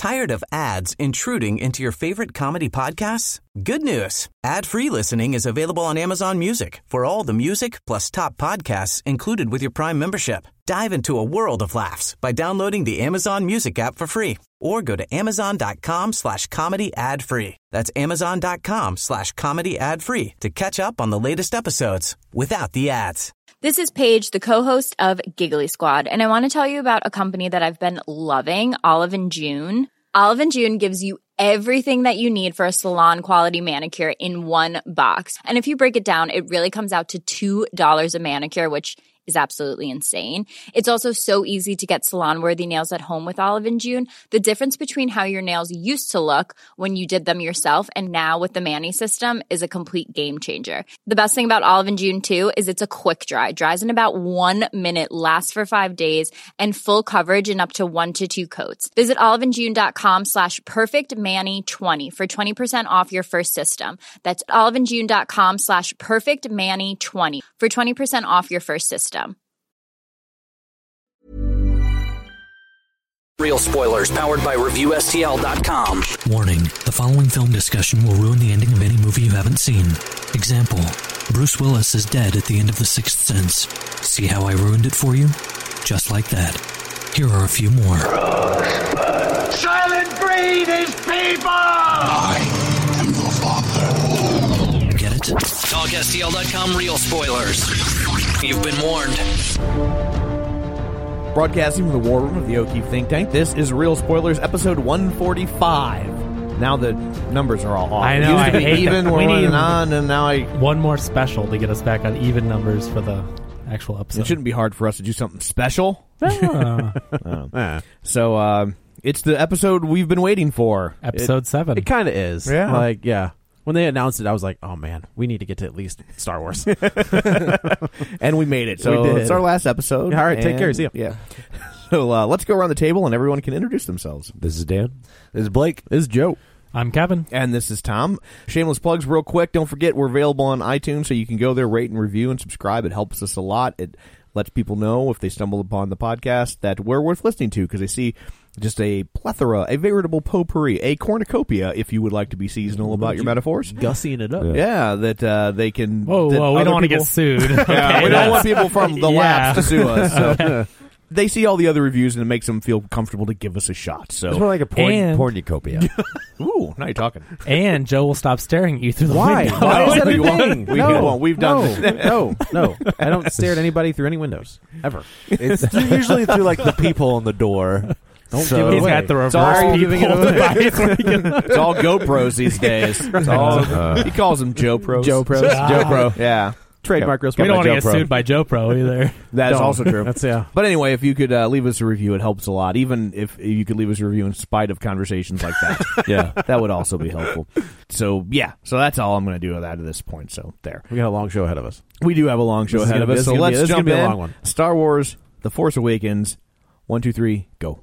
Tired of ads intruding into your favorite comedy podcasts? Good news. Ad-free listening is available on Amazon Music for all the music plus top podcasts included with your Prime membership. Dive into a world of laughs by downloading the Amazon Music app for free or go to amazon.com/comedy ad-free. That's amazon.com/comedy ad-free to catch up on the latest episodes without the ads. This is Paige, the co-host of Giggly Squad, and I want to tell you about a company that I've been loving, Olive & June. Olive & June gives you everything that you need for a salon-quality manicure in one box. And if you break it down, it really comes out to $2 a manicure, which is absolutely insane. It's also so easy to get salon-worthy nails at home with Olive & June. The difference between how your nails used to look when you did them yourself and now with the Mani system is a complete game changer. The best thing about Olive & June, too, is it's a quick dry. Dries in about 1 minute, lasts for 5 days, and full coverage in up to 1 to 2 coats. Visit oliveandjune.com/perfectmani20 for 20% off your first system. That's oliveandjune.com/perfectmani20 for 20% off your first system. Real spoilers powered by ReviewSTL.com. Warning, the following film discussion will ruin the ending of any movie you haven't seen. Example, Bruce Willis is dead at the end of The Sixth Sense. See how I ruined it for you? Just like that. Here are a few more. Silent breed is people! I am your father. Get it? TalkSTL.com real spoilers. You've been warned. Broadcasting from the war room of the O'Keefe think tank, this is Real Spoilers, episode 145. Now the numbers are all off. I know, It used I to be hate even, that. we're We need running on, and now one more special to get us back on even numbers for the actual episode. It shouldn't be hard for us to do something special. Ah. So, it's the episode we've been waiting for. Episode 7. It kind of is. Yeah. Like, yeah. When they announced it, I was like, oh, man, we need to get to at least Star Wars. And we made it. So We did. it's our last episode. All right, take care. See ya. Yeah. So let's go around the table and everyone can introduce themselves. This is Dan. This is Blake. This is Joe. I'm Kevin. And this is Tom. Shameless plugs real quick. Don't forget we're available on iTunes, so you can go there, rate and review and subscribe. It helps us a lot. It lets people know if they stumble upon the podcast that we're worth listening to because they see just a plethora, a veritable potpourri, a cornucopia, if you would like to be seasonal about your metaphors. Gussying it up. Yeah, that they can... Whoa, that we other don't want to people- get sued. Yeah, Okay, we don't want people from the labs to sue us. Yeah. So. They see all the other reviews and it makes them feel comfortable to give us a shot. So It's more like a And- pornucopia. Ooh, now you're talking. And Joe will stop staring at you through the Why? window. Why is that We a won't. thing? We no. won't. We've done No, no. I don't stare at anybody through any windows. Ever. It's usually through like the people on the door. Don't So- give it He's away. got the reverse all people giving it away. device where he can- It's all GoPros these days. It's all, he calls them Joe Pros. Joe Pros. Joe Pro. Yeah. Trademark real We don't want to Joe get Pro. sued by Joe Pro either. That is Don't. also true. That's, yeah. But anyway, if you could leave us a review, it helps a lot. Even if you could leave us a review in spite of conversations like that. Yeah. That would also be helpful. So, yeah. So that's all I'm going to do with that at this point. So, there. We got a long show ahead of us. We do have a long show This is ahead gonna of be- us. this So is gonna be- let's this is jump gonna be a in. long one. Star Wars, The Force Awakens, 1, 2, 3, go.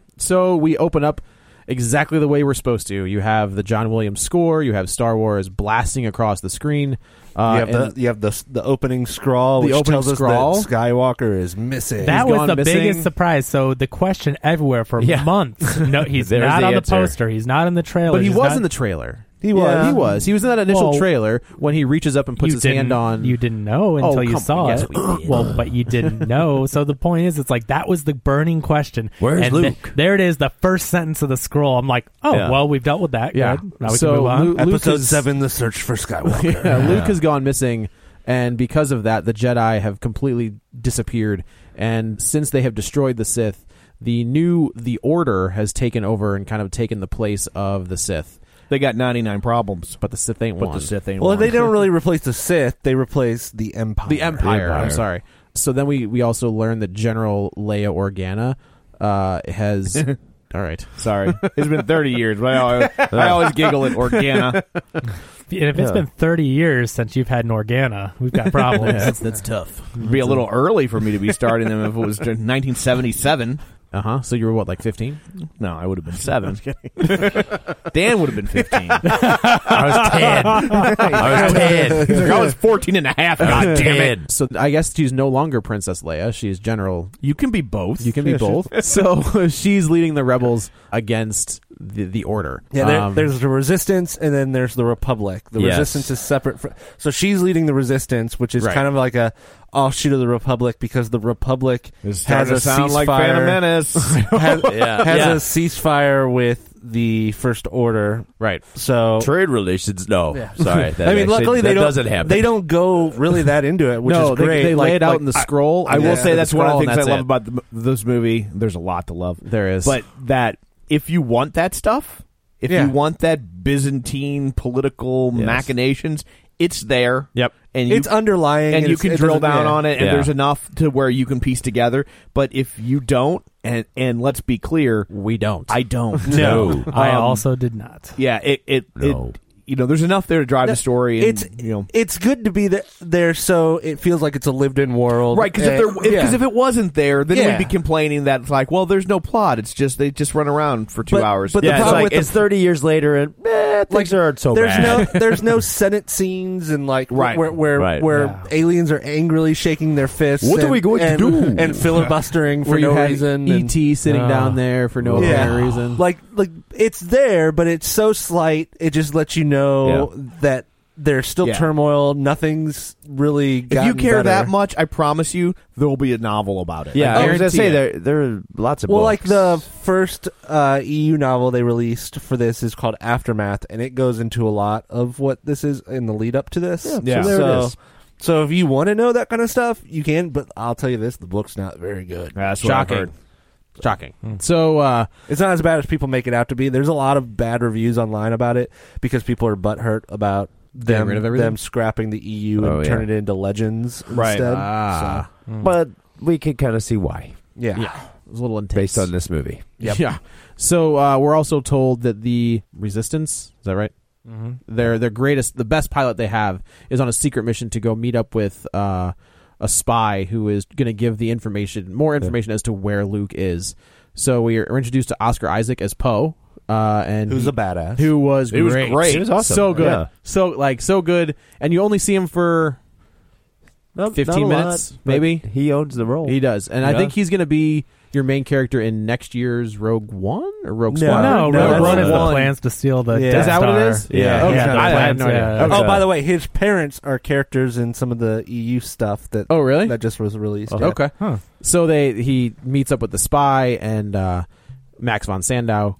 So we open up exactly the way we're supposed to. You have the John Williams score. You have Star Wars blasting across the screen. You have the opening scrawl, The which opening tells scrawl. us that Skywalker is missing. That He's was gone the missing. biggest surprise. So the question everywhere for months. No, he's There's not the on answer. the poster. He's not in the trailer. But he He's was not- in the trailer. He was. Yeah. He was. He was in that initial Well, trailer when he reaches up and puts You his hand didn't- on. You didn't know until you come saw on. it. Yes, we did. Well, but you didn't know. So the point is, it's like that was the burning question. Where's and Luke? There it is, the first sentence of the scroll. I'm like, oh, Yeah. well, we've dealt with that. Yeah. Good. Now we So can move on. Luke Episode is- 7, The Search for Skywalker. Yeah, Luke has gone missing, and because of that, the Jedi have completely disappeared. And since they have destroyed the Sith, the Order has taken over and kind of taken the place of the Sith. They got 99 problems. But the Sith ain't But one. the Sith ain't Well, one. they don't really replace the Sith. They replace the Empire. The Empire. I'm sorry. So then we also learn that General Leia Organa has... All right. Sorry. It's been 30 years, but I always giggle at Organa. And if it's been 30 years since you've had an Organa, we've got problems. That's tough. It'd be a little early for me to be starting them if it was 1977. Uh-huh. So you were what, like 15? No, I would have been 7. Dan would have been 15. I was 10. I was 10. He's like, I was 14 and a half. God damn it. So I guess she's no longer Princess Leia. She's General... You can be both. You can be both. So she's leading the rebels against the Order. Yeah, there's the Resistance, and then there's the Republic. The Resistance is separate. So she's leading the Resistance, which is kind of like a offshoot of the Republic, because the Republic has a sound ceasefire. Like Phantom Menace. has a ceasefire with the First Order, right? So trade relations. No, sorry. I mean, luckily they doesn't happen. They don't go really that into it, which is great. They lay it out in the scroll. I will say that's one of the things I love about this movie. There's a lot to love. There is, but that if you want that stuff, if you want that Byzantine political machinations, it's there. Yep. And it's underlying, and you can drill down on it, and there's enough to where you can piece together. But if you don't, and let's be clear, we don't. I don't. No, I also did not. Yeah, it there's enough there to drive the story. And, it's good to be there, so it feels like it's a lived-in world, right? Because if it wasn't there, then we'd be complaining that it's like, well, there's no plot. It's just they just run around for 2 hours. But the problem it's 30 years later, and things aren't so bad. There's no Senate scenes and where aliens are angrily shaking their fists. What are we going to do? And filibustering for where no you reason. E.T. sitting down there for no apparent reason. Like it's there, but it's so slight. It just lets you know that there's still turmoil. Nothing's really gotten If you care better. that much, I promise you there will be a novel about it. Yeah, I was going to say there are lots of books. Like the first EU novel they released for this is called Aftermath, and it goes into a lot of what this is in the lead up to this. Yeah. So there it is. So if you want to know that kind of stuff, you can, but I'll tell you this, the book's not very good. That's what I've heard. Shocking. So it's not as bad as people make it out to be. There's a lot of bad reviews online about it because people are butthurt about them scrapping the EU and turning it into Legends instead. But we can kind of see why. Yeah. It was a little intense. Based on this movie. Yep. Yeah. So we're also told that the Resistance, is that right? Mm-hmm. The best pilot they have is on a secret mission to go meet up with a spy who is going to give more information as to where Luke is. So we're introduced to Oscar Isaac as Poe, and who's a badass. Who was great. He was awesome. So good. Yeah. So good. And you only see him for 15 minutes, maybe. He owns the role. He does. And I think he's going to be your main character in next year's Rogue One or Rogue Squadron? No, Rogue One is the plans to steal the Death Is that Star. what it is? Yeah. Okay. Yeah, I had no idea. Oh, by the way, his parents are characters in some of the EU stuff that. Oh, really? That just was released. Okay. Huh. So he meets up with the spy and Max von Sydow,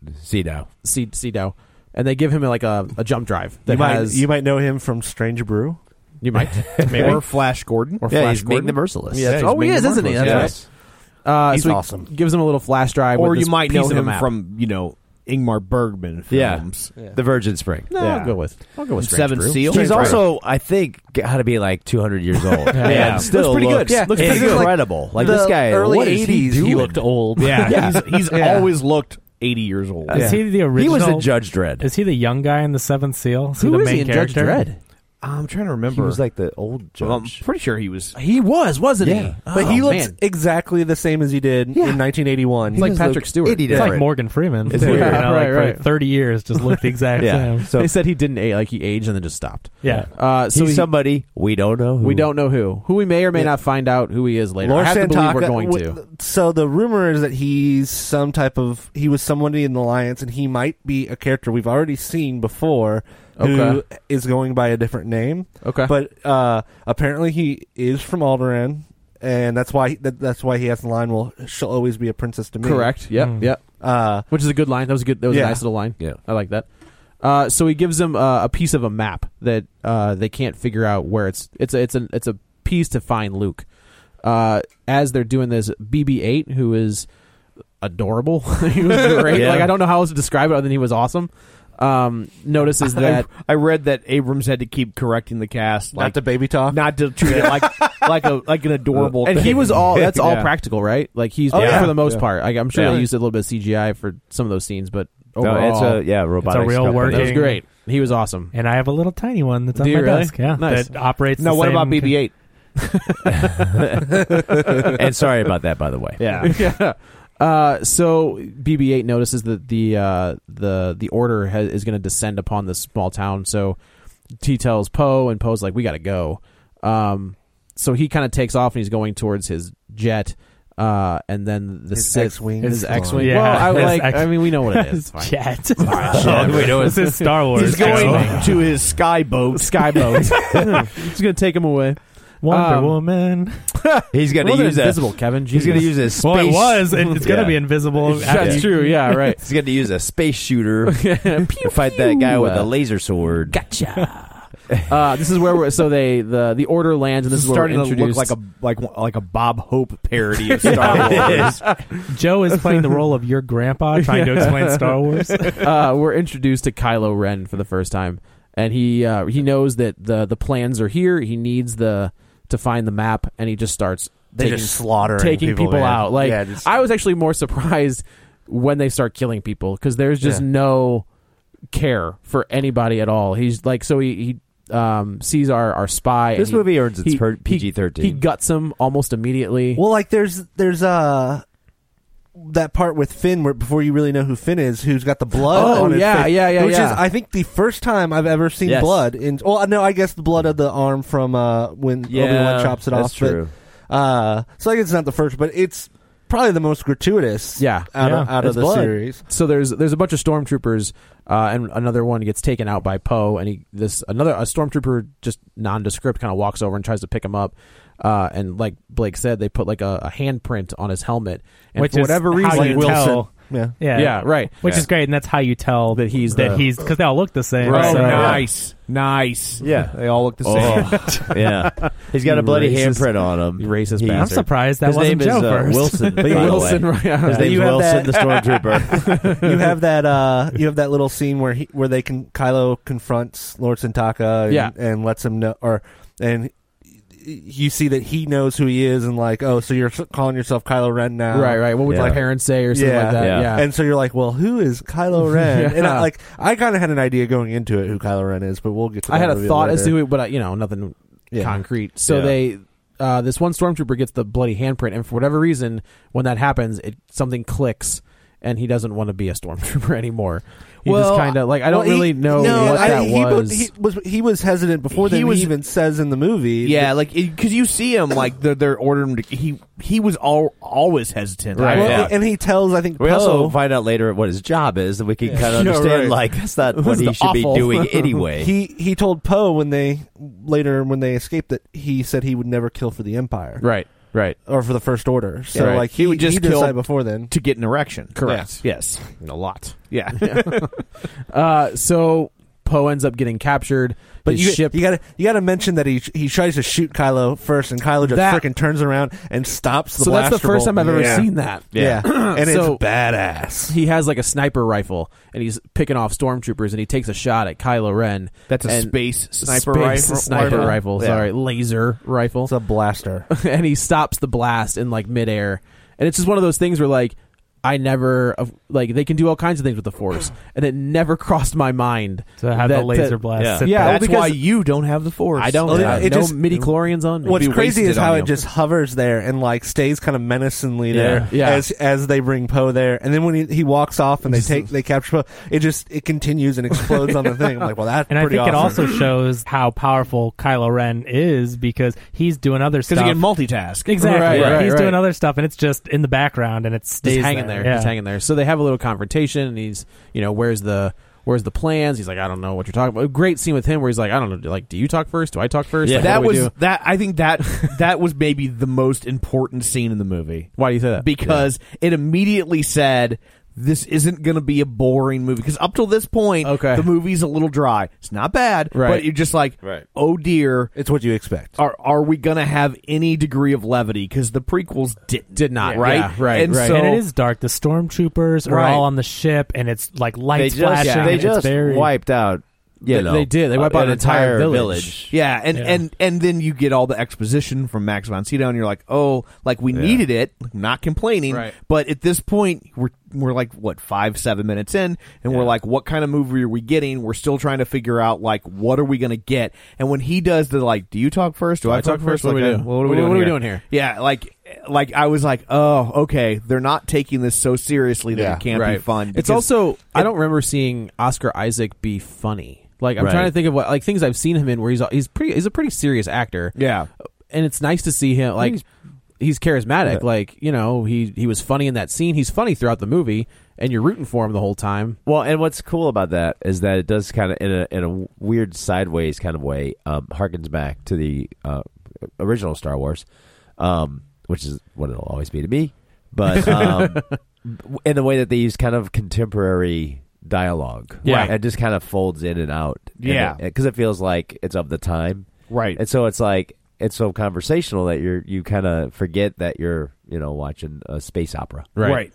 Sydow, and they give him a jump drive. You might know him from Strange Brew. You might, maybe, or Flash Gordon, or Flash Gordon. Meeting the Merciless. Yeah, he is, isn't he? That's right. He's so awesome. Gives him a little flash drive, or with you might know him map. from Ingmar Bergman films. Yeah. The Virgin Spring. No, I'll go with Strange Seven Brew. Seals. He's also, I think, got to be like 200 years old. Yeah, still looks pretty good. Yeah, looks pretty incredible. Like this guy, early what is he 80s, doing? he looked old. Yeah, he's always looked 80 years old. Is he the original? He was in Judge Dredd. Is he the young guy in the Seventh Seal? Is he Who the is main he in character? Judge Dredd? I'm trying to remember. He was like the old judge. Well, I'm pretty sure he was. He wasn't he? But he looks exactly the same as he did in 1981. It's like Patrick Stewart. It's like Morgan Freeman. It's weird. Right. For 30 years, just looked the exact same. So they said he didn't age, like he aged and then just stopped. Yeah. So he's somebody we don't know who. We don't know who we may or may not find out who he is later. Lord I have to believe Santaka, we're going to. So the rumor is that he was somebody in the Alliance, and he might be a character we've already seen before who is going by a different name. Okay. But apparently he is from Alderaan, and that's why he has the line, "Well, she'll always be a princess to me." Correct. Yep. Yep. Which is a good line. That was a nice little line. Yeah. I like that. So he gives them a piece of a map that they can't figure out where it's a piece to find Luke. As they're doing this, BB-8, who is adorable, he was great. Yeah. Like, I don't know how else to describe it other than he was awesome. Notices that I read that Abrams had to keep correcting the cast, Not to baby talk. not to treat it like an adorable. and thing. he was all all Yeah. practical, right? Like he's for the most part. I'm sure they used a little bit of CGI for some of those scenes, but overall, robotics. It's a real company. working. that was great. He was awesome. And I have a little tiny one that's on Do you my really? desk. Yeah, Nice. that operates. No, the what same about BB-8? And sorry about that, by the way. Yeah. So BB-8 notices that the order is going to descend upon this small town. So he tells Poe, and Poe's like, "We got to go." So he kind of takes off, and he's going towards his jet. and then the His Sith, X-Wing. his X-wing. Yeah. Well, His I mean, we know what it is. It's fine. Jet. We know This is Star Wars. He's going to his skyboat. He's gonna take him away. Wonder Woman. He's going to use invisible, Kevin. He's going to use a space. Well, it was. It's going to be invisible. That's true. Yeah, right. He's going to use a space shooter to fight that guy with a laser sword. Gotcha. This is where the order lands, and this is where starting we're to introduced. look like a Bob Hope parody of Star Wars. Joe is playing the role of your grandpa trying to explain Star Wars. We're introduced to Kylo Ren for the first time, and he knows that the plans are here. He needs to find the map, and he just starts taking people out. Like, I was actually more surprised when they start killing people, because there's just no care for anybody at all. He's like, so he sees our spy. This movie earns its PG-13. He guts him almost immediately. Well, like there's that part with Finn where before you really know who Finn is, who's got the blood on his face. Which is, I think, the first time I've ever seen blood. No, I guess the blood of the arm from when Obi-Wan chops it off. That's true. So I guess it's not the first, but it's probably the most gratuitous out of the series. So there's a bunch of stormtroopers, and another one gets taken out by Poe, and a stormtrooper, just nondescript, kind of walks over and tries to pick him up. And like Blake said, they put like a handprint on his helmet, and which for whatever reason, Wilson. Yeah, right. Which is great, and that's how you tell that he's because they all look the same. Right. So. Nice. Yeah, they all look the same. Yeah, he's got a bloody handprint on him. You racist bastard. I'm surprised that his wasn't name Joe is, first. Wilson. Wilson. Right. His name's Wilson, the stormtrooper. You have that little scene where Kylo confronts Lord Santaka and lets him know, and you see that he knows who he is, and like, oh, so you're calling yourself Kylo Ren now, right? What would your parents say, or something like that? Yeah. And so you're like, well, who is Kylo Ren? And I kind of had an idea going into it who Kylo Ren is, but we'll get to that. I had a thought later. as to it, but nothing concrete. So they this one stormtrooper gets the bloody handprint, and for whatever reason, when that happens, something clicks, and he doesn't want to be a stormtrooper anymore. He just kind of like, I don't really know what that was. He was hesitant before he even says in the movie. Yeah, like because you see him like they're ordering him to. He was always hesitant, right? Well, and he tells, I think, we also find out later what his job is, and we can kind of understand like that's not what he should be doing anyway. He told Poe when they escaped that he said he would never kill for the Empire, right, or for the First Order. So like he would just kill before then to get an erection. Correct. Yes. A lot. Yeah. So Poe ends up getting captured. But you gotta mention that he tries to shoot Kylo first, and Kylo just freaking turns around and stops the blaster. That's the first time I've ever seen that. Yeah. And so it's badass. He has like a sniper rifle, and he's picking off stormtroopers, and he takes a shot at Kylo Ren. That's a space sniper rifle. Sniper rifle. Sorry, laser rifle. It's a blaster. And he stops the blast in like midair, and it's just one of those things where like, I never they can do all kinds of things with the Force, and it never crossed my mind to have the laser blast. Yeah, that's why you don't have the Force. I don't. No midi-chlorians on me. What's crazy is how it just hovers there and like stays kind of menacingly there as they bring Poe there, and then when he walks off and they capture Poe, it continues and explodes on the thing. I'm like, well, that's pretty awesome. And I think it also shows how powerful Kylo Ren is, because he's doing other stuff. Because he can multitask. Exactly. Right. He's doing other stuff, and it's just in the background, and it stays hanging there. He's hanging there. So they have a little confrontation, and he's, where's the plans? He's like, I don't know what you're talking about. A great scene with him where he's like, I don't know, like, do you talk first? Do I talk first? Yeah, like, I think that was maybe the most important scene in the movie. Why do you say that? Because it immediately said, this isn't going to be a boring movie. Because up till this point, the movie's a little dry. It's not bad, but you're just like, oh dear. It's what you expect. Are we going to have any degree of levity? Because the prequels did not, right? Yeah, right. And it is dark. The stormtroopers are all on the ship, and it's like lights flashing. They just wiped out. They did. They wiped out an entire village. Yeah, and then you get all the exposition from Max von Sydow, and you're like, oh, like we needed it. Not complaining, but at this point, we're like, what, 5-7 minutes in, and we're like, what kind of movie are we getting? We're still trying to figure out, like, what are we going to get? And when he does the, like, do you talk first? Do I talk first? What do we do? What are we doing here? Yeah, like I was like, oh, okay, they're not taking this so seriously that it can't be fun. It's also, I don't remember seeing Oscar Isaac be funny. Like, I'm trying to think of what, like, things I've seen him in where he's a pretty serious actor. Yeah. And it's nice to see him, like, he's charismatic. Yeah. Like, you know, he was funny in that scene. He's funny throughout the movie, and you're rooting for him the whole time. Well, and what's cool about that is that it does kind of, in a weird sideways kind of way, harkens back to the original Star Wars, which is what it'll always be to me. But in the way that they use kind of contemporary dialogue, Yeah. and just kind of folds in and out, Yeah. because it feels like it's of the time, Right. and so it's like it's so conversational that you kind of forget that you're watching a space opera. Right.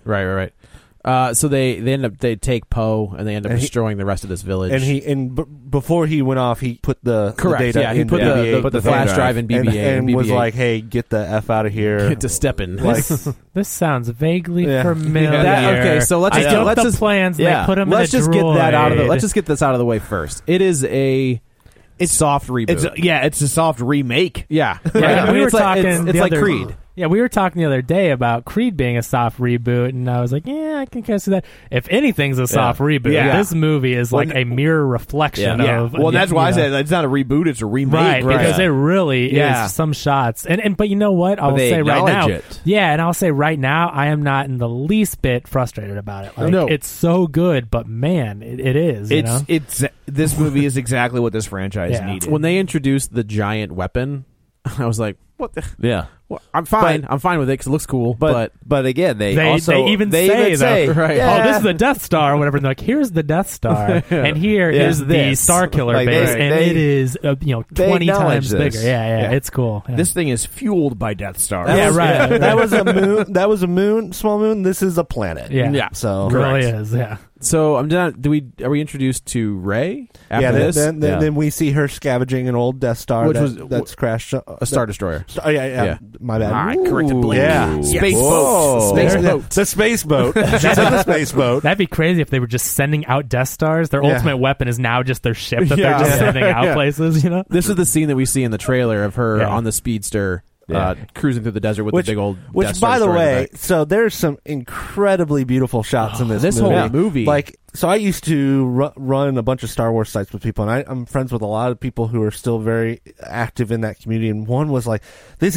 So they take Poe and they end up destroying the rest of this village. And before he went off, he put the correct. data He in put BB-8, the flash drive in BB-8 and was BB-8. like, "Hey, get the F out of here." to step in. Like, This sounds vaguely Yeah. familiar. Okay, so let's I just took let's the just plans. And yeah. they put them let's in a just get that out of the droid. let's just get this out of the way first. It is it's soft reboot. It's a soft remake. Yeah. Yeah, I mean, we were it's like, talking it's the like other- Creed. Yeah, we were talking the other day about Creed being a soft reboot, and I was like, yeah, I can kind of see that. If anything's a soft reboot, Yeah. this movie is like a mirror reflection Yeah. of. Well, that's why I know. said it's not a reboot; it's a remake. Right, because it really Yeah. is some shots. But you know what? I'll they say right now. acknowledge it. Yeah, and I'll say right now, I am not in the least bit frustrated about it. Like, No. it's so good, but man, it is. You know? It's this movie is exactly what this franchise Yeah. needed. When they introduced the giant weapon, I was like, "What the? Yeah. Well, I'm fine. I'm fine with it because it looks cool." But again, they even say that. Right. Oh, this is the Death Star or whatever. And they're like, here's the Death Star, and here Yeah. is the This. Star Killer Like, base, they- and they- it is 20 acknowledge times this. bigger. Yeah, it's cool. Yeah. This thing is fueled by Death Star. right. That was a moon. That was a moon. Small moon. This is a planet. Yeah. So It really is. Yeah. So I'm done. Are we introduced to Rey after yeah. this? Then we see her scavenging an old Death Star Which that's crashed. a Star Destroyer. Yeah. My bad. I corrected Blake. Yeah. Space Whoa. boat. Space boat. The space boat. She's in the space boat. That'd be crazy if they were just sending out Death Stars. Their ultimate weapon is now just their ship that they're just sending out places. You know. This is the scene that we see in the trailer of her Yeah. on the speedster. Cruising through the desert with the big old Death Which, Star by the destroyer in way, back. so there's some incredibly beautiful shots in this this movie. whole movie. Like, so I used to run a bunch of Star Wars sites with people, and I'm friends with a lot of people who are still very active in that community. And one was like,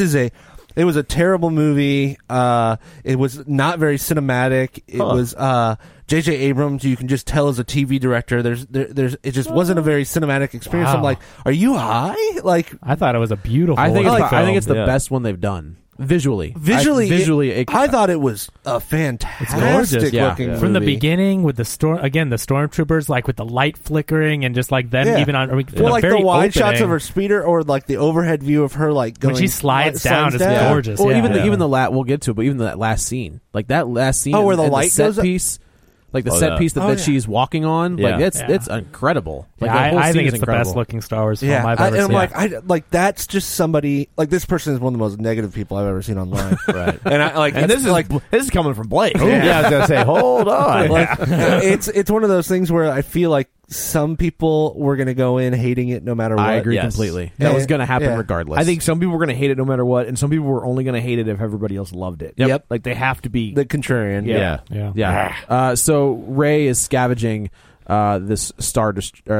it was a terrible movie. It was not very cinematic. It was J.J. Abrams. You can just tell as a TV director. It just wasn't a very cinematic experience. Wow. I'm like, are you high? Like, I thought it was a beautiful. I think film. it's the best one they've done visually. Visually, I thought it was a It's fantastic gorgeous. looking movie. From the beginning with the stormtroopers, like with the light flickering and just like them even on. I mean, from Well, like the very wide shots opening, of her speeder, or like the overhead view of her, like going, when she slides down, it's down. gorgeous. Well, yeah. even the we'll get to it, but even that last scene, like that last scene, where the and light set goes up? piece, like the set piece that she's walking on, like it's incredible. Like Yeah, the whole I scene think is it's the incredible. best looking Star Wars film Yeah, I've ever seen. I'm like that's just somebody like this person is one of the most negative people I've ever seen online. Right. And I like, And this is coming from Blake. Yeah, I was gonna say, hold on. like, it's one of those things where I feel like some people were going to go in hating it no matter what. I agree Yes. completely. That was going to happen regardless. I think some people were going to hate it no matter what, and some people were only going to hate it if everybody else loved it. Yep. Like they have to be. The contrarian. Yeah. So Rey is scavenging this Star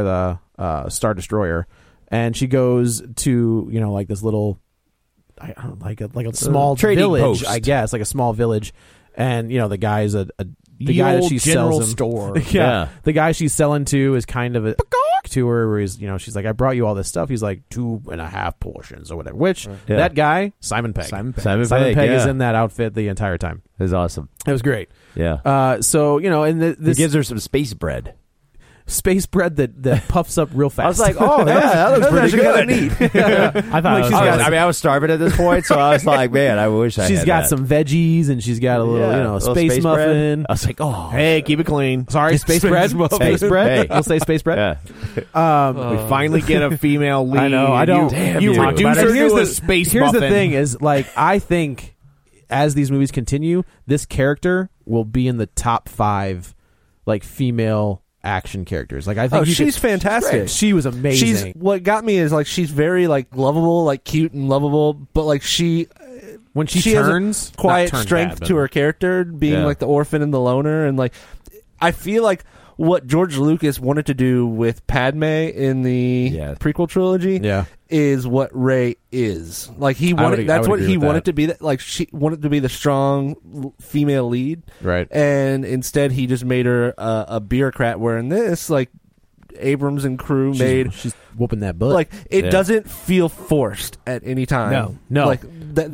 Destroyer, and she goes to like this little, I don't know, like a small trading village, post. I guess, like a small village, and the guy's the guy that old she general sells him. store. Yeah. The guy she's selling to is kind of a to her where he's, she's like, I brought you all this stuff. He's like 2.5 portions or whatever. Which that guy, Simon Pegg. Simon Pegg Pegg is in that outfit the entire time. It was awesome. It was great. Yeah. So and this He gives her some space bread. space bread that puffs up real fast. I was like, oh, yeah, that looks pretty good. Neat. I thought I was starving at this point, so I was like, man, I wish I she's had got that. some veggies and she's got a little, Yeah, little space bread. muffin. I was like, oh. Hey, keep it clean. Sorry, space bread. Hey, Space bread. hey. We'll say space bread. Yeah. We finally get a female lead. I know. I don't. You Damn reduce her Here's to a the- space Here's the muffin. thing: is like I think as these movies continue, this character will be in the top 5, like female action characters. Like I think she's fantastic. She was amazing. She's what got me is like she's very like lovable, like cute and lovable, but like when she has turns, a quiet not turn strength bad, to but- her character, being Yeah. like the orphan and the loner, and like I feel like what George Lucas wanted to do with Padme in the prequel trilogy is what Rey is. Like he wanted, that's what he wanted to be. Like she wanted to be the strong female lead, right? And instead, he just made her a bureaucrat. Where in this, like Abrams and crew she's whooping that butt. Like it doesn't feel forced at any time. No. Like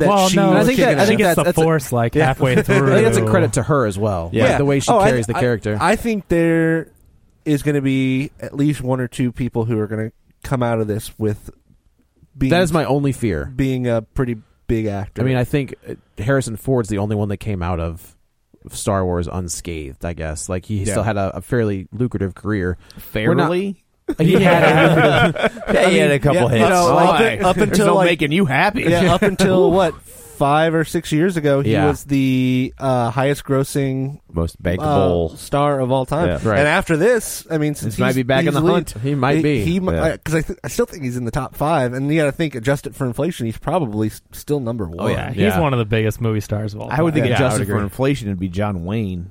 I think it's the force like halfway through. I think that's a credit to her as well. Yeah, like the way she carries the character. I think there is going to be at least one or two people who are going to come out of this with. That is my only fear. Being a pretty big actor. I mean, I think Harrison Ford's the only one that came out of Star Wars unscathed, I guess. Like he still had a fairly lucrative career. Fairly? He had he had a couple hits. Up until like, making you happy. Yeah, up until what 5 or 6 years ago, he was the highest grossing, most bankable star of all time. Yeah. Right. And after this, I mean, since he might be back in the hunt. He might be because I still think he's in the top 5. And you got to think, adjusted for inflation, he's probably still number 1. Oh yeah, he's one of the biggest movie stars of all time. I would think adjusted for inflation, it'd be John Wayne.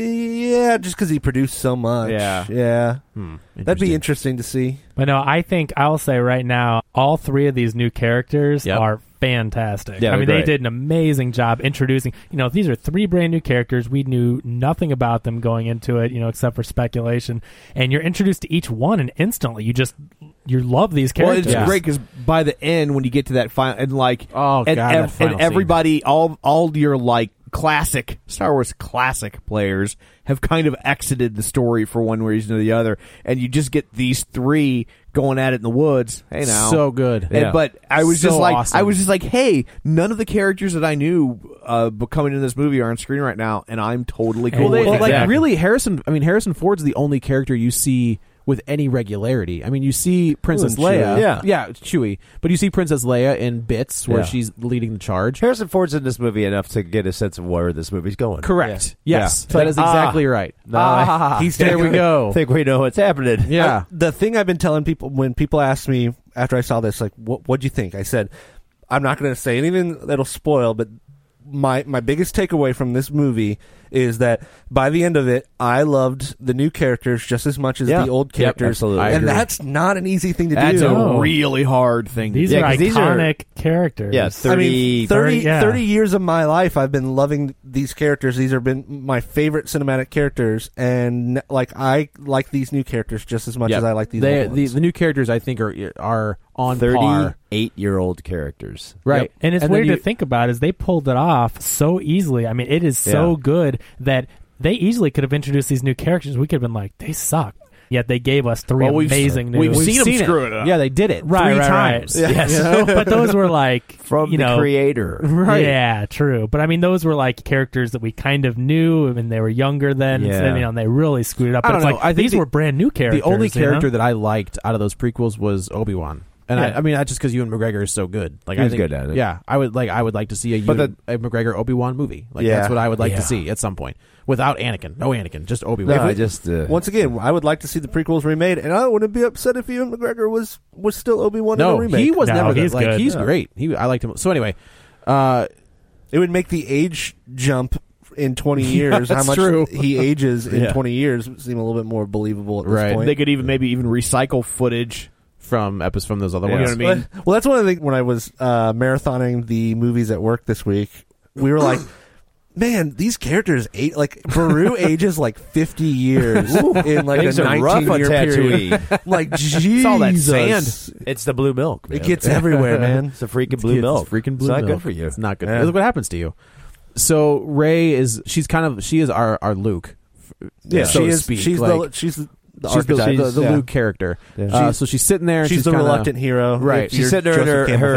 Yeah, just because he produced so much. Yeah. That'd be interesting to see. But no, I think I'll say right now, all 3 of these new characters are fantastic. Yeah, I mean, great. they did an amazing job introducing. These are 3 brand new characters. We knew nothing about them going into it, except for speculation. And you're introduced to each one, and instantly you love these characters. Well, it's great because by the end, when you get to that final, and like, that final and everybody, all your like classic Star Wars classic players have kind of exited the story for one reason or the other, and you just get these 3 going at it in the woods. Hey, now so good. But I was so just like, awesome. hey, none of the characters that I knew coming into this movie are on screen right now, and I'm totally cool. Really, Harrison Ford's the only character you see with any regularity. I mean, you see Princess Leia. Chewie. But you see Princess Leia in bits where she's leading the charge. Harrison Ford's in this movie enough to get a sense of where this movie's going. Correct. Yes. That is exactly right. There we go. I think we know what's happening. Yeah. The thing I've been telling people, when people ask me after I saw this, like, what'd you think? I said, I'm not going to say anything that'll spoil, but my biggest takeaway from this movie is that by the end of it, I loved the new characters just as much as the old characters. Absolutely. And that's not an easy thing to do. That's a really hard thing. These are iconic characters. Yeah, 30 years of my life, I've been loving these characters. These have been my favorite cinematic characters, and like I like these new characters just as much as I like these old ones. The new characters, I think, are on 38-year-old characters. Right. Yep. And it's weird to think about is they pulled it off so easily. I mean, it is so good that they easily could have introduced these new characters. We could have been like, they suck. Yet they gave us 3 amazing new. We've seen them screw it up. Yeah, they did it 3 times. Right. Yes. But those were like from the creator. Right. Yeah, true. But I mean, those were like characters that we kind of knew, and they were younger then. Yeah. And they really screwed it up. But I don't know. Like, these were brand new characters. The only character that I liked out of those prequels was Obi-Wan. And I mean, not just because Ewan McGregor is so good. Like, He was I think, good at it. Yeah, I would like to see a McGregor Obi-Wan movie. Like that's what I would like to see at some point. Without Anakin, no Anakin, just Obi-Wan. Once again, I would like to see the prequels remade, and I wouldn't be upset if Ewan McGregor was still Obi-Wan in a remake. He was never he's good. Like good. he's great. I liked him. So anyway, it would make the age jump in 20 years. How much he ages in 20 years seem a little bit more believable at this point. They could maybe even recycle footage from those other ones. ones. You know what I mean? Well, that's one of the things when I was marathoning the movies at work this week. We were like, man, these characters Beru ages like 50 years in like a 19-year period. Like, Jesus. It's all that sand. It's the blue milk, man. It gets everywhere, man. It's the freaking blue milk. It's freaking blue milk. milk. Not good for you. It's not good. Look what happens to you. So Rey is our Luke. Yeah, so to speak. She's the Luke character. Yeah. So she's sitting there. And she's the reluctant hero, right? She's sitting there in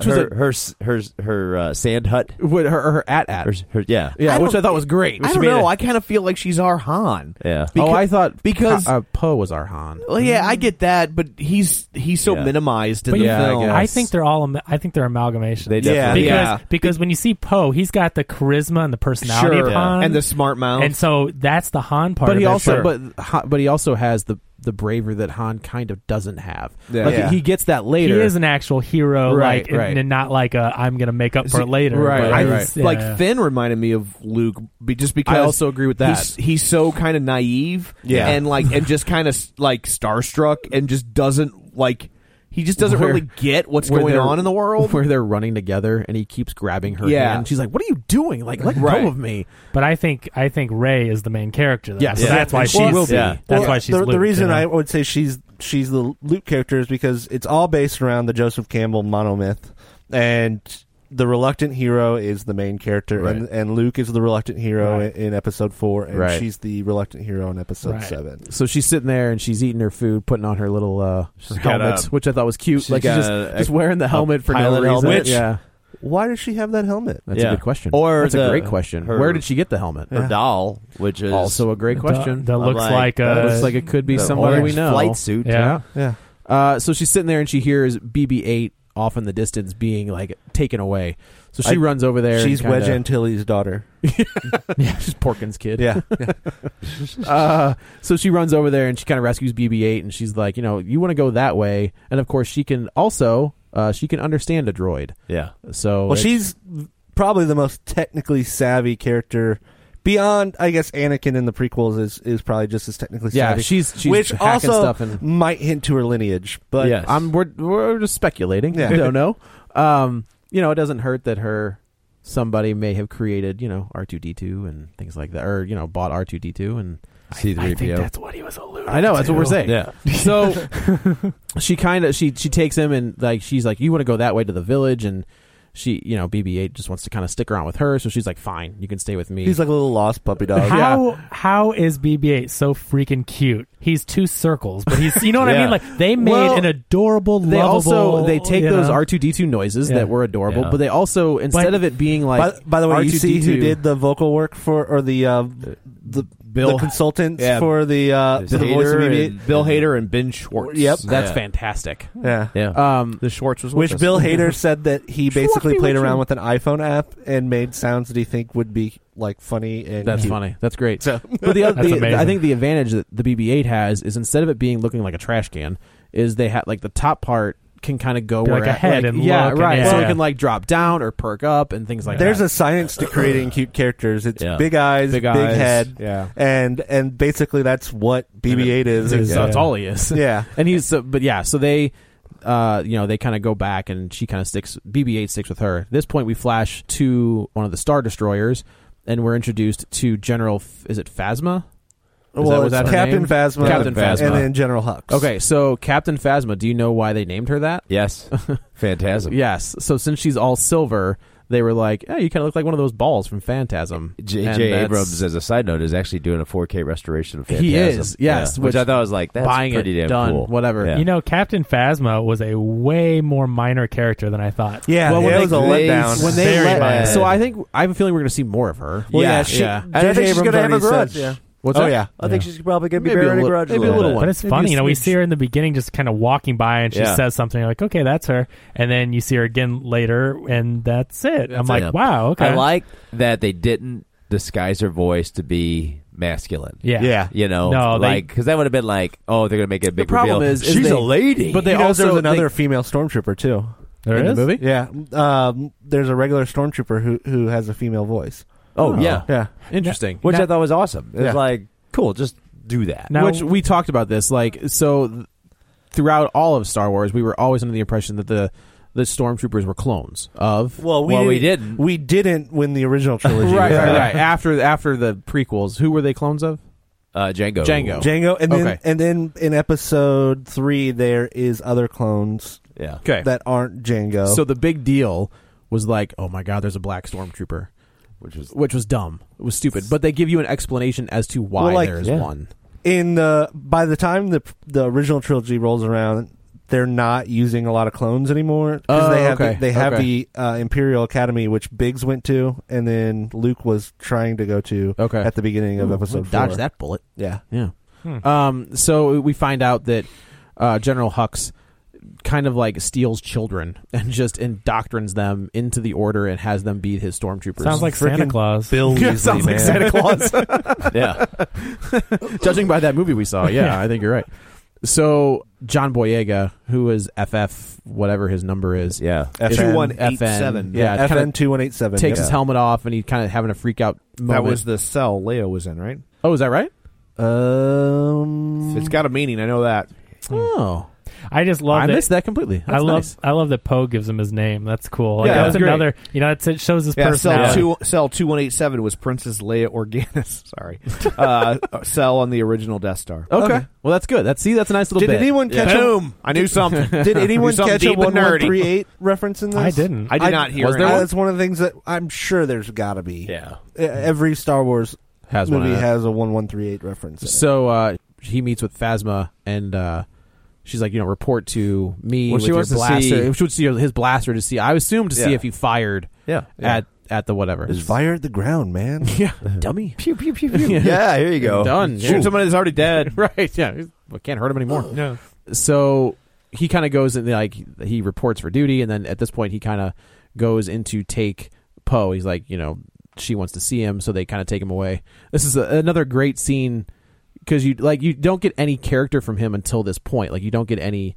her sand hut, with her at. Which I thought was great. I don't know. I kind of feel like she's our Han. Yeah. I thought because Poe was our Han. Well, yeah, I get that, but he's so minimized in the film. I think they're amalgamations. They definitely because when you see Poe, he's got the charisma and the personality of Han and the smart mouth, and so that's the Han part. But he of also it. but he also has has the bravery that Han kind of doesn't have. Yeah. Like Yeah. he gets that later. He is an actual hero, Right, like, right. and not like I'm going to make up for it later. right, but right, it's- right. Like Finn reminded me of Luke, just because I also agree with that. He's so kind of naive, Yeah. and just kind of like starstruck, and just doesn't like. He just doesn't Where- really get what's where going they're- on in the world. where they're running together and he keeps grabbing her Yeah. hand. She's like, "What are you doing? Like, let Right. go of me." But I think Rey is the main character. Though. Yes. So Yeah. that's why And she's she will be. That's Well, why she's the Luke, reason you know? I would say she's the Luke character is because it's all based around the Joseph Campbell monomyth, and the reluctant hero is the main character, Right. and Luke is the reluctant hero Right. in episode 4, and Right. she's the reluctant hero in episode Right. 7. So she's sitting there and she's eating her food, putting on her little her got helmet, a- which I thought was cute. she's Like she's got just a wearing the helmet for no pilot reason. helmet. Which- yeah, Why does she have that helmet? that's Yeah. a good question. Or that's a the- great question. her- Where did she get the helmet? Her doll, which is Also a great question. That looks like, like looks like it could be the somebody we orange know. flight suit. Yeah. Yeah. So she's sitting there and she hears BB-8 off in the distance being like taken away. So she runs over there. She's and kinda, Wedge Antilles' daughter. Yeah, she's Porkins' kid. Yeah. So she runs over there and she kind of rescues BB-8 and she's like, you want to go that way. And of course she can also, she can understand a droid. Yeah. So Well, she's probably the most technically savvy character beyond, I guess, Anakin in the prequels is probably just as technically savvy. she's which hacking also stuff and might hint to her lineage. But Yes. we're just speculating. Yeah. We don't know. It doesn't hurt that somebody may have created, R2D2 and things like that, or bought R2D2 and C3PO. I think that's what he was alluding I know that's what we're to. saying. Yeah. So she takes him and like she's like, you want to go that way to the village, and she, BB-8 just wants to kind of stick around with her, so she's like, fine, you can stay with me. he's like a little lost puppy dog. How is BB-8 so freaking cute? He's 2 circles, but he's, you know what I Yeah. mean? Like they made Well, an adorable, they lovable. they take you those know? R2D2 noises Yeah. that were adorable, Yeah. but they also, instead of it being like By the way, you see who R2D2 did the vocal work for, or the Bill- consultants yeah. for the voice of BB-8? Bill Hader and Ben Schwartz. Yep. that's Yeah. fantastic. Yeah. Yeah. The Schwartz was with Which us. Bill Hader said that he basically Schwartzy played Richard. around with an iPhone app and made sounds that he think would be like funny and That's cute. funny. That's great. So- But That's amazing. I think the advantage that the BB-8 has is instead of it being looking like a trash can, is they have like the top part can kind of go Be where like a head and yeah, look and- right. yeah. So it Yeah. can like drop down or perk up and things like There's that. a science to creating cute characters. It's Yeah. big eyes, big eyes. head, Yeah. and basically that's what BB-8 is. That's all he is. Yeah. And he's so they they kind of go back and she kind of BB-8 sticks with her. At this point we flash to one of the Star Destroyers and we're introduced to General is it Phasma? Well, was it's that her Captain name? Phasma, Captain Phasma. and then General Hux. Okay, so Captain Phasma, do you know why they named her that? Yes. Phantasm. Yes. So since she's all silver, they were like, "Oh, you kind of look like one of those balls from Phantasm." And J.J. that's- Abrams, as a side note, is actually doing a 4K restoration of Phantasm. He is, yes, Yeah. Which I thought was like, that's buying pretty it, damn done, cool. whatever. Yeah. You know, Captain Phasma was a way more minor character than I thought. Yeah, Well, it when was a they- letdown. when they Very let, bad. so I have a feeling we're going to see more of her. Well, yeah, And I think she's going to have a grudge. What's Oh, that? yeah. I think she's probably going to be Maybe a bearing a little- grudge. maybe a little bit. one. But it's Maybe funny, a we smidge. see her in the beginning just kind of walking by and she Yeah. says something like, okay, that's her. And then you see her again later and that's it. I'm like, Yeah. wow, okay. I like that they didn't disguise her voice to be masculine. Yeah. Yeah. You know, No, they- like, because that would have been like, oh, they're going to make it a big The problem reveal. is she's they- a lady. but they You know, also there's another they- female stormtrooper too. There in is? the movie. Yeah, there's a regular stormtrooper who has a female voice. oh, yeah. Yeah, Interesting. Which Now- I thought was awesome. It was Yeah. like, cool, just do that. Now- Which we talked about this, throughout all of Star Wars, we were always under the impression that the stormtroopers were clones of. Well, we didn't. We didn't when the original trilogy. right. was out. After the prequels, who were they clones of? Django. Django, and then Okay. and then in episode 3 there is other clones Yeah. Okay. that aren't Django. So the big deal was like, oh my god, there's a black stormtrooper, which was dumb. It was stupid. But they give you an explanation as to why Well, like- there's Yeah. one. by the time the original trilogy rolls around, they're not using a lot of clones anymore because they have the Imperial Academy, which Biggs went to, and then Luke was trying to go to at the beginning of episode 4. Dodge that bullet. Yeah. Yeah. So we find out that General Hux kind of like steals children and just indoctrines them into the order and has them be his stormtroopers. Sounds like Santa Claus. Bill Weasley, Sounds like man. Santa Claus. Yeah. Judging by that movie we saw, yeah, I think you're right. So John Boyega, who is FF, whatever his number is, Yeah. FN. 2187. yeah, FN 2187. takes his helmet off and he's kind of having a freak out moment. That was the cell Leia was in, right? Oh, is that right? It's got a meaning. I know that. Oh, I just love I that. missed that completely. That's nice. I love that Poe gives him his name. That's cool. Like, Yeah, that's that's great. another. It shows his Yeah, personality. cell 2187 was Princess Leia Organa. Sorry, cell on the original Death Star. Okay. Well, that's good. That's a nice little Did bit. anyone catch a Boom! I knew something. Did anyone Something catch a deep and nerdy. 1138 reference in this? I didn't. I did not hear. Was it. there one? That's one of the things that I'm sure there's got to be. Yeah. Every Star Wars Has one movie of that. has a 1138 reference. In it. So he meets with Phasma and she's like, report to me Well, with she your wants to blaster. see- She would see his blaster to see. I assumed to see Yeah. if he fired Yeah. at the whatever. There's fire at the ground, man. Yeah, dummy. Pew, pew, pew, pew. Yeah, here you go. Done. Shoot somebody that's already dead. Right. Yeah. We can't hurt him anymore. No. So he kind of goes and like he reports for duty, and then at this point he kind of goes in to take Poe. He's like, she wants to see him, so they kind of take him away. This is another great scene because you don't get any character from him until this point. Like you don't get any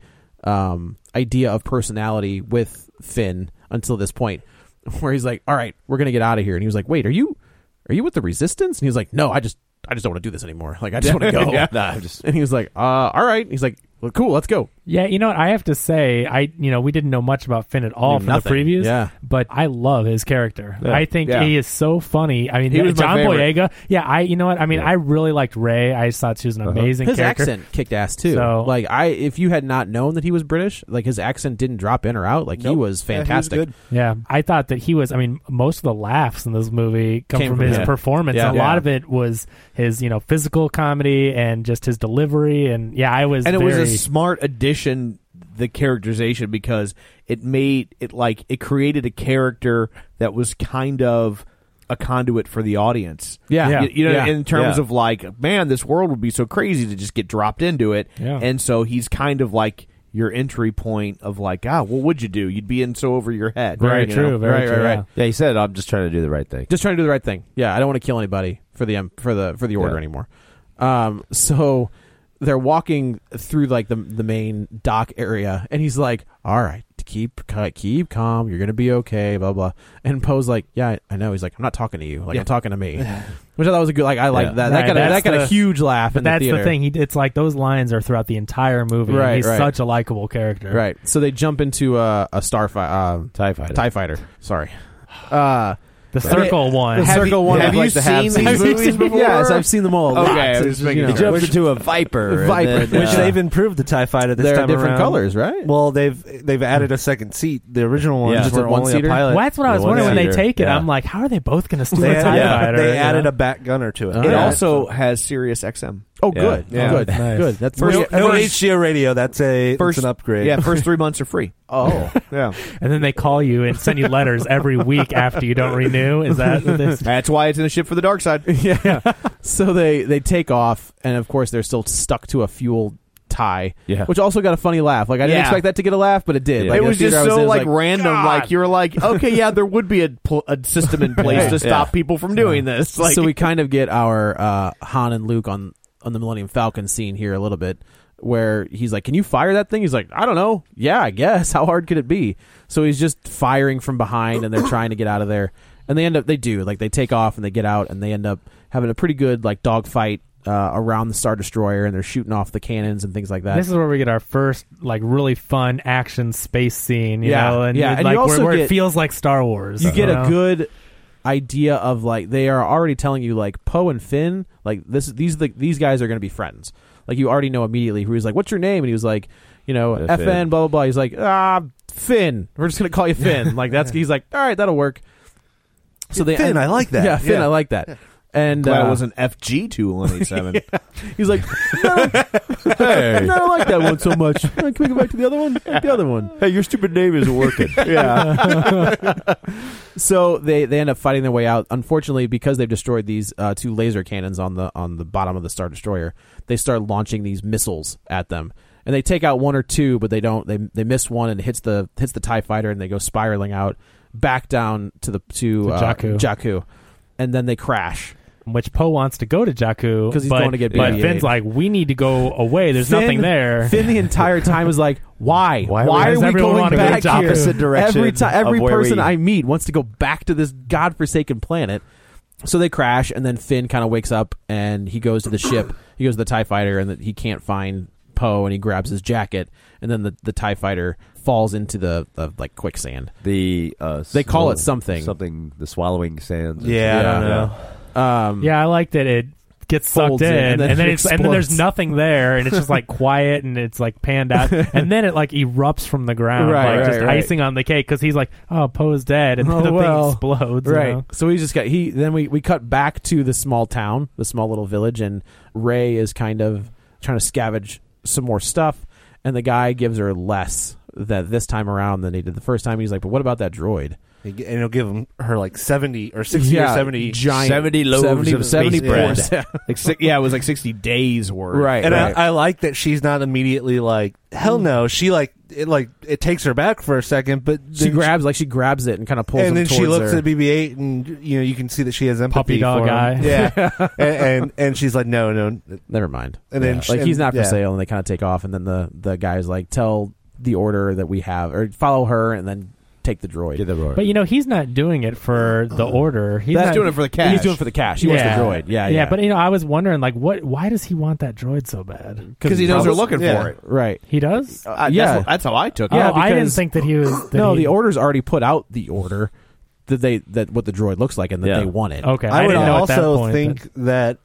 idea of personality with Finn until this point, where he's like, "All right, we're gonna get out of here," and he was like, "Wait, are you with the Resistance?" And he was like, "No, I just don't want to do this anymore. Like I just want to go." Nah, I'm just. And he was like, all right. He's like, well, cool, let's go. Yeah, you know what? I have to say, we didn't know much about Finn at all from Nothing. the previews. Yeah. But I love his character. Yeah. I think Yeah. he is so funny. I mean, He was my John favorite. Boyega. Yeah, you know what? I mean, I really liked Rey. I just thought she was an amazing His character. accent kicked ass too. So- like if you had not known that he was British, like his accent didn't drop in or out. Like he was fantastic. Yeah, he was good. Yeah, I thought that he was. I mean, most of the laughs in this movie come Came from from his him. performance. Yeah. A lot of it was his, physical comedy and just his delivery. And yeah, I was. And it was very, a smart addition, the characterization, because it made it like it created a character that was kind of a conduit for the audience. Yeah. In terms Yeah. of like, man, this world would be so crazy to just get dropped into it. Yeah. And so he's kind of like your entry point of like, what would you do? You'd be in so over your head. very you true. know? Very true. right. Yeah, he said, "I'm just trying to do the right thing." Just trying to do the right thing. Yeah, I don't want to kill anybody for the order Yeah. anymore. So they're walking through like the main dock area, and he's like, "All right, keep calm. You're gonna be okay." Blah blah. And Poe's like, "Yeah, I know." He's like, "I'm not talking to you. Like I'm talking to me," which I thought was a good. Like I like that. Right, That got a that's huge laugh. But in the that's theater. the thing. It's like those lines are throughout the entire movie. and Right, he's right. such a likable character. Right. So they jump into a starfighter, TIE fighter. Sorry. The circle one. The circle one. have I'd like you to have seen these movies before? Yes, I've seen them all. A lot. Okay, I was It's, just making you know, sure. Jumped into a Viper. Viper, and then, Which they've improved the TIE fighter this They're time different around. colors, right? Well, they've added a second seat. The original ones Just were a only a one-seater? pilot. Well, that's what I was Yeah, wondering when they one-seater. take it. Yeah. I'm like, how are they both going to steal They a TIE fighter? they you added know? a back gunner to it. It Yeah. also has Sirius XM. Oh, Yeah. good. Yeah. Good. Nice. Good. That's No, first, no HGO radio. That's it's an upgrade. Yeah, first 3 months are free. Oh, Yeah, And then they call you and send you letters every week after you don't renew. Is that what this? that's why it's in the ship for the dark side. yeah. So they take off, and of course they're still stuck to a fuel tie. Yeah. Which also got a funny laugh. Like I didn't Yeah. expect that to get a laugh, but it did. Yeah. Like, It the was just theater I so in, like was random. God. Like you were like, okay, yeah, there would be a system in place Yeah. to stop people from doing this. Like, So we kind of get our Han and Luke on the Millennium Falcon scene here a little bit, where he's like, "Can you fire that thing?" He's like, "I don't know. Yeah, I guess. How hard could it be?" So he's just firing from behind, and they're trying to get out of there. And they take off and they get out, and they end up having a pretty good like dogfight around the Star Destroyer, and they're shooting off the cannons and things like that. This is where we get our first like really fun action space scene. You Yeah, know, and yeah, and like you also where it get- feels like Star Wars. You get know? a good idea of like they are already telling you like Poe and Finn, like these guys are going to be friends. Like you already know immediately who he's like, "What's your name?" And he was like, Yeah, FN Finn. blah blah blah. He's like, Finn. We're just going to call you Finn. Like that's he's like, "All right, that'll work." So Finn, I like that. Yeah, Finn, Yeah. I like that. And glad it was an FG 2187. he's like, "No, I don't like that one so much. Can we go back to the other one? Like the other one." Hey, your stupid name isn't working. So they end up fighting their way out. Unfortunately, because they've destroyed these two laser cannons on the bottom of the Star Destroyer, they start launching these missiles at them. and they take out one or two, but they don't. They miss one and it hits the TIE fighter, and they go spiraling out back down to Jakku, and then they crash. Which Poe wants to go to Jakku because he's going to get BB-8. But Finn's like, we need to go away. There's nothing there. Finn the entire time is like, why? Why are we going back here? Opposite direction. Every person I meet wants to go back to this godforsaken planet. So they crash, and then Finn kind of wakes up, and he goes to the ship. He goes to the TIE fighter, and he can't find Poe, and he grabs his jacket, and then the TIE fighter falls into the like quicksand. They call it something. The swallowing sands. Yeah, I don't know. I like that it gets sucked in, and then there's nothing there, and it's just like quiet, and it's like panned out, and then it like erupts from the ground, icing on the cake, because he's like, oh, Poe's dead, and then the thing explodes. Right. You know? So we just got Then we cut back to the small town, the small little village, and Rey is kind of trying to scavenge some more stuff, and the guy gives her less this time around than he did the first time. He's like, but what about that droid? And he'll give her like 70 or 60 or 70 giant 70 loaves of 70 bread. It was like 60 days worth. Right. And I like that she's not immediately like, hell no. She it takes her back for a second, but she grabs it and kind of pulls him towards her. And then she looks at BB-8, and you can see that she has empathy puppy dog for him. guy. Yeah. and she's like, no, never mind. And then he's not for sale, and they kind of take off, and then the guy's like, tell the order that we have, or follow her, and then take the droid. But he's not doing it for the order. He's doing it for the cash. He's doing it for the cash. He wants the droid. Yeah. But I was wondering, like, why does he want that droid so bad? Because he knows they're looking for it. Right. He does? That's how I took it. Yeah, I didn't think that he was. The order's already put out the order that what the droid looks like, and that they want it. Okay. I would didn't know also at that point, think that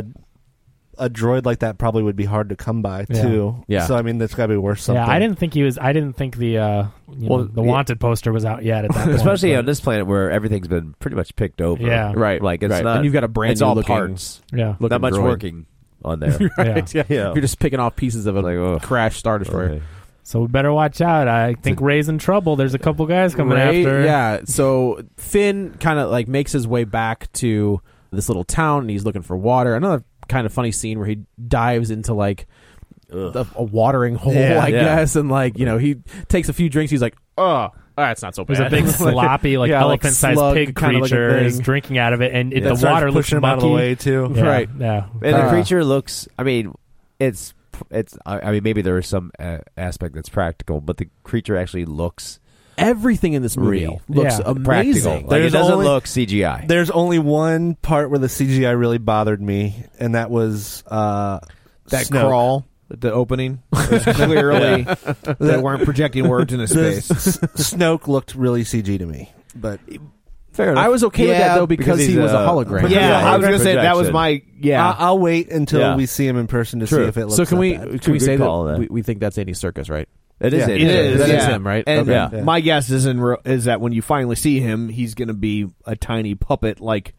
a droid like that probably would be hard to come by too. Yeah. So I mean, that's got to be worth something. Yeah, I didn't think he was. I didn't think the wanted poster was out yet at that point. Especially on this planet where everything's been pretty much picked over. Yeah. Right. Like it's not. And you've got a brand new all looking, parts. Yeah. Not much droid. working on there. Right. Yeah. You're just picking off pieces of a crash Star Destroyer. Okay. So we better watch out. I think Rey's in trouble. There's a couple guys coming after. Yeah. So Finn kind of like makes his way back to this little town, and he's looking for water. Another kind of funny scene where he dives into like a watering hole, I guess, and like he takes a few drinks. He's like, oh, that's not so bad. There's a big sloppy elephant-sized pig creature is drinking out of it, and the water looks him out of the way too. Yeah, right? Yeah, and the creature looks. I mean, it's. I mean, maybe there is some aspect that's practical, but the creature actually looks. Everything in this movie looks amazing. Practical. Like it doesn't look CGI. There's only one part where the CGI really bothered me, and that was that Snoke. Crawl. The opening was clearly they weren't projecting words into space. Snoke looked really CG to me, but fair enough. I was okay with that though because he was a hologram. Yeah, I was going to say that was my I'll wait until we see him in person to see if it looks. So can we say that we think that's Andy Serkis, right? It is. It is. That is him, right? And okay. my guess is that when you finally see him, he's going to be a tiny puppet like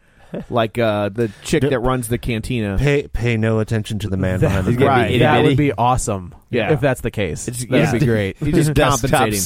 the chick that runs the cantina. Pay no attention to the man behind the right. That would be awesome. Yeah. If that's the case, that'd be great. He's just compensating.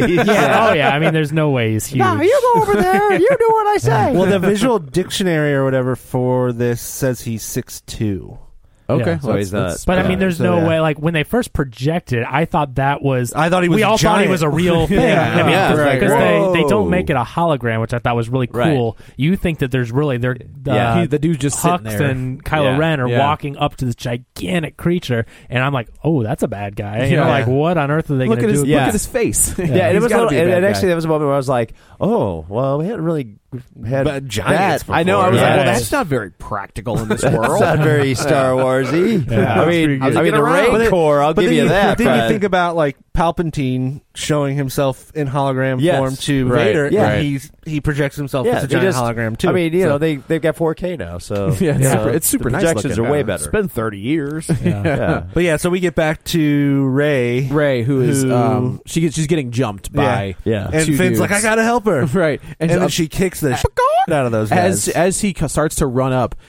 Oh yeah. I mean, there's no way he's huge. No, you go over there. You do what I say. Well, the visual dictionary or whatever for this says he's 6'2". Okay, yeah, so he's not. But I mean, there's no way. Like when they first projected, I thought that was. I thought he was. We all giant. thought he was a real thing. Because they don't make it a hologram, which I thought was really cool. Right. You think that there's really the dude's just Hux sitting there. and Kylo Ren are walking up to this gigantic creature, and I'm like, oh, that's a bad guy. You know, like what on earth are they going to do? Look at his face. And it was. And actually, there was a moment where I was like, oh, well, we hadn't really had giants. I know. I was like, well, that's not very practical in this world. It's not very Star Warsy. Yeah, I mean, the Raid Corps. I'll give you that. But then you think about like Palpatine showing himself in hologram form to Vader. Yeah, he projects himself as a giant hologram too. I mean, you know, they've got 4K now, so it's super nice. Projections looking. are way better. It's been 30 years. But so we get back to Rey, who is she's getting jumped by and Finn's dudes. like, I gotta help her, right, and then she kicks the shit out of those guys. As he starts to run up,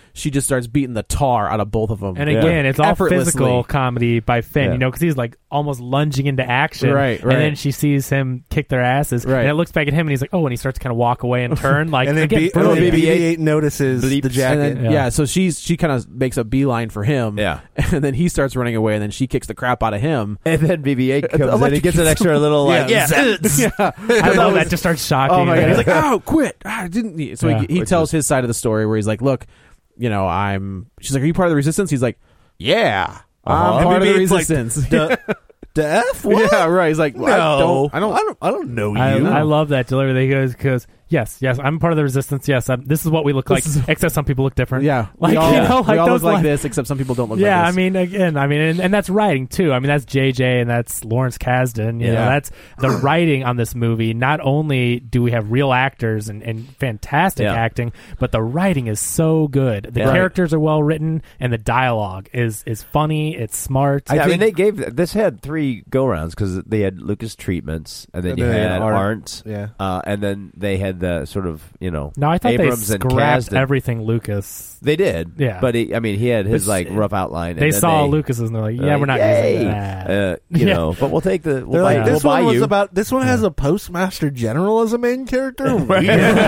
she just starts beating the tar out of both of them. And again, it's all effortlessly. physical comedy by Finn, Yeah. because he's like almost lunging into action. Right. And then she sees him kick their asses. Right. And it looks back at him and he's like, oh, and he starts to kind of walk away and turn. Like, and then again, BB-8 brilliant. notices the jacket. And then, so she kind of makes a beeline for him. Yeah. And then he starts running away, and then she kicks the crap out of him. And then BB-8 comes in. He gets an extra little I love that. Just starts shocking. Oh my god! He's like, "Oh, quit!" I didn't. So Yeah. he tells his side of the story where he's like, "Look, She's like, "Are you part of the resistance?" He's like, "Yeah, I'm part of the resistance." The F? What? Yeah, right. He's like, No. I don't know you. I love that delivery. He goes, because yes, I'm part of the resistance. Yes, this is what we look like. Except some people look different. Yeah, like we all, you know, we all those look like lines. this, except some people don't look like this. Yeah, I mean, again, and that's writing too. I mean, that's JJ and that's Lawrence Kasdan. You know, that's the writing on this movie. Not only do we have real actors and fantastic acting, but the writing is so good. The characters are well written, and the dialogue is funny. It's smart. I mean, they gave this had 3 go-rounds because they had Lucas treatments, and then you had Arndt, and then they had the sort of No, I thought Abrams they and scrapped Kasdan. everything Lucas. They did, Yeah. But he had his rough outline. They and then saw Lucas's and they're like, yeah, we're not using that. You know, but we'll take the. They're like, this we'll one buy was you. about. This one has a postmaster general as a main character. We're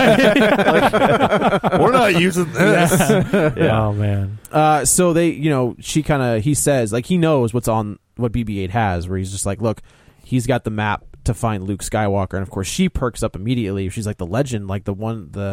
not using this. Oh man. So they, he says, like, he knows what's on what BB-8 has, where he's just like, look, he's got the map to find Luke Skywalker, and of course she perks up immediately. She's like, the legend, like the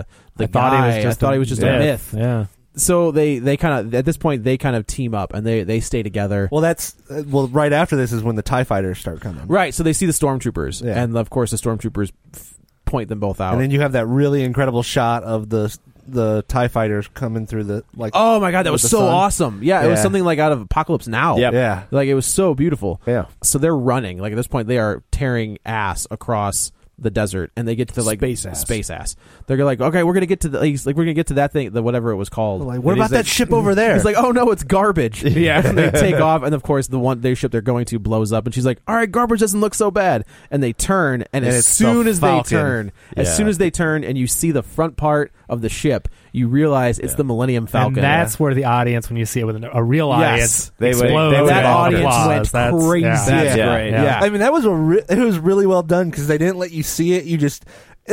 I thought he was just a myth. Yeah. So they kind of, at this point, they kind of team up and they stay together. Well, right after this is when the TIE fighters start coming. Right. So they see the stormtroopers, Yeah. and of course the stormtroopers point them both out. And then you have that really incredible shot of the TIE fighters coming through the Oh my god, that was so sun. awesome! Yeah, it was something like out of Apocalypse Now. Yep. Yeah. Like, it was so beautiful. Yeah. So they're running. Like, at this point, they are tearing ass across the desert, and they get to Space ass. They're like, okay, we're gonna get to we're gonna get to that thing, whatever it was called. Like, what about that ship over there? He's like, oh no, it's garbage. Yeah. And they take off, and of course their ship they're going to blows up, and she's like, all right, garbage doesn't look so bad. And they turn, and as it's soon the as Falcon. as soon as they turn, and you see the front part of the ship, you realize it's the Millennium Falcon. And that's where the audience, when you see it with a real audience, They would- explodes. they would- in that applause. audience went crazy. That's Yeah. great. Yeah. I mean, that was it was really well done because they didn't let you see it. You just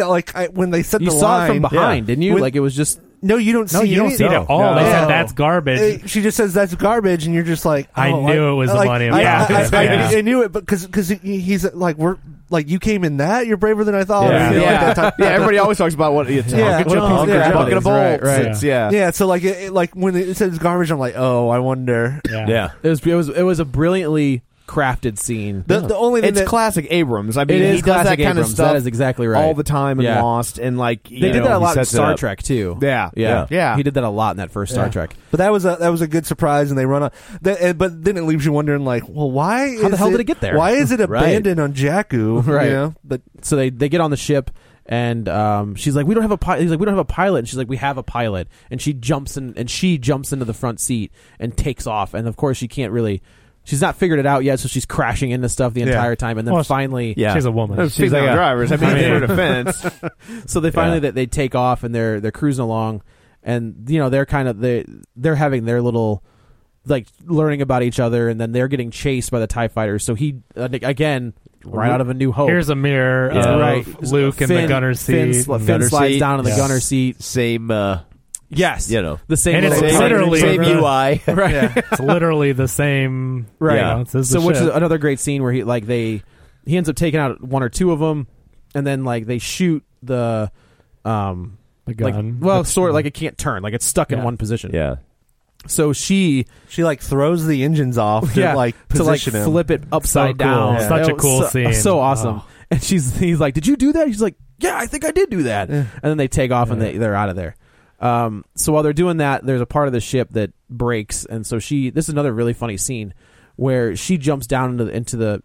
when they set You the saw line it from behind, didn't you? When- like, it was just No, you don't see. No, you don't see it at all. No. They said No. that's garbage. She just says that's garbage, and you're just like, I knew it was the Millennium Falcon. I knew it, but because he's like, we're like, you came in that, you're braver than I thought. Yeah. You know, like Yeah, that type- everybody always talks about what it's Yeah. Uncle John, Uncle John. bucket of bolts. Right. It's, yeah. Yeah, so like like when it says garbage, I'm like, oh, I wonder. Yeah. it was a brilliantly crafted scene. The only thing It's that classic Abrams. I mean, It is he does that classic kind of Abrams. stuff That is exactly right. all the time in Yeah. Lost, and like They did that a lot in sets it Star up. Trek too. Yeah. Yeah. He did that a lot in that first Star Trek. But that was a good surprise, and they run on. But then it leaves you wondering, like, well, why? How the hell did it get there? Why is it Right. abandoned on Jakku? Right. You know? But So they get on the ship, and she's like, we don't have a pilot. He's like, we don't have a pilot. And she's like, we have a pilot. And she jumps into the front seat and takes off. And of course, she can't really. She's not figured it out yet, so she's crashing into stuff the entire time. And then finally, she's a woman. She's like drivers. I mean, in her defense. so they finally they take off, and they're cruising along, and they're kind of they're having their little, like, learning about each other, and then they're getting chased by the TIE fighters. So he again, right out of A New Hope, Here's a mirror of Luke in the gunner's seat. Finn slides down in the gunner seat. Same. Yes, The same. And it's little- literally same UI. right. yeah. It's literally the same. Right. You know, it's the So which is ship. another great scene where he ends up taking out one or two of them, and then like they shoot the the gun. sort of like it can't turn, like it's stuck in Yeah. one position. Yeah. So she She throws the engines off to position him. flip it upside So cool. down. Yeah. Such a It was cool scene. So awesome. Oh. And he's like, "Did you do that?" She's like, "Yeah, I think I did do that." And then they take off and they're out of there. So while they're doing that, there's a part of the ship that breaks, and so this is another really funny scene where she jumps down into the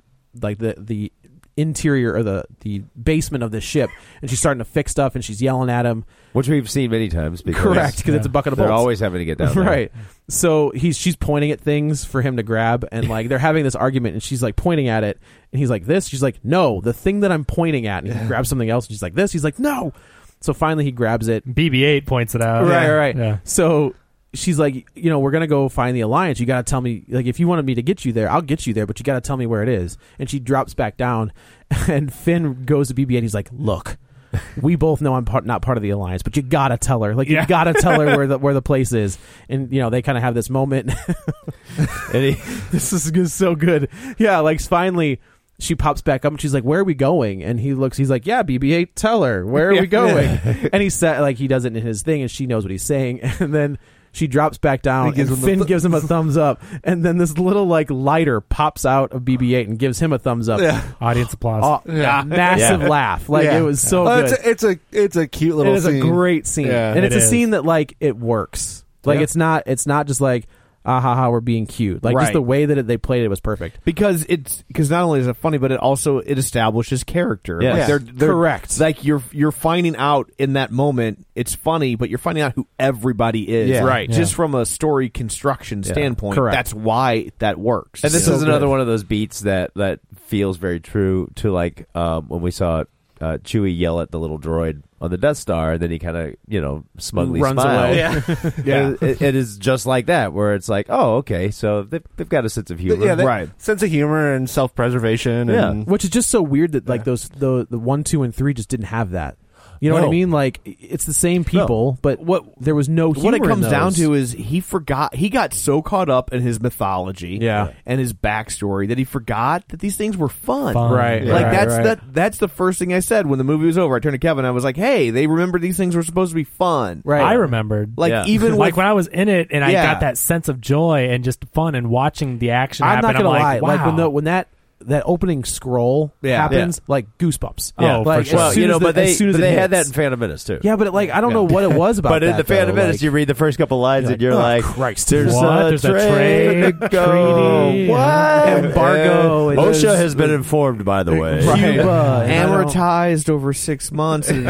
interior or the basement of the ship, and she's starting to fix stuff, and she's yelling at him. Which we've seen many times. Because Correct, because it's a bucket of bolts. They're always having to get down there. Right. So she's pointing at things for him to grab, and like they're having this argument, and she's like pointing at it, and he's like this. She's like, no, the thing that I'm pointing at. And he grabs something else, and she's like this. He's like, no. So finally he grabs it. BB-8 points it out. Right. Yeah. So she's like, we're gonna go find the Alliance. You gotta tell me, like, if you wanted me to get you there, I'll get you there, but you gotta tell me where it is. And she drops back down, and Finn goes to BB-8. He's like, look, we both know I'm not part of the Alliance, but you gotta tell her, you gotta tell her where the place is. And they kind of have this moment. And this is so good. Yeah, like finally. She pops back up and she's like, where are we going? And he's like, yeah, BB-8, tell her, where are we going? And he said, like, he does it in his thing and she knows what he's saying. And then she drops back down and Finn gives him a thumbs up. And then this little, like, lighter pops out of BB-8 and gives him a thumbs up. Yeah. Audience applause. Massive laugh. Like, it was so good. It's a cute little scene. It is a great scene. Yeah. And it's a scene that, like, it works. Like, it's not just like, we're being cute. Like, just the way that they played it was perfect. Because not only is it funny, but it establishes character. Yes. Like they're correct. Like you're finding out in that moment, it's funny, but you're finding out who everybody is. Yeah. Right. Just from a story construction standpoint. Correct. That's why that works. And this So is another good. one of those beats that feels very true to like when we saw Chewie yell at the little droid on the Death Star, and then he kind of smugly runs smiles. away. Yeah, it is just like that, where it's like, oh, okay, so they've got a sense of humor, right? Sense of humor and self-preservation, and Which is just so weird that like the 1, 2, and 3 just didn't have that. You know what I mean? Like, it's the same people, but there was no humor. What it comes in down those. to is he got so caught up in his mythology Yeah. and his backstory that he forgot that these things were fun. Right. Like right. that's the first thing I said when the movie was over. I turned to Kevin. I was like, "Hey, they remember these things were supposed to be fun." Right. I remembered. Like even like with, when I was in it and I Yeah. got that sense of joy and just fun and watching the action I'm happen. not gonna lie. Like, wow. Like when that opening scroll happens, like goosebumps. Yeah. Oh, like, for sure. as soon as but as soon as they it had that hits. in Phantom Menace too. Yeah, but I don't know what it was about. But in that, the Phantom though. Menace, Like, you read the first couple lines and you're like, Christ, "There's What? a There's a trade to trade, go. treaty, What embargo, And it OSHA is- has been informed, by the way. Right. Cuba, and I don't- amortized over 6 months at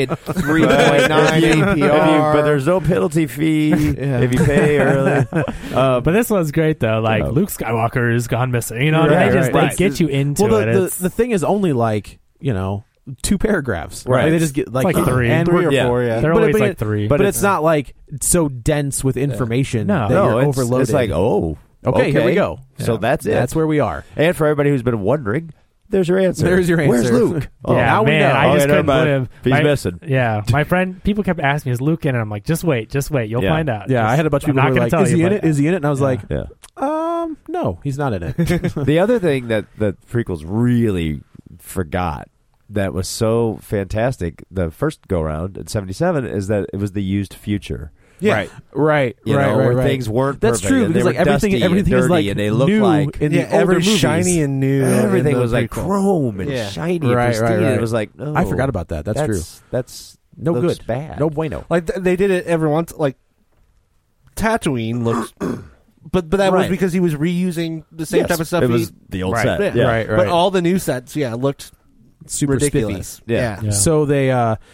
3.9 APR. But there's no penalty fee if you pay early. But this one's great though. Like Luke Skywalker has gone missing. You know, Right, they right. get you into well, it. the thing is only like 2 paragraphs. Right. Like, they just get like, It's like 3. and 3 or Yeah. 4. Yeah, They're but always it- like 3. But it's not like so dense with information No. that you're it's, overloaded. it's like, oh, okay, here we go. So that's it. That's where we are. And for everybody who's been wondering, there's your answer. There's your Where's answer. Luke? Oh, yeah, now we man, know. I just Okay, couldn't never believe mind. He's missing. Yeah, my friend, people kept asking me, "Is Luke in it?" I'm like, "Just wait, you'll Yeah. find out." Yeah, I had a bunch of I'm people not who were gonna like, tell "Is you, he in but- it? Is he in it?" And I was like, Yeah. no, he's not in it. The other thing that prequels really forgot that was so fantastic the first go round in 77 is that it was the used future. yeah. right, You know, where things weren't That's perfect, true and because they like were everything dusty and is dirty, like and they look new like in Yeah, the older every movies. shiny and new. everything in the was like prequel. chrome and Yeah. shiny and Right, pristine. right, And right. it was like, no, I forgot about that. That's true. That's No looks good. bad. No bueno. Like they did it every once. Like Tatooine looks, but that was Right. because he was reusing the same Yes, type of stuff. It was the old Right. set. Yeah. Right, But all the new sets, looked Super ridiculous. spiffy. Yeah. Yeah. So they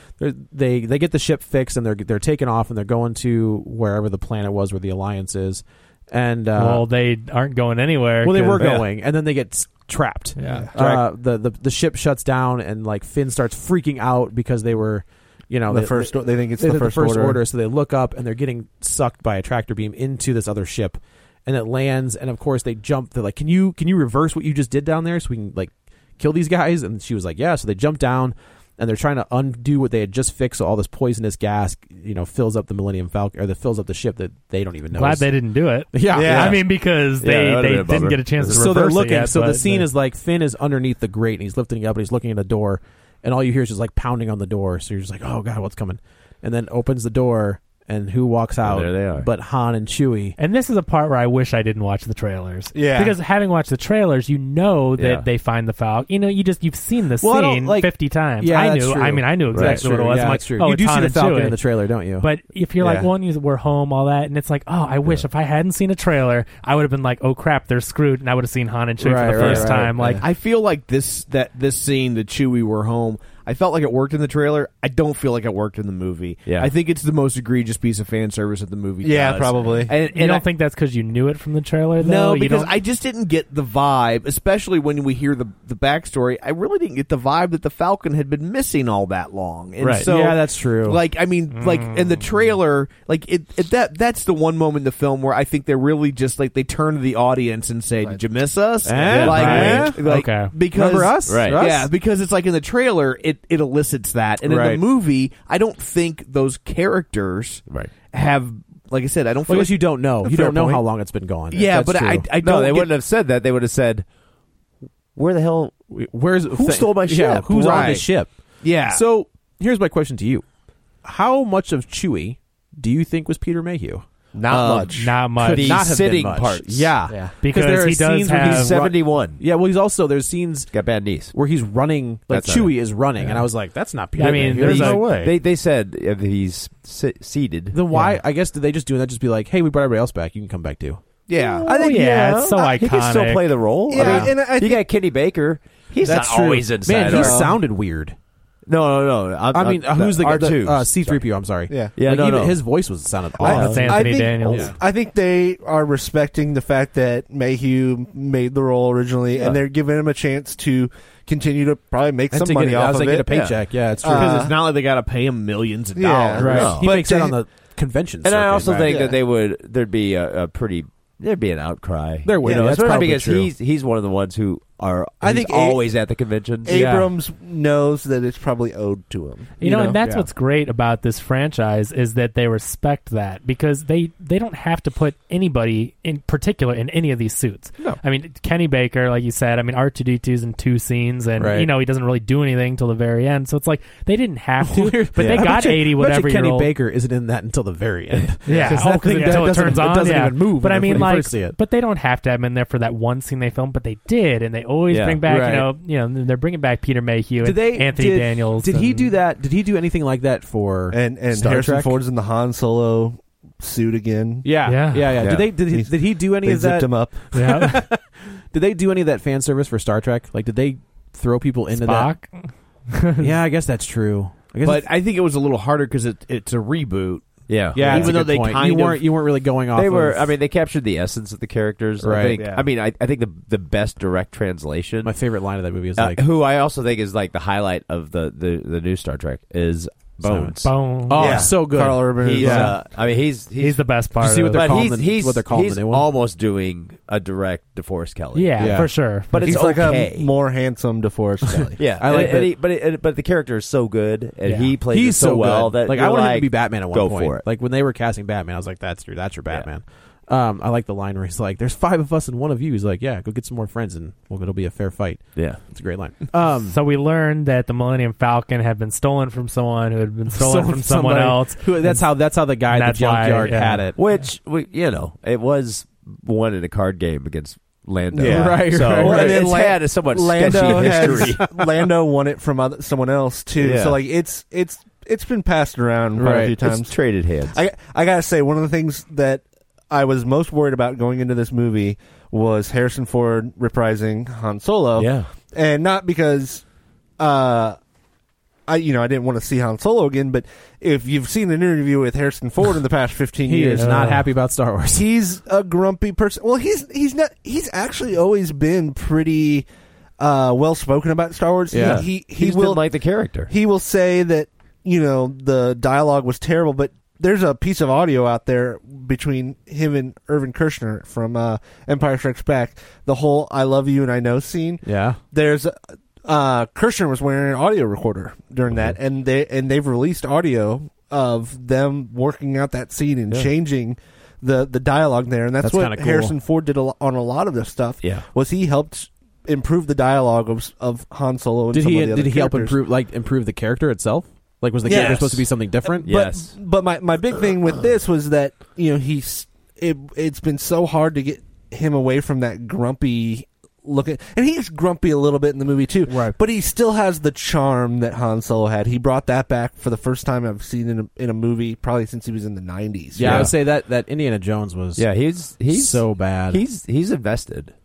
get the ship fixed and they're taking off and they're going to wherever the planet was where the Alliance is, and well, they aren't going anywhere. they 'cause- were going, and then they get trapped. Yeah. The ship shuts down and like Finn starts freaking out because they were, They think it's they the did first order. So they look up and they're getting sucked by a tractor beam into this other ship, and it lands. And of course they jump. They're like, "Can you reverse what you just did down there so we can like kill these guys?" And she was like, "Yeah." So they jump down and they're trying to undo what they had just fixed. So all this poisonous gas, fills up the Millennium Falcon, or that fills up the ship that they don't even know. Glad they didn't do it. Yeah. I mean, because Yeah, that they would've been a didn't bummer. get a chance to So reverse they're it looking. yet, So the but scene they- is like Finn is underneath the grate and he's lifting it up and he's looking at a door, and all you hear is just like pounding on the door. So you're just like, "Oh God, what's coming?" And then opens the door, and who walks out? there they are. But Han and Chewie. And this is a part where I wish I didn't watch the trailers. Yeah. Because having watched the trailers, you know that Yeah. they find the Falcon. You've seen the Well, I don't, scene like- 50 times. Yeah, I that's knew. true. I mean, I knew That's exactly what true. it was. Yeah, I'm like, that's true. oh, You it's do see Han the and Falcon Chewie. in the trailer, don't you? But if you're like, Yeah. we're home, all that, and it's like, oh, I wish if I hadn't seen a trailer, I would have been like, oh crap, they're screwed, and I would have seen Han and Chewie Right, for the right, first right. time. Like, I feel like this scene, the Chewie were home. I felt like it worked in the trailer. I don't feel like it worked in the movie. Yeah. I think it's the most egregious piece of fan service that the movie does. Probably. And you don't think that's because you knew it from the trailer, though? No, because I just didn't get the vibe, especially when we hear the backstory. I really didn't get the vibe that the Falcon had been missing all that long. And Right. so, Yeah, that's true. Like, I mean, like in the trailer, like that's the one moment in the film where I think they're really just like they turn to the audience and say, "Did you miss us?" Okay. Because remember us? Right. Yeah, because it's like in the trailer, it elicits that, and in Right. the movie, I don't think those characters have. Like I said, I don't feel Because like you don't know. You Fair don't know point. how long it's been gone. Yeah, That's but true. I No, don't. they get- wouldn't have said that. They would have said, "Where the hell? Who stole my ship? Yeah, who's on the Right. ship? Yeah. So here's my question to you: how much of Chewie do you think was Peter Mayhew? Not much. Not much. Could The not have sitting been much. parts. Yeah, Because there are he does scenes where have- he's He's 71. Yeah, well, he's also there's scenes Got bad knees." where he's running, like That's not Chewie is running, and I was like, "That's not Peter." I mean, Mayhew. there's He's- no way. They said he's seated. Then why? I guess did they just do that? Just be like, "Hey, we brought everybody else back. You can come back too." yeah. I think it's so he can still iconic. play the role. Yeah, I mean, and I you think- got Kenny Baker. He's That's not true. always inside. Man, he of- sounded weird. No. I mean, who's the guy? R2? C-3PO. I'm sorry. Yeah. Yeah, Like, no, even no. his voice sounded That's off. Anthony think, Daniels. I think they are respecting the fact that Mayhew made the role originally, and they're giving him a chance to continue to probably make And some to money get, off as of they it. get a paycheck. Yeah, it's true. Because it's not like they got to pay him millions of Yeah, dollars. right. No. He But makes that to- on the convention. And I circuit. also think Yeah. that there'd be a pretty there'd be an outcry. There would. You know, Yeah, that's especially probably because true. he's one of the ones who are. I he's think always at the conventions. Abrams knows that it's probably owed to him. You know, and that's what's great about this franchise is that they respect that because they don't have to put anybody in particular in any of these suits. No. I mean, Kenny Baker, like you said, I mean, R2-D2's in 2 scenes and, Right. you know, he doesn't really do anything till the very end. So it's like they didn't have to, but they I got bet you- 80 I bet you whatever Kenny year old. Baker isn't in that until the very end. Yeah, Because that thing until it doesn't- turns on, doesn't yeah. even move. But I when mean, you like, first see it. but they don't have to have him in there for that one scene they filmed, but they did, and they always Yeah, bring back, right. you know, they're bringing back Peter Mayhew Did they? and Anthony did, Daniels. Did he and- do that? Did he do anything like that for And Star Harrison Trek? Ford's in the Han Solo suit again. Yeah, Yeah. yeah. Yeah. Did he do any They of zipped that? him up. Yeah. Did they do any of that fan service for Star Trek? Like, did they throw people into Spock. that? Yeah, I guess that's true. I guess But I think it was a little harder because it's a reboot. Yeah, yeah, even that's a though good they point. kind you weren't really going off. They were. of- I mean, they captured the essence of the characters. Right. I think. Yeah. I mean, I think the best direct translation. my favorite line of that movie is like, who I also think is like the highlight of the new Star Trek is Bones. Boom. oh, Yeah. so good. Carl Urban. He's, Yeah. I mean, he's He's the best part. You see of what it. they're but calling he's what they're calling he's the new one? almost doing a direct DeForest Kelly. Yeah, Yeah. for sure. But it's He's like okay. a more handsome DeForest Kelly. Yeah, I like and that- but the character is so good, and Yeah. he plays He's it so well good. that like you're I wanted him to like, be Batman at one go point. for it. Like when they were casting Batman, I was like, "That's your Batman." I like the line where he's like, "There's 5 of us and one of you." He's like, "Yeah, go get some more friends and it'll be a fair fight." Yeah, It's a great line. So we learned that the Millennium Falcon had been stolen from someone who had been stolen from someone somebody else. That's how the guy at the That's why, junkyard yeah. had it. which it was won in a card game against Lando. Yeah. Right, So right. Well, and then it's had a somewhat Lando sketchy has history. Lando won it from someone else too. Yeah. So like it's been passed around quite a Right. few It's times. traded hands. I gotta say, one of the things that I was most worried about going into this movie was Harrison Ford reprising Han Solo. Yeah. And not because I didn't want to see Han Solo again, but if you've seen an interview with Harrison Ford in the past 15 He years, is not happy about Star Wars. he's a grumpy person. Well, he's not. He's actually always been pretty well spoken about Star Wars. Yeah. He He's will been like the character. he will say that the dialogue was terrible, but there's a piece of audio out there between him and Irvin Kershner from Empire Strikes Back. The whole "I love you and I know" scene. Yeah. There's Kershner was wearing an audio recorder during that, and they've released audio of them working out that scene and changing the dialogue there, and that's what kinda cool. Harrison Ford did on a lot of this stuff. Yeah. Was he helped improve the dialogue of Han Solo and Did some he of the other did he help characters. improve the character itself? Like was the character Yes. supposed to be something different? Yes. But my big thing with this was that it's been so hard to get him away from that grumpy looking, and he's grumpy a little bit in the movie too. Right. But he still has the charm that Han Solo had. He brought that back for the first time I've seen in a movie probably since he was in the 90s. Yeah, I would say that Indiana Jones was Yeah, he's so bad. He's invested.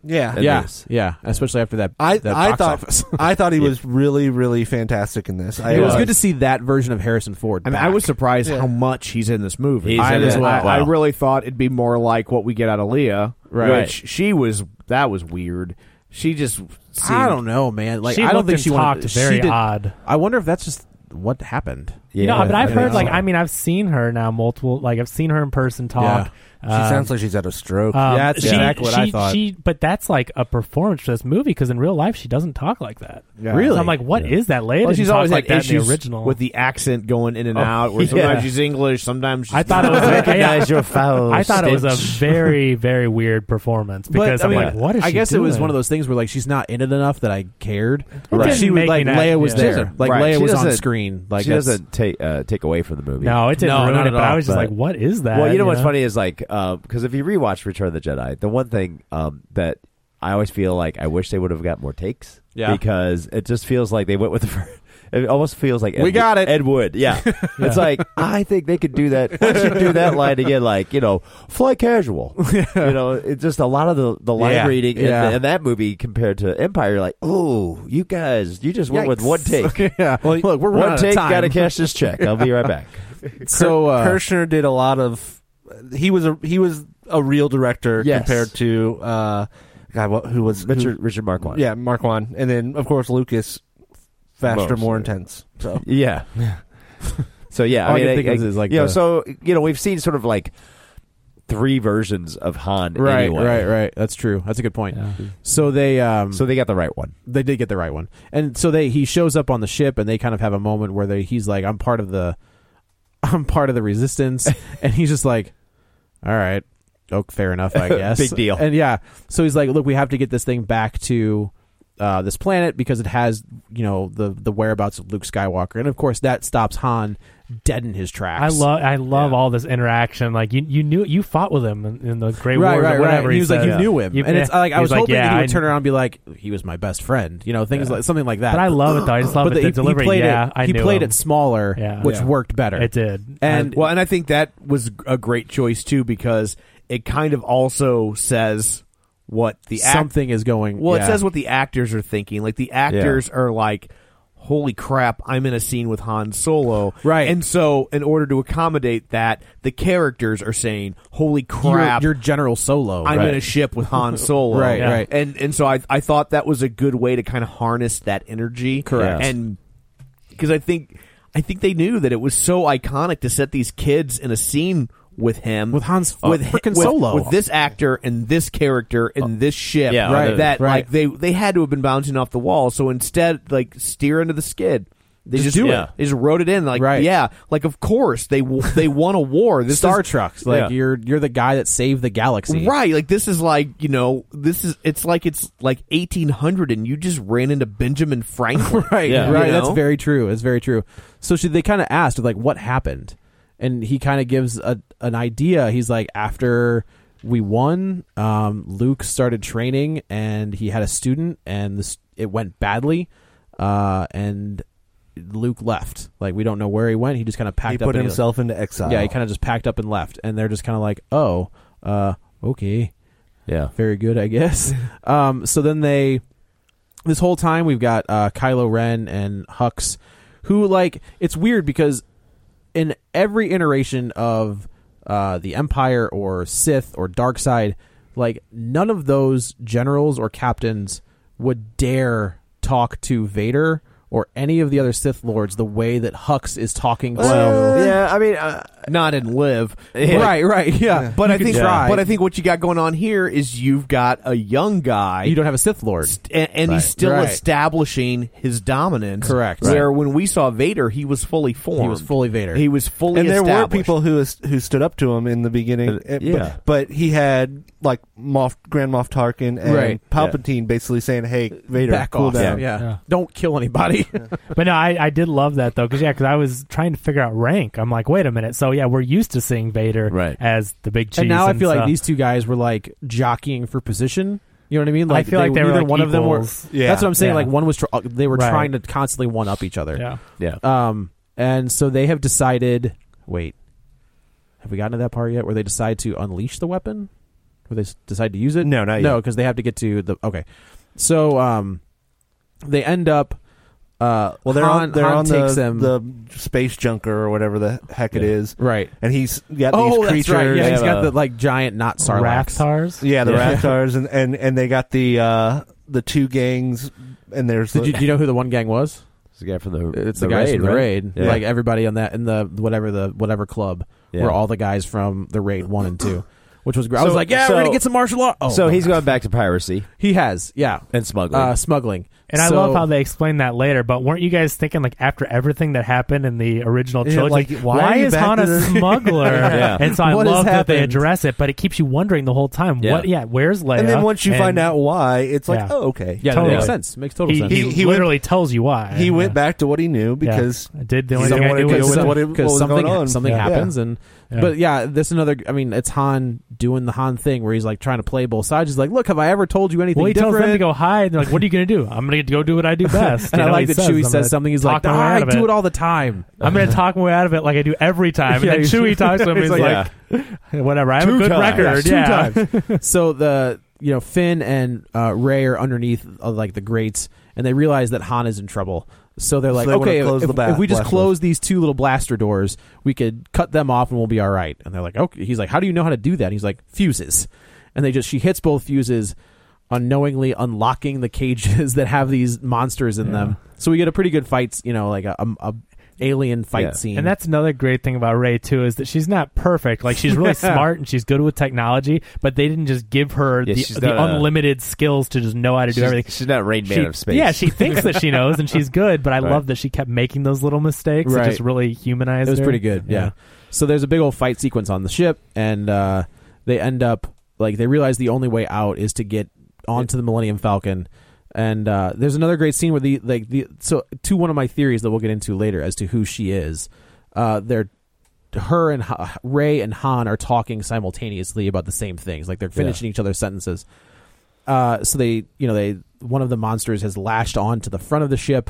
Yeah, yeah. Especially after that. I box thought office. I thought he was really, really fantastic in this. It was good to see that version of Harrison Ford. I mean, I was surprised how much he's in this movie. I really thought it'd be more like what we get out of Leah, which that was weird. She just I don't know, man. Like she I don't think she talked very odd. I wonder if that's just what happened. Yeah, but I've heard I've seen her now multiple. Like I've seen her in person talk. Yeah. She sounds like she's had a stroke. Yeah, that's exactly what I thought. But that's like a performance for this movie because in real life she doesn't talk like that. Yeah. Really? So I'm like, what is that? Leia she's didn't always talk like had that in issues the original with the accent going in and out. Where sometimes she's English, sometimes she's I thought not. it was recognize your foul. I thought it was a stench. very, very weird performance because but, I'm like, what is she I guess doing? it was one of those things where like she's not in it enough that I cared. Right. She was like Leia was Yeah. there. Like Right. Leia She was on doesn't- screen. Like she doesn't take away from the movie. No, it didn't No, ruin not it. at But I all, was just but- like, what is that? Well, you know what's funny is like because if you rewatch Return of the Jedi, the one thing that I always feel like I wish they would have got more takes. Yeah. Because it just feels like they went with the. It almost feels like We got it. Ed Wood. Yeah. It's like I think they could do that. Why don't you do that line again? Like fly casual. It's just a lot of the line reading in that movie compared to Empire. You're like, oh, you guys, you just went with one take. Yeah. Well, look, we're running one out of take. time. Got to cash this check. I'll be right back. So Kirshner did a lot of. He was a real director compared to who was Richard Marquand. Yeah, Marquand, and then of course Lucas, faster, Most, more yeah. intense. So Yeah. So yeah, All I I mean, can think of is like so we've seen sort of like 3 versions of Han. Right, anyway. right. That's true. That's a good point. Yeah. So they got the right one. They did get the right one, and so he shows up on the ship, and they kind of have a moment where he's like, I'm part of the resistance, and he's just like, all right, fair enough, I guess. Big deal. And so he's like, look, we have to get this thing back to this planet because it has the whereabouts of Luke Skywalker, and of course that stops Han dead in his tracks. I love all this interaction. Like you fought with him in the Grey Wars right, or whatever. He was like, you knew him, and it's like I was hoping that he would I turn around and be like, he was my best friend, things like something like that. But I love it though. I just love but it. The delivery. He played it smaller, which worked better. It did, and and I think that was a great choice too because it kind of also says what the something is going. Well, it says what the actors are thinking. Like the actors are like, holy crap, I'm in a scene with Han Solo. Right. And so in order to accommodate that, the characters are saying, holy crap, you're General Solo. I'm in a ship with Han Solo. Right. And so I thought that was a good way to kind of harness that energy. Correct. And because I think they knew that it was so iconic to set these kids in a scene with him, with Han's freaking Solo, with this actor and this character and this ship, that like they had to have been bouncing off the wall. So instead, like steer into the skid. They just do it. They just wrote it in, like like of course they won a war. This Star Treks, like you're the guy that saved the galaxy, right? Like this is like it's like 1800 and you just ran into Benjamin Franklin, right? That's very true. It's very true. So they kind of asked like, what happened? And he kind of gives an idea. He's like, after we won, Luke started training, and he had a student, and it went badly, and Luke left. Like, we don't know where he went. He just kind of packed up. He put himself into exile. Yeah, he kind of just packed up and left. And they're just kind of like, oh, okay. Yeah. Very good, I guess. So then this whole time we've got Kylo Ren and Hux, who, like, it's weird because in every iteration of the Empire or Sith or Darkseid, like, none of those generals or captains would dare talk to Vader or any of the other Sith Lords the way that Hux is talking to. Yeah, I mean, not in Live, right, yeah. But I think what you got going on here is you've got a young guy. You don't have a Sith Lord, and he's still establishing his dominance. Correct. Where when we saw Vader, he was fully formed. He was fully Vader. He was fully. And there established. were people who stood up to him in the beginning. But he had like Grand Moff Tarkin and Palpatine basically saying, "Hey, Vader, back cool off. down. Yeah. Don't kill anybody." But no, I did love that though, because I was trying to figure out rank. I'm like, wait a minute. So we're used to seeing Vader as the big cheese, and now I feel like these two guys were like jockeying for position. You know what I mean? Like I feel like they were like one of them were. equals. That's what I'm saying. Like one was they were trying to constantly one up each other. Yeah. And so they have decided. Wait, have we gotten to that part yet? Where they decide to unleash the weapon? Where they decide to use it? No, not yet. No, because they have to get to the... Okay. So they end up... they're Han on takes the space junker or whatever the heck it is. Right. And he's got these creatures. That's right. Yeah, he's got the like giant not Sarlaccs. Rathars? Yeah, the Rathars. And they got the two gangs. And there's... Do you know who the one gang was? It's the guy from the It's the guys raid, from the right? raid. Yeah. Like everybody on that in the whatever club were all the guys from the raid 1 and 2. Which was great. I was like, we're going to get some martial law. Oh, so he's going back to piracy. He has, yeah. And smuggling. Smuggling. And I love how they explain that later, but weren't you guys thinking, like, after everything that happened in the original trilogy, like, why is Han a smuggler? Yeah. And so I What love has that they happened? address it, but it keeps you wondering the whole time, where's Leia? And then once you find out why, it's like, Yeah. oh, okay. Yeah, Totally. that makes sense. Makes total sense. He literally tells you why. He went back to what he knew because I did the only he thing I wanted knew to was go with what was going on. Something Yeah. happens, and but this another. I mean, it's Han doing the Han thing where he's like trying to play both sides. He's like, "Look, have I ever told you anything Well, he different?" tells them to go hide. And they're like, what are you going to do? I'm going to go do what I do best. And You I know, like he that Chewie "I'm says gonna something. He's like, talk my way I out of do it. it all the time. I'm going to talk my way out of it like I do every time." And then Chewie talks to him. He's like, whatever. I have a good record. Yeah, 2 times. So the Finn and Rey are underneath like the grates, and they realize that Han is in trouble. So they're like, they wanna okay, close if we just blast close these 2 little blaster doors, we could cut them off and we'll be all right. And they're like, okay. He's like, how do you know how to do that? And he's like, fuses. And she hits both fuses, unknowingly unlocking the cages that have these monsters in them. So we get a pretty good fight, like a alien fight scene. And that's another great thing about Rey too, is that she's not perfect. Like, she's really smart and she's good with technology, but they didn't just give her the unlimited skills to just know how to do everything. She's not Rain Man of space. Yeah, she thinks that she knows and she's good, but I love that she kept making those little mistakes. It just really humanized It was her. pretty good, yeah. So there's a big old fight sequence on the ship, and they end up, they realize the only way out is to get onto the Millennium Falcon. And there's another great scene where so to one of my theories that we'll get into later as to who she is, her and Rey and Han are talking simultaneously about the same things, like they're finishing each other's sentences. So they one of the monsters has lashed on to the front of the ship,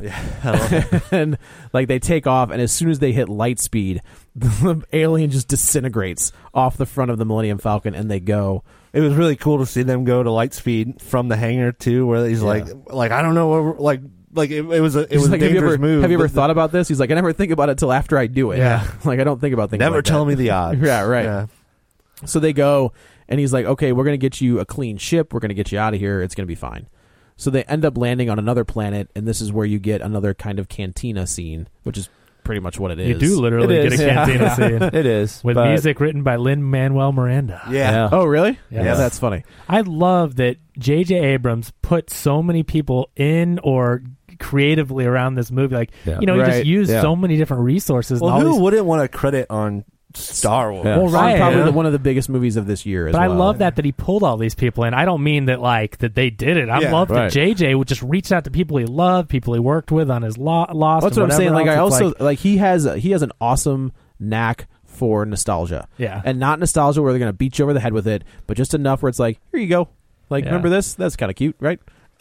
and they take off, and as soon as they hit light speed, the alien just disintegrates off the front of the Millennium Falcon, and they go. It was really cool to see them go to light speed from the hangar too, where he's like I don't know what it was a dangerous move. Have you ever thought about this? He's like, I never think about it till after I do it. Yeah, I don't think about things. Never like tell that. me the odds. Yeah, right. Yeah. So they go, and he's like, okay, we're gonna get you a clean ship. We're gonna get you out of here. It's gonna be fine. So they end up landing on another planet, and this is where you get another kind of cantina scene, which is pretty much what it is. You do literally get a cantina scene. It is. With music written by Lin-Manuel Miranda. Yeah. Oh, really? Yeah. That's funny. I love that J.J. Abrams put so many people in or creatively around this movie. Like, he just used so many different resources. Well, who wouldn't want to credit on Star Wars? Yeah. Well, right, probably one of the biggest movies of this year. But I love that he pulled all these people in. I don't mean that that they did it. I love that JJ would just reach out to people he loved, people he worked with on his Lost. That's what I'm saying. I also he has an awesome knack for nostalgia. Yeah, and not nostalgia where they're going to beat you over the head with it, but just enough where it's like, here you go. Remember this? That's kind of cute, right?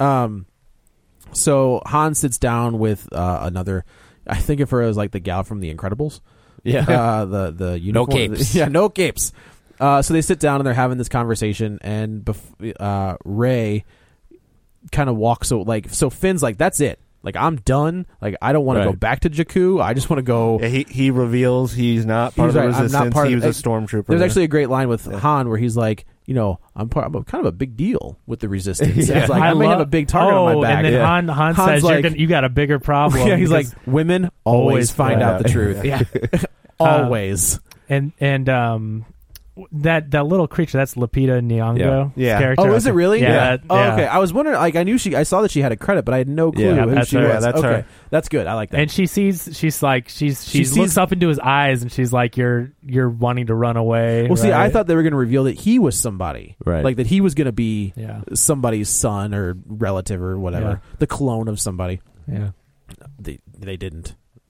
So Han sits down with another. I think of her as the gal from The Incredibles. Yeah, the uniform. No capes. Yeah, no capes. So they sit down and they're having this conversation, and Rey kind of walks. So Finn's like, that's it. I'm done. I don't want to go back to Jakku. I just want to go. Yeah, he reveals he's not part of the Resistance. He was a stormtrooper. There's actually a great line with Han where he's like, I'm kind of a big deal with the Resistance. Yeah. It's I may have a big target on my back. And then Han says, you got a bigger problem. Yeah, he's like, women always find out the truth. Yeah. Always. And that little creature, that's Lupita Nyong'o's character. Oh, is it really? Yeah. Okay. I was wondering. I saw that she had a credit, but I had no clue who she was. Yeah, that's her. That's good. I like that. And she looks up into his eyes, and she's like, "You're wanting to run away." Well, see, I thought they were going to reveal that he was somebody, right? That he was going to be somebody's son or relative or whatever, the clone of somebody. Yeah. They didn't.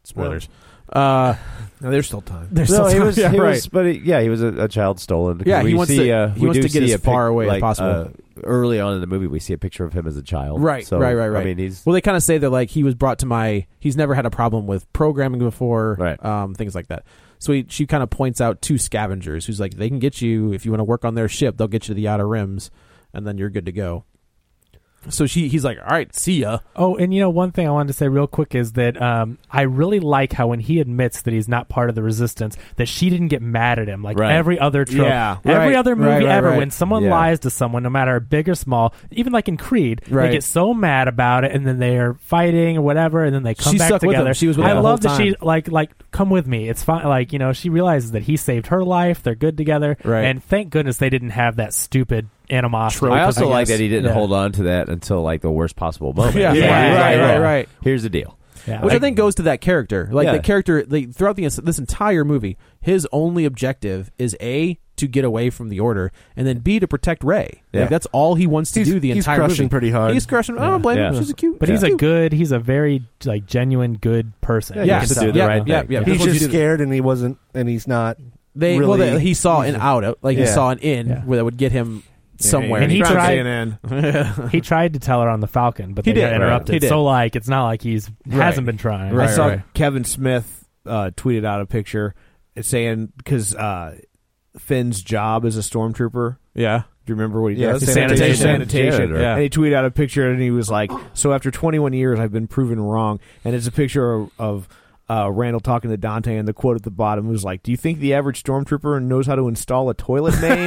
Spoilers. No, there's still time. There's No, still he time. was, Yeah, he right. was, but he was a child stolen. Yeah, We he wants see, to- he we wants do to get see as a far away as possible. Early on in the movie, we see a picture of him as a child. Right, So, right. I mean, he's Well, they kind of say that like he was brought to my. He's never had a problem with programming before, Right. things like that. So she kind of points out two scavengers who's like they can get you if you want to work on their ship. They'll get you to the Outer Rims, and then you're good to go. So he's like, all right, see ya. Oh, and one thing I wanted to say real quick is that I really like how when he admits that he's not part of the Resistance, that she didn't get mad at him like Right. every other trope. Yeah. Every Right, other movie right, ever, right. when someone Yeah. lies to someone, no matter big or small, even like in Creed, Right. they get so mad about it, and then they are fighting or whatever, and then they come She back stuck with together. him. She was with I him the love whole that she time. like come with me. It's fine. Like she realizes that he saved her life. They're good together, Right. and thank goodness they didn't have that stupid animosity. I also like guess. that he didn't Yeah. hold on to that until like the worst possible moment. Yeah, He's like, right. Here's the deal. Yeah. Which I think goes to that character. Like Yeah. the character, throughout this entire movie, his only objective is A, to get away from the Order, and then B, to protect Rey. Yeah. Like that's all he wants to do the he's entire crushing movie. pretty hard. He's crushing. I don't blame him. Yeah. She's a cute. But he's a very like genuine good person. Yeah, Yeah, he wants to do the right thing. Yeah. He's That's what just you do. scared, and he's not. He saw an out. Like he Yeah. saw an in Yeah. where that would get him somewhere. And he He's trying to tried- say an end. He tried to tell her on the Falcon, but He they got did. interrupted. He did. So like it's not like he's hasn't been trying. Right. I saw right. Kevin Smith tweeted out a picture saying because Finn's job is a stormtrooper. Yeah. Do you remember what he Yeah, does? sanitation. Sanitation. Yeah. And he tweeted out a picture, and he was like, "So after 21 years, I've been proven wrong." And it's a picture of Randall talking to Dante, and the quote at the bottom was like, "Do you think the average stormtrooper knows how to install a toilet main?"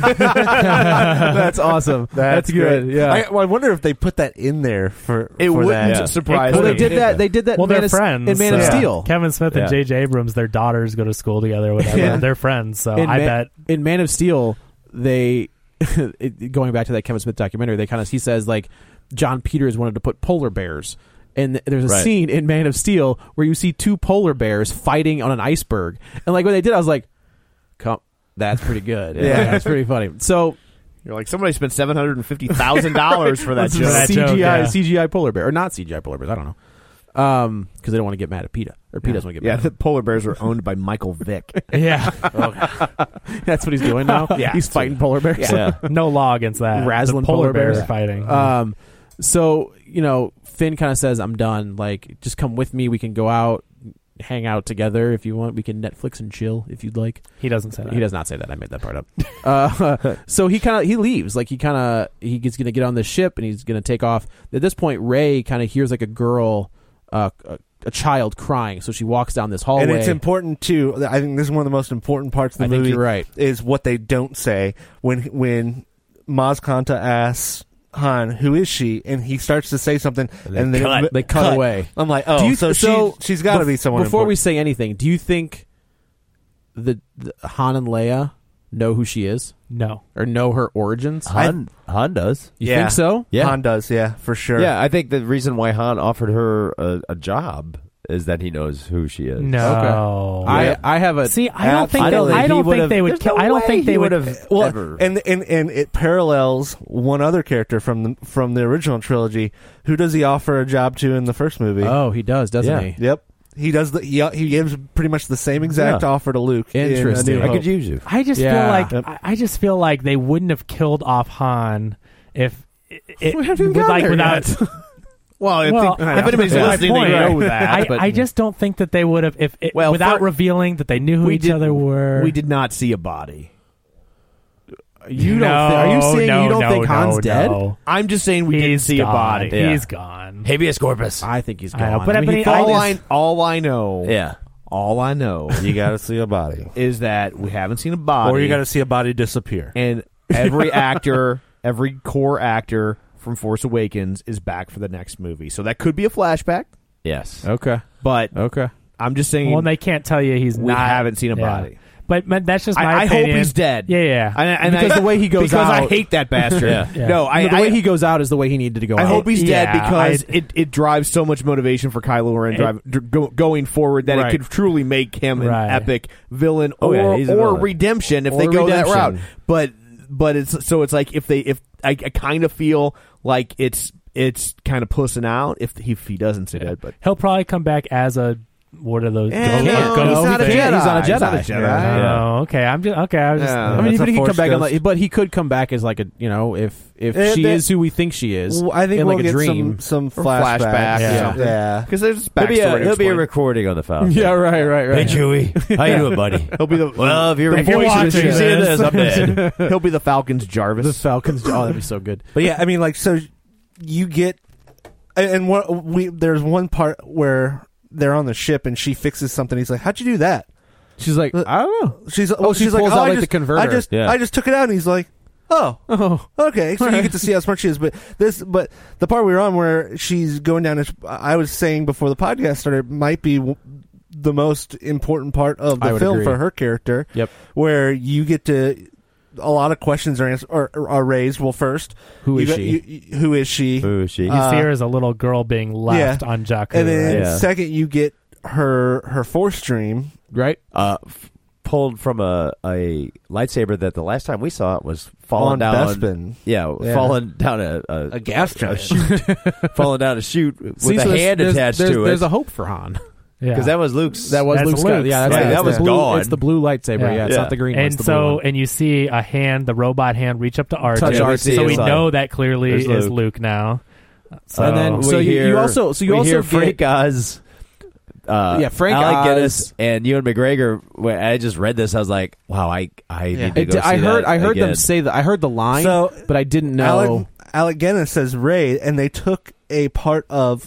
That's awesome. That's good. great. Yeah. I wonder if they put that in there for It for wouldn't that. surprise well, me. they did that. They did that. Well, in they're Man of, friends. in Man of so- Steel. Kevin Smith and Yeah. J.J. Abrams, their daughters go to school together. Whatever. Yeah. They're friends. So in I Man, bet. in Man of Steel, they going back to that Kevin Smith documentary, he says like John Peters wanted to put polar bears. And there's a Right. scene in Man of Steel where you see two polar bears fighting on an iceberg. And like when they did, I was like, that's pretty good. Yeah. That's pretty funny. So You're like, somebody spent $750,000 for that That's joke. that CGI joke, yeah. CGI polar bear. Or not CGI polar bears, I don't know. Because they don't want to get mad at PETA. Or PETA doesn't want to get Yeah, mad. the polar bears are owned by Michael Vick. Yeah. That's what he's doing now? Yeah. He's fighting polar bears? Yeah. No law against that. Razzling the polar polar bears. bears fighting. So, Finn kind of says, I'm done. Like, just come with me. We can go out, hang out together if you want. We can Netflix and chill if you'd like. He doesn't say that. He does not say that. I made that part up. So he leaves. Like, he's going to get on the ship and he's going to take off. At this point, Rey kind of hears like a girl, a child crying. So she walks down this hallway. And it's important too. I think this is one of the most important parts of the I movie. think you're right. Is what they don't say when Maz Kanata asks Han, "Who is she?" and he starts to say something, and then They cut away. I'm like, she's got to be someone. Before we important. say anything, do you think the Han and Leia know who she is No. or know her origins? Han does. You think so? Yeah. Han does, yeah, for sure. Yeah, I think the reason why Han offered her a job is that he knows who she is. No. I have a See, I don't think Absolutely. I don't He think would've- they would. there's Kill, no I don't way think they he would would've Well, ever. and it parallels one other character from the original trilogy. Who does he offer a job to in the first movie? Oh, he does, doesn't Yeah. he? Yep, he does. He gives pretty much the same exact Yeah. offer to Luke. Interesting. In A New I could Hope. use you. I just Yeah. feel like I just feel like they wouldn't have killed off Han if it, We haven't even with, gotten like there without. yet. Well, Well, if anybody's that's my listening, point. they know that. I just don't think that they would have without revealing that they knew who each other were. We did not see a body. You don't? Are you saying you don't think Han's dead? No. I'm just saying we didn't He's see gone. a body. Yeah. He's gone. Habeas corpus. I think he's I know, gone. but I mean, he I thought just- All I know, Yeah. all I know You got to see a body, is that we haven't seen a body, or you got to see a body disappear. and every actor, every core actor from Force Awakens is back for the next movie. So that could be a flashback, Yes. Okay. but Okay. I'm just saying Well, they can't tell you he's we not. haven't seen a yeah. body. But that's just my I hope opinion. he's dead. Yeah, yeah. And Because the way he goes because I out- hate that bastard. Yeah. Yeah. No, The way he goes out is the way he needed to go I out. hope he's dead Yeah, because it drives so much motivation for Kylo Ren going forward that Right. it could truly make him an Right. epic villain Oh, yeah, he's a or villain. redemption if Or they go that redemption. route. But it's like if I kind of feel like it's kind of pussing out if he doesn't say that. But He'll probably come back as a what are those? Yeah, ghost- no, ghost he's not a things? Jedi. He's not a He's not a Jedi. Jedi. Yeah. Oh, okay. I'm just okay. I was just. Yeah. I mean, That's but a he could come Force back, ghost. but he could come back as like a, if she that- is who we think she is. Well, I think in we'll like a get dream. some Or flashbacks. flashback. Yeah. Yeah. Because there's There'll be backstory. a recording on the Falcon. Yeah, right. Hey, Chewie. How you doing, buddy? He'll be the Well, if you're If you're watching watching this, this. I'm dead. he'll be the Falcon's Jarvis. The Falcons. Oh, that'd be so good. But yeah, I mean, like, so you get, and there's one part where they're on the ship and she fixes something. He's like, "How'd you do that?" She's like, I don't know. She's she she's like, pulls "Oh, out, I like, just, the converter." I just took it out." And he's like, "Oh, okay." So you get to see how smart she is. But the part we were on where she's going down, I was saying before the podcast started, might be the most important part of I the would film agree. for her character. Yep. Where you get to. A lot of questions are raised. Well, first, Who is who is she? Who is she? You see her as a little girl being left on Jakku. And then Yeah. second, you get her Force dream. Right? Pulled from a lightsaber that the last time we saw it was falling On down. Bespin. Yeah, Yeah. falling down A gas giant. chute, falling down a chute with See, a so hand attached to it. There's a hope for Han. Because that was Luke's. That was That's Luke's. Luke's. Yeah, that's Right, it's that the was blue, gone. It's the blue lightsaber. Yeah, it's Yeah. not the green one. And It's the blue so, one. and you see a hand, the robot hand, reach up to R2. Touch R2. So we Inside. know that clearly There's is Luke. Luke now. So, And then- we so you hear, also- so you we also hear get- Frank Oz. Frank Alec Oz Guinness and Ewan McGregor. When I just read this, I was like, "Wow, I need to go see I heard that them again. say that. I heard the line, So, but I didn't know. Alec Guinness says Rey, and they took a part of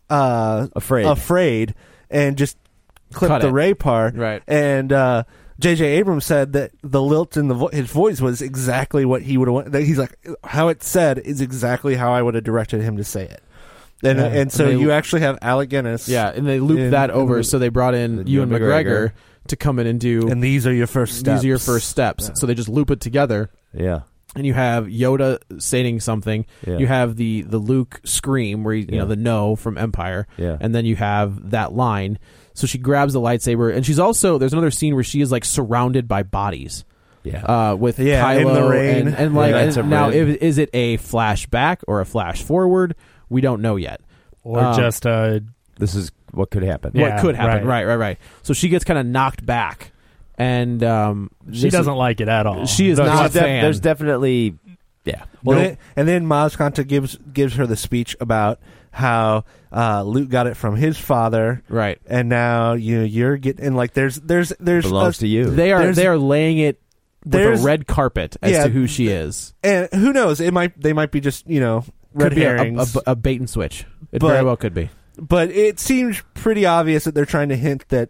Afraid and just clipped Cut the it. Rey part. Right. And J.J. Abrams said that the lilt in his voice was exactly what he would have wanted. He's like, how it said is exactly how I would have directed him to say it. And so And they- you actually have Alec Guinness. Yeah, and they looped that over, so they brought in Ewan McGregor to come in and do. And these are your first steps. These are your first steps. Yeah. So they just loop it together. Yeah. And you have Yoda stating something. Yeah. You have the Luke scream where you know the no from Empire. Yeah. And then you have that line. So she grabs the lightsaber, and she's also there's another scene where she is like surrounded by bodies. Yeah. With Yeah, Kylo in the rain. and like Yeah, and that's a now red. is it a flashback or a flash forward? We don't know yet. or just This is what could happen. Yeah, what could happen? right. Right. So she gets kind of knocked back, and she doesn't like it at all. She is No, not a she's fan. there's definitely, yeah. Well, and then Maz Kanata gives her the speech about how Luke got it from his father, right? And now you're getting and like there's belongs to you. They are laying it with a there's- red carpet as to who she is. and who knows? They might be just red Could be herrings, a bait and switch. It But- very well could be but it seems pretty obvious that they're trying to hint that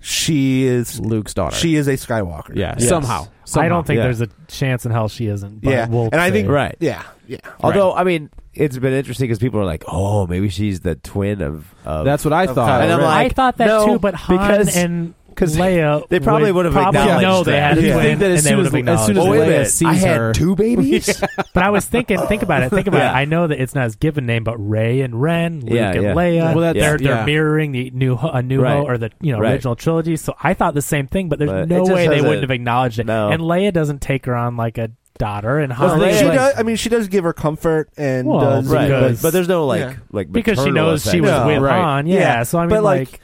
she is Luke's daughter. She is a Skywalker. Yeah, Yes. somehow. I don't think Yeah. there's a chance in hell she isn't. But Yeah, we'll and I see. think Right. Yeah. Although, I mean, it's been interesting because people are like, "Oh, maybe she's the twin of." That's what I thought. Kylo And I'm Ren. like, I thought that no, too, but Han because and 'cause Leia they probably would have acknowledged know they that. had a You twin, think that as and they soon would as- have as soon acknowledged as Oh, it. wait a Leia minute! sees I had her- 2 babies. But I was thinking about it. Yeah. I know that it's not his given name, but Rey and Ren, Luke Yeah, and yeah. Leia. Well, they're yeah. mirroring the New Right. Hope or the Right. original trilogy. So I thought the same thing, but there's But no it just way they has wouldn't a- have acknowledged it. No. And Leia doesn't take her on like a daughter, and Well, Han Leia- She like- does. I mean, she does give her comfort and Well, does Right, Because- but there's no like Yeah. like because she maternal knows she effect. was No, with right. Han. Yeah, so I mean, but like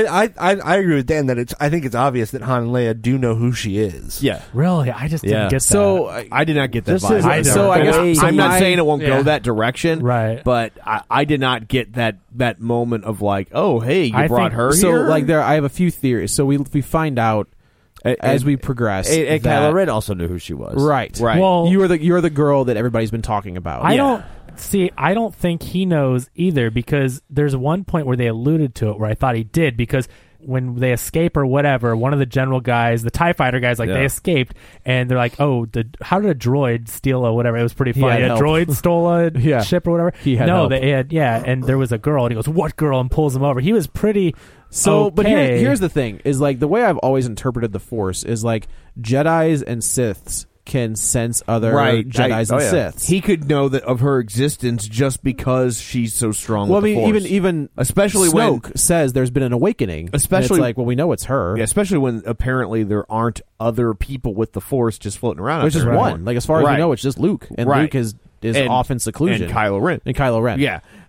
I agree with Dan that I think it's obvious that Han and Leia do know who she is. Yeah. really, I just didn't Yeah. get that. So I did not get that Just vibe. as- I so don't. I guess I'm not my- saying it won't yeah. go that direction, Right. But I did not get that moment of like, oh, hey, you I brought think- her So here. like I have a few theories. So we find out as we progress, And that- Kylo Ren also knew who she was. right? Right. Well, You're the girl that everybody's been talking about. I don't think he knows either, because there's one point where they alluded to it where I thought he did, because when they escape or whatever, one of the general guys, the TIE fighter guys, like Yeah. they escaped and they're like, oh, how did a droid steal a whatever? It was pretty He funny. had A help. droid stole a Yeah. ship or whatever. He had no, help. they had, and there was a girl and he goes, what girl? And pulls him over. He was pretty So, but okay. here's the thing: is like the way I've always interpreted the Force is like Jedis and Siths can sense other right, Jedis and Siths. He could know that of her existence just because she's so strong. Well, I with mean, the Force. even especially Snoke says there's been an awakening. Especially- and it's like, well, we know it's her, yeah, especially when apparently there aren't other people with the Force just floating around. which out is there one. anymore. Like as far as we Right. know, it's just Luke, and Right. Luke is And- off in seclusion. and Kylo Ren. And Kylo Ren. Yeah,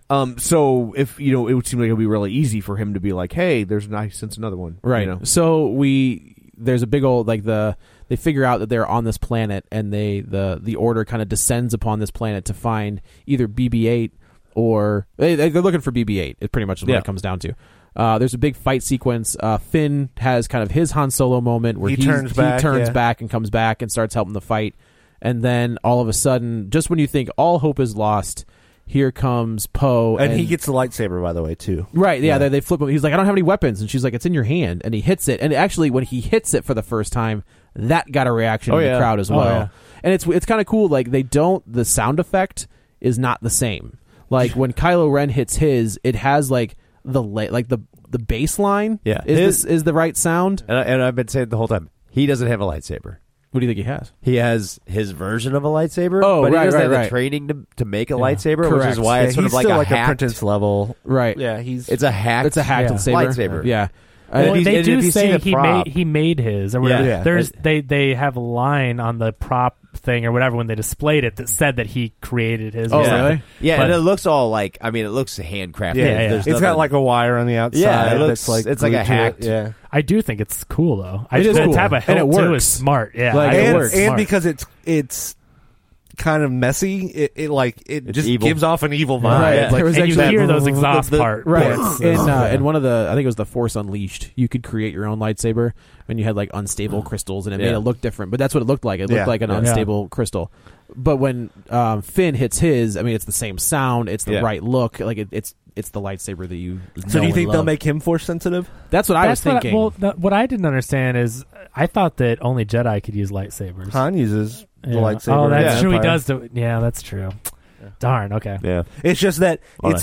So if it would seem like it would be really easy for him to be like, hey, there's I sense another one, right? So there's a big old they figure out that they're on this planet, and the Order kind of descends upon this planet to find either BB-8 or they're looking for BB-8. It pretty much is what it comes down to. There's a big fight sequence. Finn has kind of his Han Solo moment where he turns back and comes back and starts helping the fight. And then all of a sudden, just when you think all hope is lost, here comes Poe. And he gets the lightsaber, by the way, too. Right, yeah. They flip him. He's like, I don't have any weapons. And she's like, it's in your hand. And he hits it. And actually, when he hits it for the first time, that got a reaction in the crowd as well. Yeah. And it's kind of cool. Like, the sound effect is not the same. Like, when Kylo Ren hits his, it has, like, the bass line is the right sound. And I've been saying the whole time, he doesn't have a lightsaber. What do you think he has? He has his version of a lightsaber, but he doesn't have the training to make a lightsaber, correct. which is why it's sort of like a apprentice level. Right. Yeah, it's a hacked lightsaber. Yeah. Well, they do say he made his or whatever. Yeah. They have a line on the prop thing or whatever when they displayed it that said that he created his. Oh, really? Yeah, and it looks all like it looks handcrafted. Yeah. It's got like a wire on the outside. Yeah, it looks like it's like a hacked. Yeah, I do think it's cool though. It is cool. To have a hilt too is smart. Yeah, it works. And because it's kind of messy, it just evil. Gives off an evil vibe. Right. Yeah. Like, and you hear those exhaust parts. Right. In one of the, I think it was the Force Unleashed, you could create your own lightsaber, and you had like unstable crystals, and it made it look different. But that's what it looked like. It looked like an unstable crystal. But when Finn hits his, I mean, it's the same sound, it's the right look, like it's the lightsaber that you. So do you think they'll make him Force sensitive? That's what I was thinking. What I didn't understand is I thought that only Jedi could use lightsabers. Han uses the lightsaber. Oh, that's true. He does do. Yeah, that's true. Darn. Okay. Yeah. It's just that it's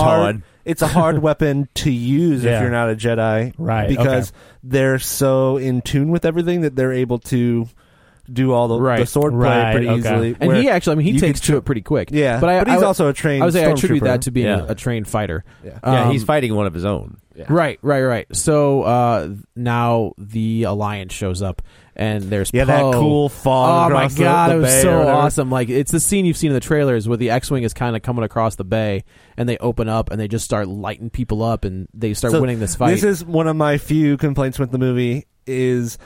a hard weapon to use if you're not a Jedi, right? Because they're so in tune with everything that they're able to do all the sword play pretty easily. And he actually, he takes to it pretty quick. Yeah, but he's also a trained. I attribute stormtrooper. that to being a trained fighter. Yeah, he's fighting one of his own. Yeah. Right. So now the Alliance shows up, and there's Poe. that cool fog. Oh my god, the it was bay so awesome! Like it's the scene you've seen in the trailers where the X-wing is kind of coming across the bay, and they open up and they just start lighting people up, and they start winning this fight. This is one of my few complaints with the movie is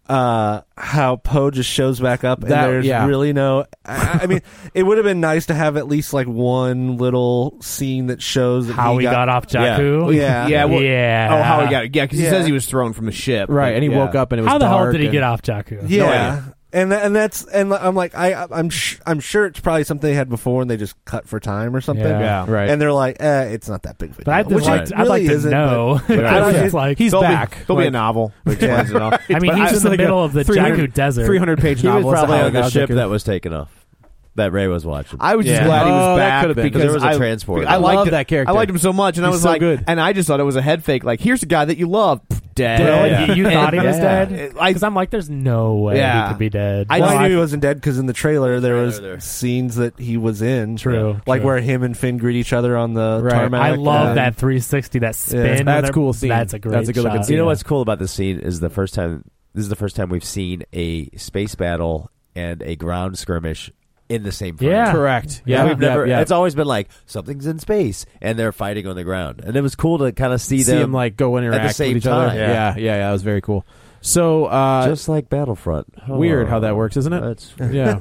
how Poe just shows back up, and there's really no. I mean, it would have been nice to have at least like one little scene that shows that how he got off Jakku. Oh, how he got it? Yeah, because he says he was thrown from the ship, right? And he woke up and it was how the dark hell did he get off Jakku? Yeah. And I'm like I'm sure it's probably something they had before and they just cut for time or something. Yeah, right. And they're like, it's not that big of a deal. But I'd like to know. It's like he's back. There'll be a novel. I mean, he's in the middle of the Jakku desert. 300-page novel. He was probably on the ship that was taken off. That Ray was watching. I was just glad he was back because there was a transport. I liked that character. I liked him so much, and I was so like, good. And I just thought it was a head fake. Like, here's a guy that you love, dead. Really? You thought he was dead? Because I'm like, there's no way he could be dead. I knew he wasn't dead because in the trailer there was scenes that he was in. True. Like where him and Finn greet each other on the tarmac. I love that 360, that spin. That's a cool scene. That's a great That's a good looking scene. You know what's cool about this scene is this is the first time we've seen a space battle and a ground skirmish in the same frame. Yeah, correct. Yeah, we've never. It's always been like something's in space and they're fighting on the ground, and it was cool to kind of see them like go interact at the same with each time. other. Yeah, that was very cool. So just like Battlefront. Weird how that works, isn't it? That's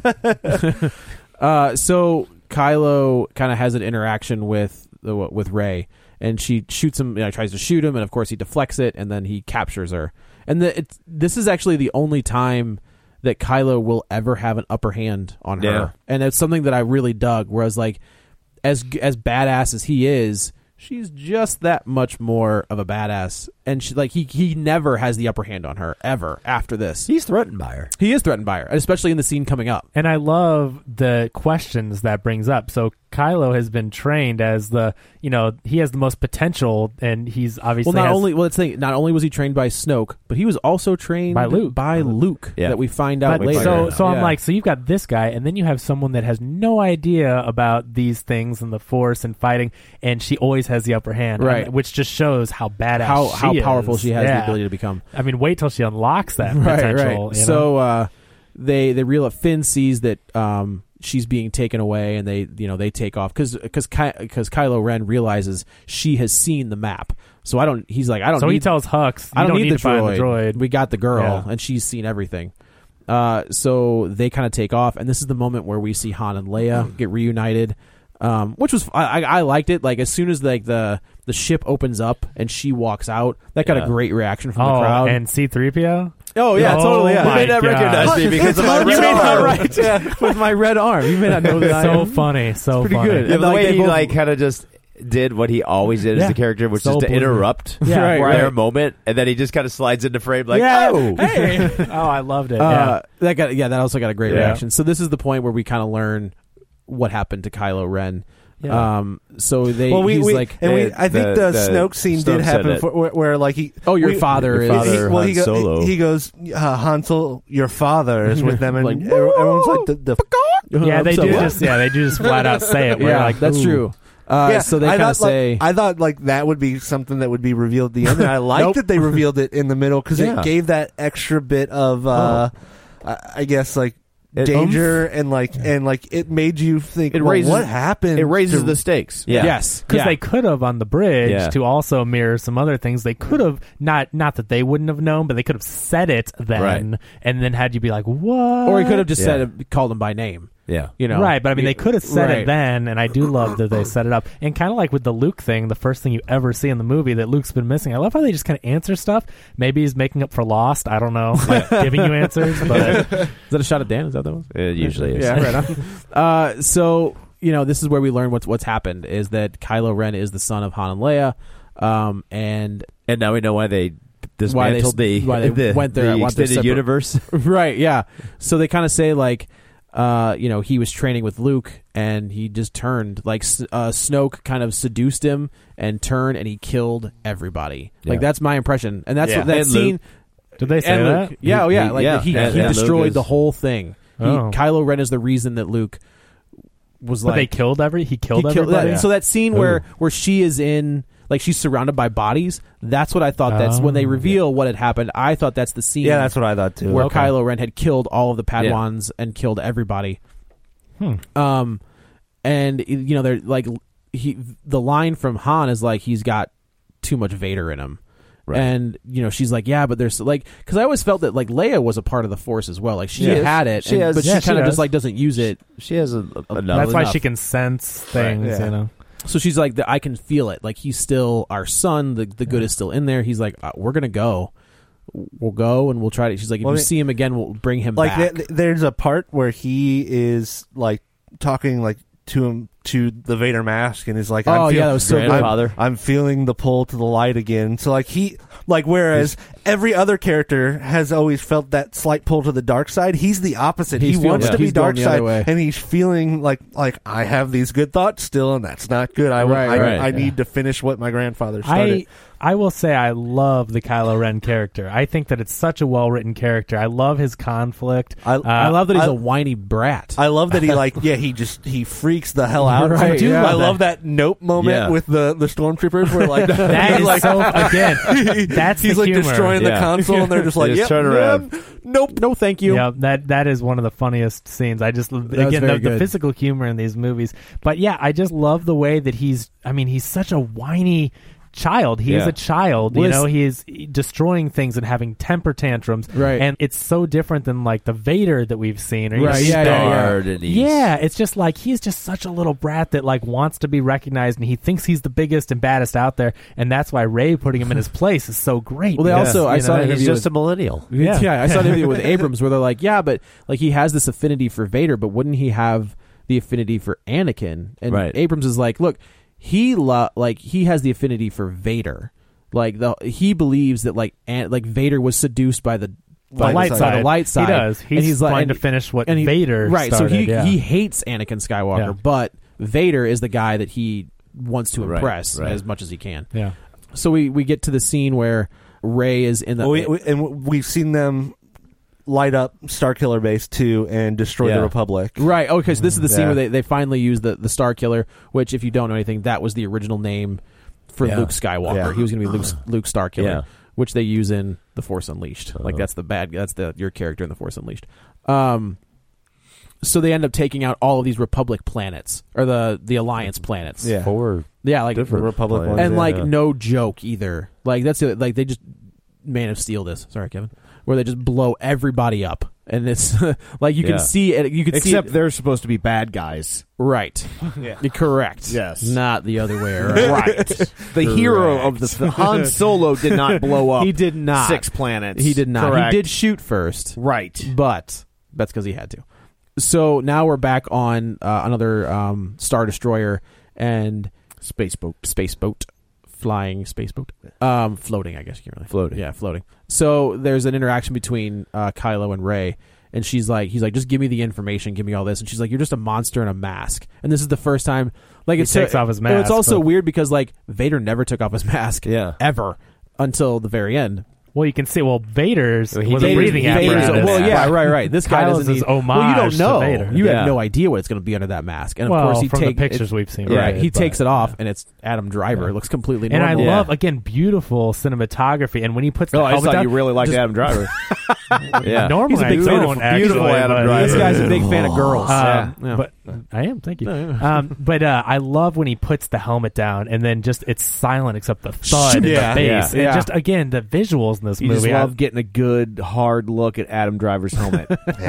so Kylo kind of has an interaction with Rey, and she shoots him. Tries to shoot him, and of course he deflects it, and then he captures her. And this is actually the only time that Kylo will ever have an upper hand on her. And it's something that I really dug, whereas like as badass as he is, she's just that much more of a badass, and she, like he never has the upper hand on her ever after this. He's threatened by her. He is threatened by her, especially in the scene coming up. And I love the questions that brings up. So Kylo has been trained as he has the most potential, and he's obviously not only was he trained by Snoke, but he was also trained by Luke. That we find out later. So I'm like, so you've got this guy, and then you have someone that has no idea about these things and the Force and fighting, and she always has the upper hand, right? Which just shows how badass how powerful she has the ability to become. I mean, wait till she unlocks that potential. Right. So they reel up. Finn sees that she's being taken away, and they take off because Kylo Ren realizes she has seen the map. So he's like, I don't. So he tells Hux, I don't need to find the droid. We got the girl, and she's seen everything. So they kind of take off, and this is the moment where we see Han and Leia get reunited, which was I liked it. Like as soon as like the ship opens up and she walks out, that got a great reaction from the crowd. And C-3PO. Oh yeah, totally. Yeah. You may not recognize me because of my red arm. Right, with my red arm. You may not know that. So funny, so pretty funny. good. Yeah, the way he like kind of just did what he always did as the character, which is to interrupt their moment, and then he just kind of slides into frame like, oh, hey, I loved it. That also got a great reaction. So this is the point where we kind of learn what happened to Kylo Ren. Yeah. So they. Well, I think the Snoke scene did happen where like he. Oh, your father is. Han Solo. He goes, Han Solo, your father is with them, and like, everyone's like the. Yeah, they do just flat out say it. Yeah, like that's true. So they kind of say. I thought like that would be something that would be revealed at the end. And I liked that they revealed it in the middle because it gave that extra bit of, I guess, like danger and like it made you think. What happened? It raises the stakes. Yeah. Yes, because they could have on the bridge to also mirror some other things. They could have not that they wouldn't have known, but they could have said it then, and then had you be like, what? Or he could have just called him by name. Yeah. Right, but I mean, they could have said it then, and I do love that they set it up. And kind of like with the Luke thing, the first thing you ever see in the movie that Luke's been missing. I love how they just kind of answer stuff. Maybe he's making up for Lost. I don't know, like giving you answers. But is that a shot at Dan? Is that the one? It usually is. Yeah, right on. So this is where we learn what's happened is that Kylo Ren is the son of Han and Leia, and now we know why they dismantled the went there the extended universe. Right. Yeah. So they kind of say like. He was training with Luke and he just turned like Snoke kind of seduced him and turned and he killed everybody. Yeah. Like that's my impression. And that's what that scene. Did they say that? Yeah. He destroyed the whole thing. Kylo Ren is the reason that Luke was but they killed everybody. So that scene where she is in. Like she's surrounded by bodies. That's what I thought. That's when they reveal what had happened. I thought that's the scene. Yeah, that's what I thought too. Where Kylo Ren had killed all of the Padawans and killed everybody. And they're like the line from Han is like he's got too much Vader in him. Right. And she's like, yeah, but there's like because I always felt that like Leia was a part of the Force as well. Like she had it, but she kind of just like doesn't use it. She has that's why she can sense things. Right. So she's like, I can feel it. Like he's still our son. The good is still in there. He's like, we're gonna go. We'll go and we'll try to. She's like, if you see him again, we'll bring him back. There's a part where he is like talking like to the Vader mask and is like, that was so good. I'm feeling the pull to the light again. So like whereas every other character has always felt that slight pull to the dark side, he's the opposite. He wants to be dark side, and he's feeling like I have these good thoughts still, and that's not good. I need to finish what my grandfather started. I will say I love the Kylo Ren character. I think that it's such a well-written character. I love his conflict. I love that he's a whiny brat. I love that he freaks the hell out. Right, I love that nope moment with the stormtroopers where like that is like, so again. That's he's the like humor. Destroying the console, and they're just like, turn around. Nope, no, thank you. Yeah, that is one of the funniest scenes. I just the physical humor in these movies. But yeah, I just love the way that he's such a whiny child. He is a child. He is destroying things and having temper tantrums. Right. And it's so different than like the Vader that we've seen. Right. It's just like he's just such a little brat that like wants to be recognized, and he thinks he's the biggest and baddest out there, and that's why Rey putting him in his place is so great. Well, they also I saw he's just a millennial. Yeah, I saw an interview with Abrams where they're like, yeah, but like he has this affinity for Vader, but wouldn't he have the affinity for Anakin? And Abrams is like, look. He has the affinity for Vader, he believes that like Vader was seduced by the light side. He does. He's trying to finish what Vader started. So he hates Anakin Skywalker, but Vader is the guy that he wants to impress as much as he can. Yeah. So we get to the scene where Rey is in the and we've seen them light up Starkiller Base 2 and destroy the Republic. Right. Okay, so this is the scene where they finally use the Starkiller, which, if you don't know anything, that was the original name for Luke Skywalker. Yeah. He was going to be Luke Starkiller, which they use in The Force Unleashed. Like that's your character in The Force Unleashed. So they end up taking out all of these Republic planets or the Alliance planets. Yeah. Like different Republic ones, and like no joke either. Like that's it. Like they just Man of Steel this. Sorry, Kevin. Where they just blow everybody up, and it's like you can see it. You can except see they're supposed to be bad guys, right? Yeah, correct. Yes, not the other way around. Right. The hero of the Han Solo did not blow up. He did not 6 planets. He did not. Correct. He did shoot first, right? But that's because he had to. So now we're back on another Star Destroyer and spaceboat, flying spaceboat, floating. I guess you can't really floating. Yeah, floating. So there's an interaction between Kylo and Rey, and he's like, just give me the information, give me all this, and she's like, you're just a monster in a mask. And this is the first time he takes off his mask. It's also weird because like Vader never took off his mask, ever until the very end. Well, you can see. Well, Vader's was a breathing apparatus. Well, yeah, right. This guy doesn't need. Homage well, you don't know. To Vader. You have no idea what it's going to be under that mask. And of course, he from the pictures we've seen. Right, he takes it off, and it's Adam Driver. It looks completely normal. And I love again beautiful cinematography. And when he puts the helmet I thought down, you really liked Adam Driver. Normally he's a big fan of beautiful Adam Driver. This guy's a big fan of girls. But I am. Thank you. But I love when he puts the helmet down, and then just it's silent except the thud in the bass. And just again the visuals in this movie. Just love getting a good hard look at Adam Driver's helmet.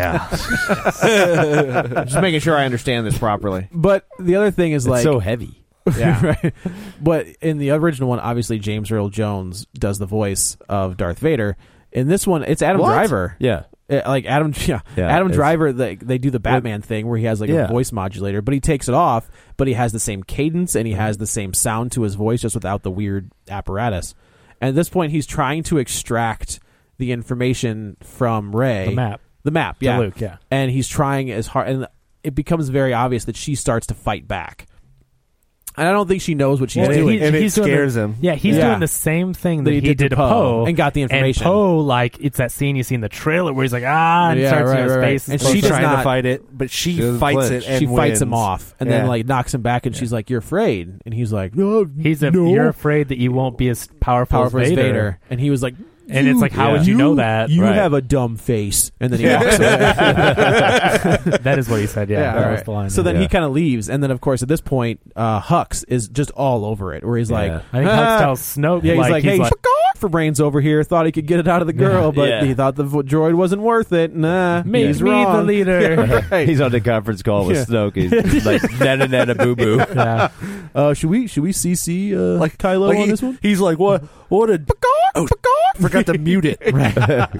Just making sure I understand this properly. But the other thing is it's so heavy. Yeah. Right. But in the original one, obviously James Earl Jones does the voice of Darth Vader. In this one, it's Adam Driver. Yeah. Like Adam Driver, they do the Batman thing where he has like a voice modulator, but he takes it off, but he has the same cadence and he has the same sound to his voice, just without the weird apparatus. And at this point, he's trying to extract the information from Rey. The map, yeah. To Luke, yeah. And he's trying as hard, and it becomes very obvious that she starts to fight back. And I don't think she knows what she's doing. And it scares him. Yeah, he's doing the same thing that he did to Poe. And got the information. And Poe, like, it's that scene you see in the trailer where he's like, and starts in his face. And she's trying to fight it, but she fights it and she wins. fights him off. And then, like, knocks him back, and she's like, you're afraid. And he's like, no. You're afraid that you won't be as powerful as Vader. And he was like, and it's like, how would you know that? You have a dumb face. And then he walks away. That is what he said, that was the line. So then he kind of leaves. And then, of course, at this point, Hux is just all over it, where he's like... I think Hux tells Snoke... Yeah, he's like, hey, for brains over here. Thought he could get it out of the girl, but he thought the droid wasn't worth it. Nah, he's wrong. The leader. Right. He's on the conference call with Snoke. He's like, nana boo boo. Should we CC like Kylo on this one? He's like, what a... Forgot to mute it. Right.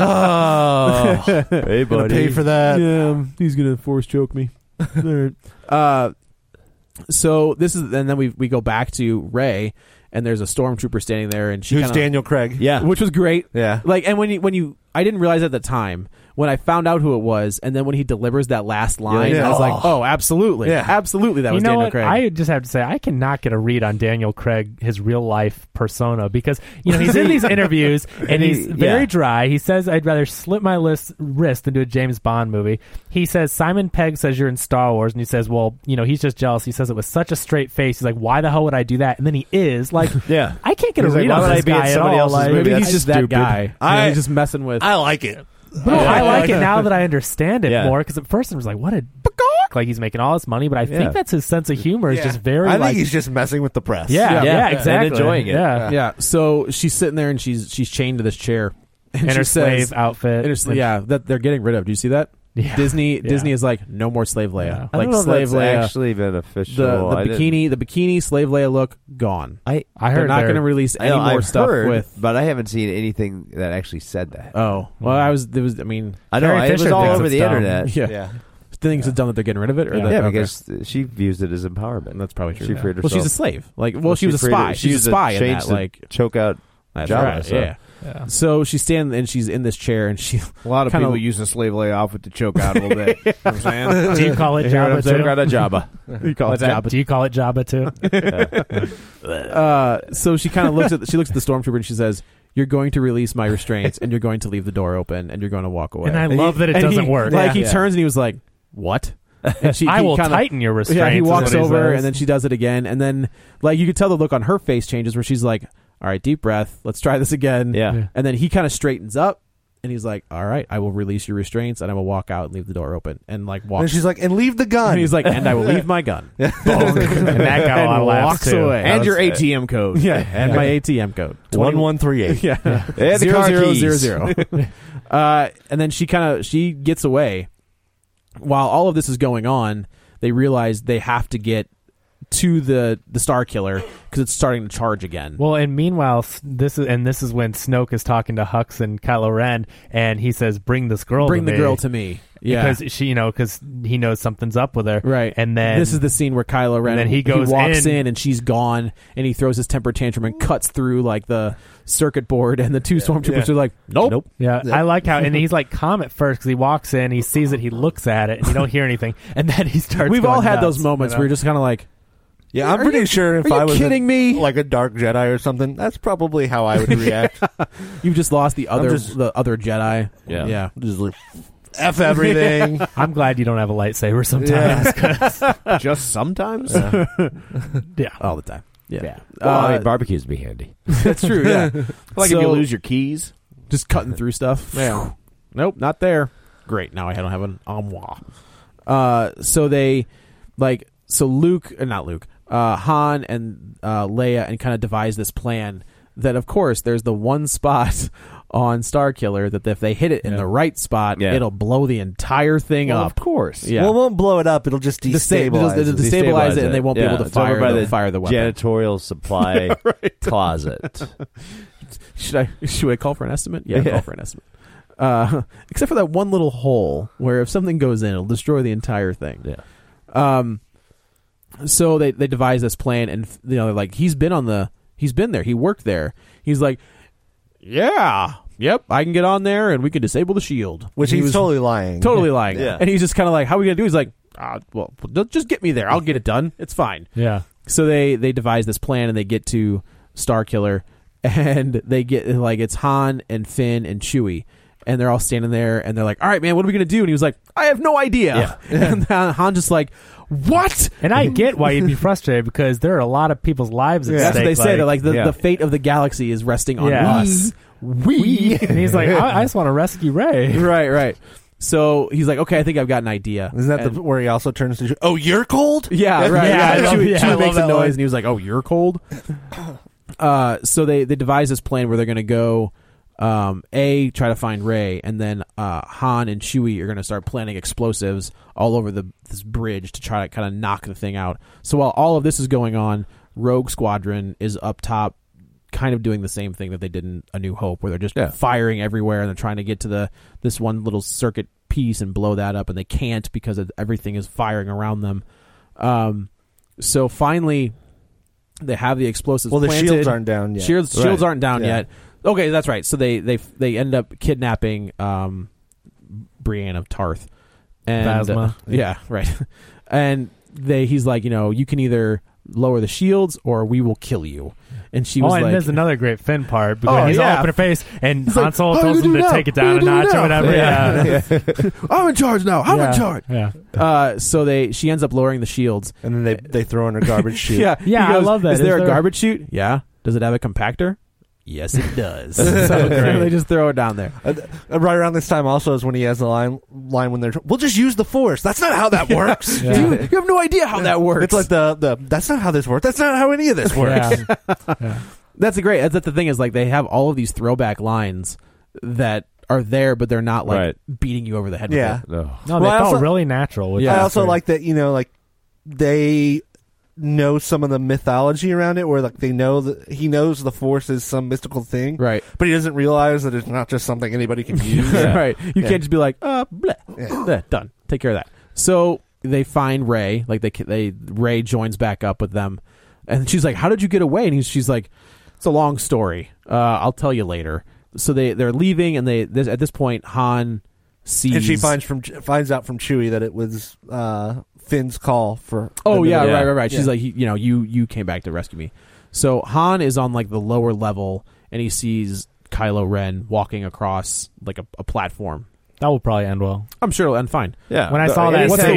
Hey, buddy. Pay for that. Yeah, he's gonna force choke me. So this is, and then we go back to Rey, and there's a stormtrooper standing there, and who's Daniel Craig? Yeah, which was great. Yeah, like, and when you, I didn't realize at the time. When I found out who it was, and then when he delivers that last line, I was like, "Oh, absolutely, absolutely, that was Daniel Craig." I just have to say, I cannot get a read on Daniel Craig, his real life persona, because he's in these interviews and he's very dry. He says, "I'd rather slip my wrist than do a James Bond movie." He says, "Simon Pegg says you're in Star Wars," and he says, "Well, he's just jealous." He says it with such a straight face. He's like, "Why the hell would I do that?" And then he is like, I can't get a read on this guy at all. Maybe he's just that guy. He's just messing with. I like it. But I like it now that I understand it more, because at first I was like, what a like he's making all this money, but I think that's his sense of humor is just very I think he's just messing with the press. Yeah, exactly. And enjoying it. Yeah. So she's sitting there and she's chained to this chair. And her slave outfit. That they're getting rid of. Do you see that? Yeah. Disney is like, no more Slave Leia. Yeah. I don't know Slave if Leia that's actually been official. The bikini Slave Leia look gone. I heard they're not going to release any more stuff with, but I haven't seen anything that actually said that. Oh well, I know it was all over the internet. Yeah. Thinks it's done that they're getting rid of it, or because she views it as empowerment. That's probably true. She freed herself. Well, she's a slave. She was a spy. She's a spy in that. Like, choke out. That's Java, right. so. Yeah. So she's standing and she's in this chair, and a lot of people use a Slave Leia outfit to choke out a little bit. You know what I'm saying? Do you call it Jabba too? Choke out a Jabba. Do you call it Jabba too? So she kind of looks at the stormtrooper and she says, "You're going to release my restraints, and you're going to leave the door open, and you're going to walk away." And I love that it doesn't work. Like he turns and he was like, "What?" And I will tighten your restraints. Yeah, he walks over and then she does it again, and then like you could tell the look on her face changes where she's like, "All right, deep breath. Let's try this again." Yeah. And then he kind of straightens up, And he's like, all right, I will release your restraints, and I will walk out and leave the door open. And like walks. And she's like, and leave the gun. And he's like, and I will leave my gun. And that got a lot of laughs walks too. away. And your ATM code. Yeah, and my ATM code. 1138. Yeah. And the car keys. 0000. And then she gets away. While all of this is going on, they realize they have to get to the Star Killer because it's starting to charge again. Well, and meanwhile, this is when Snoke is talking to Hux and Kylo Ren, and he says, "Bring this girl. Bring to the me." girl to me." Yeah, because because he knows something's up with her. Right. And then this is the scene where Kylo Ren, and then he walks in and she's gone, and he throws his temper tantrum and cuts through like the circuit board, and the two stormtroopers are like, nope. Yeah, I like how, and he's like calm at first because he walks in, he sees it, he looks at it, and you don't hear anything, and then he starts. We've going all had nuts, those moments where you're just kind of like, yeah, I'm pretty sure if are you I was kidding me? like a dark Jedi or something, that's probably how I would react. You've just lost the other Jedi. Yeah. Just like, F everything. I'm glad you don't have a lightsaber sometimes. 'Cause- Just sometimes? yeah. All the time. Yeah. Well, I mean, barbecues would be handy. That's true, yeah. Like if you lose your keys. Just cutting through stuff. Yeah. Nope, not there. Great. Now I don't have an armoire. So they, Han and Leia and kind of devise this plan that, of course, there's the one spot on Starkiller that if they hit it in the right spot, it'll blow the entire thing up. Of course. Yeah. Well, it won't blow it up. It'll just destabilize It'll destabilize it, and they won't be able to fire the weapon. Janitorial supply closet. Should I call for an estimate? Yeah, call for an estimate. Except for that one little hole where if something goes in, it'll destroy the entire thing. Yeah. So they devise this plan, and they're like, he's been there, he worked there. He's like, yeah, yep, I can get on there and we can disable the shield. Which he's totally lying. Totally lying. Yeah. And he's just kind of like, how are we gonna do? He's like, well, just get me there. I'll get it done. It's fine. Yeah. So they devise this plan, and they get to Starkiller, and they get it's Han and Finn and Chewie. And they're all standing there, and they're like, all right, man, what are we going to do? And he was like, I have no idea. Yeah. And Han just like, what? And I get why you'd be frustrated, because there are a lot of people's lives at That's stake. what they say. They're like, the fate of the galaxy is resting on us. We. And he's like, I just want to rescue Rey. Right. So he's like, okay, I think I've got an idea. Isn't that where he also turns to, oh, you're cold? Yeah, right. Yeah, Chewie makes a noise, and he was like, oh, you're cold? So they devise this plan where they're going to go... try to find Rey, and then Han and Chewie are going to start planting explosives all over this bridge to try to kind of knock the thing out. So while all of this is going on, Rogue Squadron is up top, kind of doing the same thing that they did in A New Hope, where they're just firing everywhere, and they're trying to get to this one little circuit piece and blow that up, and they can't because everything is firing around them. So finally, they have the explosives planted. planted. The shields aren't down yet. Shields aren't down yet. Okay, that's right. So they end up kidnapping Brienne of Tarth. And Phasma. Yeah, right. And he's like, you can either lower the shields or we will kill you. And she was and like, there's another great Finn part, because he's all up in her face, and Han Solo "How do tells you him do to now? take it How do down you a do notch now?" or whatever. Yeah. I'm in charge now. I'm in charge. Yeah. So she ends up lowering the shields. And then they throw in a garbage chute. Yeah, He I goes, love that. Is there a garbage chute? Yeah. Does it have a compactor? Yes, it does. So they just throw it down there. Right around this time also is when he has the line when they're, we'll just use the Force. That's not how that works. You have no idea how that works. It's like the that's not how this works. That's not how any of this works. Yeah. That's the thing is, like, they have all of these throwback lines that are there, but they're not like beating you over the head with it. No, they felt really natural. I also like that, they know some of the mythology around it, where like they know that he knows the Force is some mystical thing, right? But he doesn't realize that it's not just something anybody can use. Right. You can't just be like, bleh, done. Take care of that. So they find Rey. Like Rey joins back up with them, and she's like, "How did you get away?" And she's like, "It's a long story. I'll tell you later." So they're leaving, and at this point, Han sees, and she finds out from Chewie that it was Finn's call for. Oh yeah, right. She's like, you came back to rescue me. So Han is on like the lower level, and he sees Kylo Ren walking across like a platform. That will probably end well. I'm sure it'll end fine. Yeah. When I saw that, what's the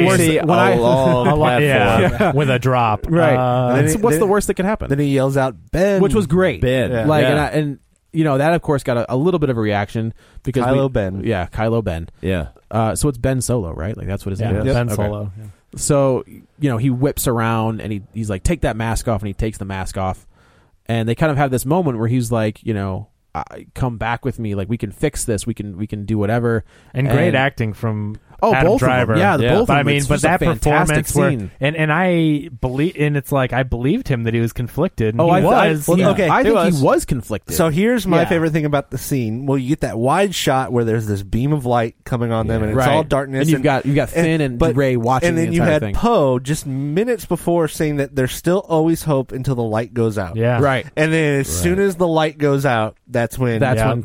worst? With a drop, right? What's the worst that could happen? Then he yells out, "Ben!" which was great. Ben, and that of course got a little bit of a reaction because Kylo Ben. Yeah, Kylo Ben. Yeah. So it's Ben Solo, right? Like that's what his name is. Ben Okay. Solo. Yeah. So he whips around and he's like, take that mask off, and he takes the mask off, and they kind of have this moment where he's like, come back with me, like we can fix this, we can do whatever. And great acting from both Adam of them. Driver. Yeah, both of them. But I mean, It's but just a that fantastic performance where, scene. and I believe, and it's like I believed him that he was conflicted. And Oh, he I was. well, yeah. okay. I think was. he was conflicted. So here's my Yeah. favorite thing about the scene. Well, you get that wide shot where there's this beam of light coming on them, and it's Right. all darkness. And you've got Finn and Rey watching and then the you entire had thing. Poe just minutes before saying that there's still always hope until the light goes out. Yeah. Right. And then as soon as the light goes out, that's when when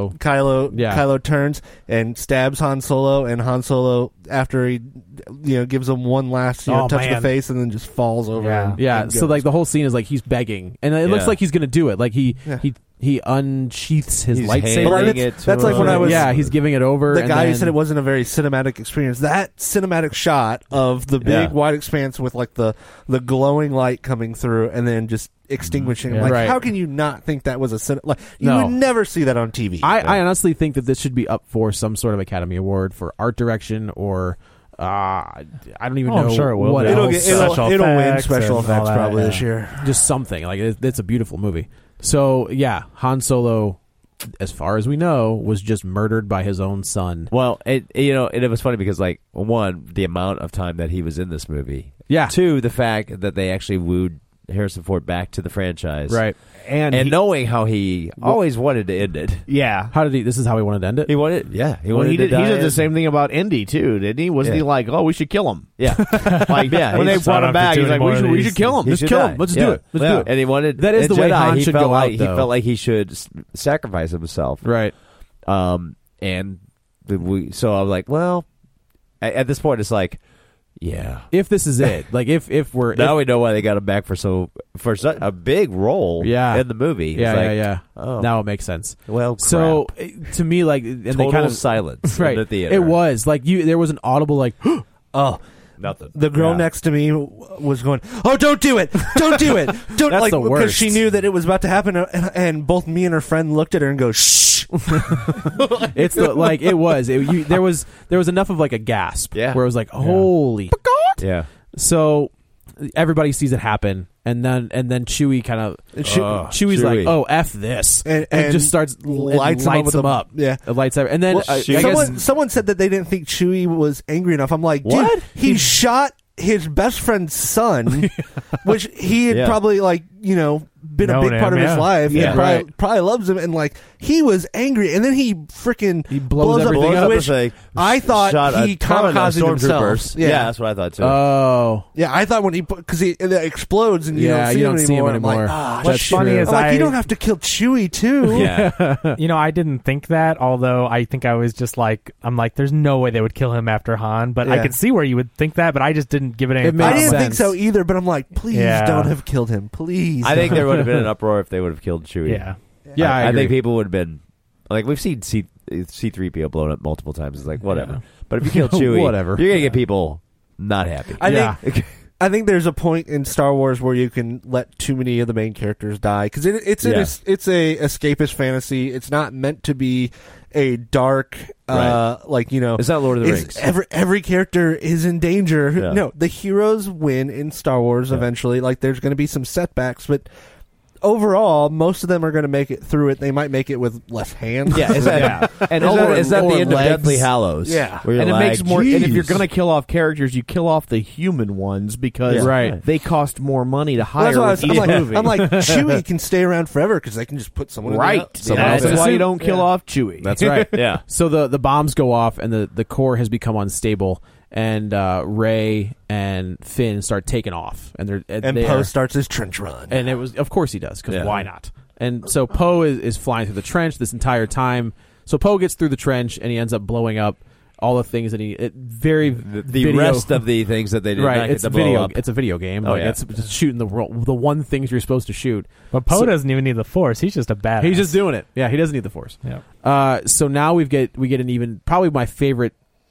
Kylo turns and stabs Han Solo, and Han Solo, after he gives him one last touch of the face, and then just falls over. and so goes. like the whole scene is like he's begging, and it looks like he's gonna do it. Like he unsheaths his He's lightsaber. handing That's like when I was he's giving it over. the and guy who then- said it wasn't a very cinematic experience. That cinematic shot of the big wide expanse with like the glowing light coming through and then just extinguishing. Yeah. Like, Right. how can you not think that was a like? You No. would never see that on TV. I honestly think that this should be up for some sort of Academy Award for art direction or I don't even know. I'm sure it will what be. else. It'll win effects special and all effects that, probably yeah. this year. Just something like it's a beautiful movie. So yeah, Han Solo, as far as we know, was just murdered by his own son. Well, and it was funny because, like, one, the amount of time that he was in this movie. Yeah. Two, the fact that they actually wooed Harrison Ford back to the franchise. Right. And knowing how he always wanted to end it. Yeah. How did he? This is how he wanted to end it. He wanted, yeah. He Well, wanted he to did. He die did the in- same thing about Indy too, didn't he? Wasn't he like, "Oh, we should kill him"? Yeah, Like, yeah. when they he's- brought him back, he's like, "We should kill him. He Just should kill die. him. Let's Yeah. do it. Let's Yeah. do it." And he wanted That is in the way Jedi, Han he should felt go like, out, though. He felt like he should sacrifice himself. Right. And so I'm like, well, at this point, it's like, yeah. If this is it, like if we're Now we know why they got him back for such a big role in the movie. It's like, oh. Now it makes sense. Well, so to me, like, and total they kind of silence right. in the theater. It was like there was an audible like, oh. Nothing. The girl next to me was going, "Oh, don't do it! Don't do it! Don't!" That's like the because worst. she knew that it was about to happen, and both me and her friend looked at her and go, "Shh!" It's like it was. There was enough of like a gasp. Yeah. Where it was like, holy. Yeah. So everybody sees it happen, and then Chewie kind of Chewie's like, "Oh, f this," and just starts lights him up. Yeah, lights everything. And then Well, I guess someone said that they didn't think Chewie was angry enough. I'm like, dude, What? he shot his best friend's son, which he had probably been a Known big part him, of his yeah. life. Yeah, and right. probably loves him, and like he was angry, and then he blows everything up. Which I thought shot he a ton of kamikazed himself. stormtroopers. Yeah, that's what I thought too. Oh, Yeah, I thought when because it explodes and you Yeah, don't see you him don't see him anymore. I'm anymore. like, ah, That's shit. funny true. is I'm like, you I- don't have to kill Chewie too. yeah. I didn't think that, although I think I was just like, I'm like, there's no way they would kill him after Han, but I Yeah. could see where you would think that, but I just didn't give it any It makes I thought. didn't think sense. so either, but I'm like, please Yeah. don't have killed him, please. I think there would have been an uproar if they would have killed Chewie. Yeah. Yeah, I I think agree. people would have been like, we've seen C-3PO blown up multiple times. It's like, whatever. Yeah. But if you kill Chewie, Whatever. you're gonna get people not happy. I think there's a point in Star Wars where you can let too many of the main characters die because it's a escapist fantasy. It's not meant to be a dark, Right. It's not Lord of the Rings. Every character is in danger. Yeah. No, the heroes win in Star Wars eventually. Like there's going to be some setbacks, but overall, most of them are going to make it through it. They might make it with less hands. Yeah, is that the end of Deathly Hallows? Yeah. where you're And it like, makes more. And if you're "Jeez." going to kill off characters, you kill off the human ones because Right. they cost more money to Well, hire. that's with what each I'm movie. like, Chewie can stay around forever because they can just put someone in right. the That's else. why you don't kill off Chewie. That's right. Yeah. So the bombs go off and the core has become unstable, and Rey and Finn start taking off, and And they're- Poe starts his trench run. and it was, of course he does, because Yeah. why not? And so Poe is flying through the trench this entire time. So Poe gets through the trench and he ends up blowing up all the things that The rest of the things that they did not right. get It's to a blow video. up. It's a video game. Oh, Like yeah. it's just shooting the one things you're supposed to shoot. But Poe doesn't even need the Force. He's just a badass. He's just doing it. Yeah, he doesn't need the Force. Yeah. So now we get an even, probably my favorite.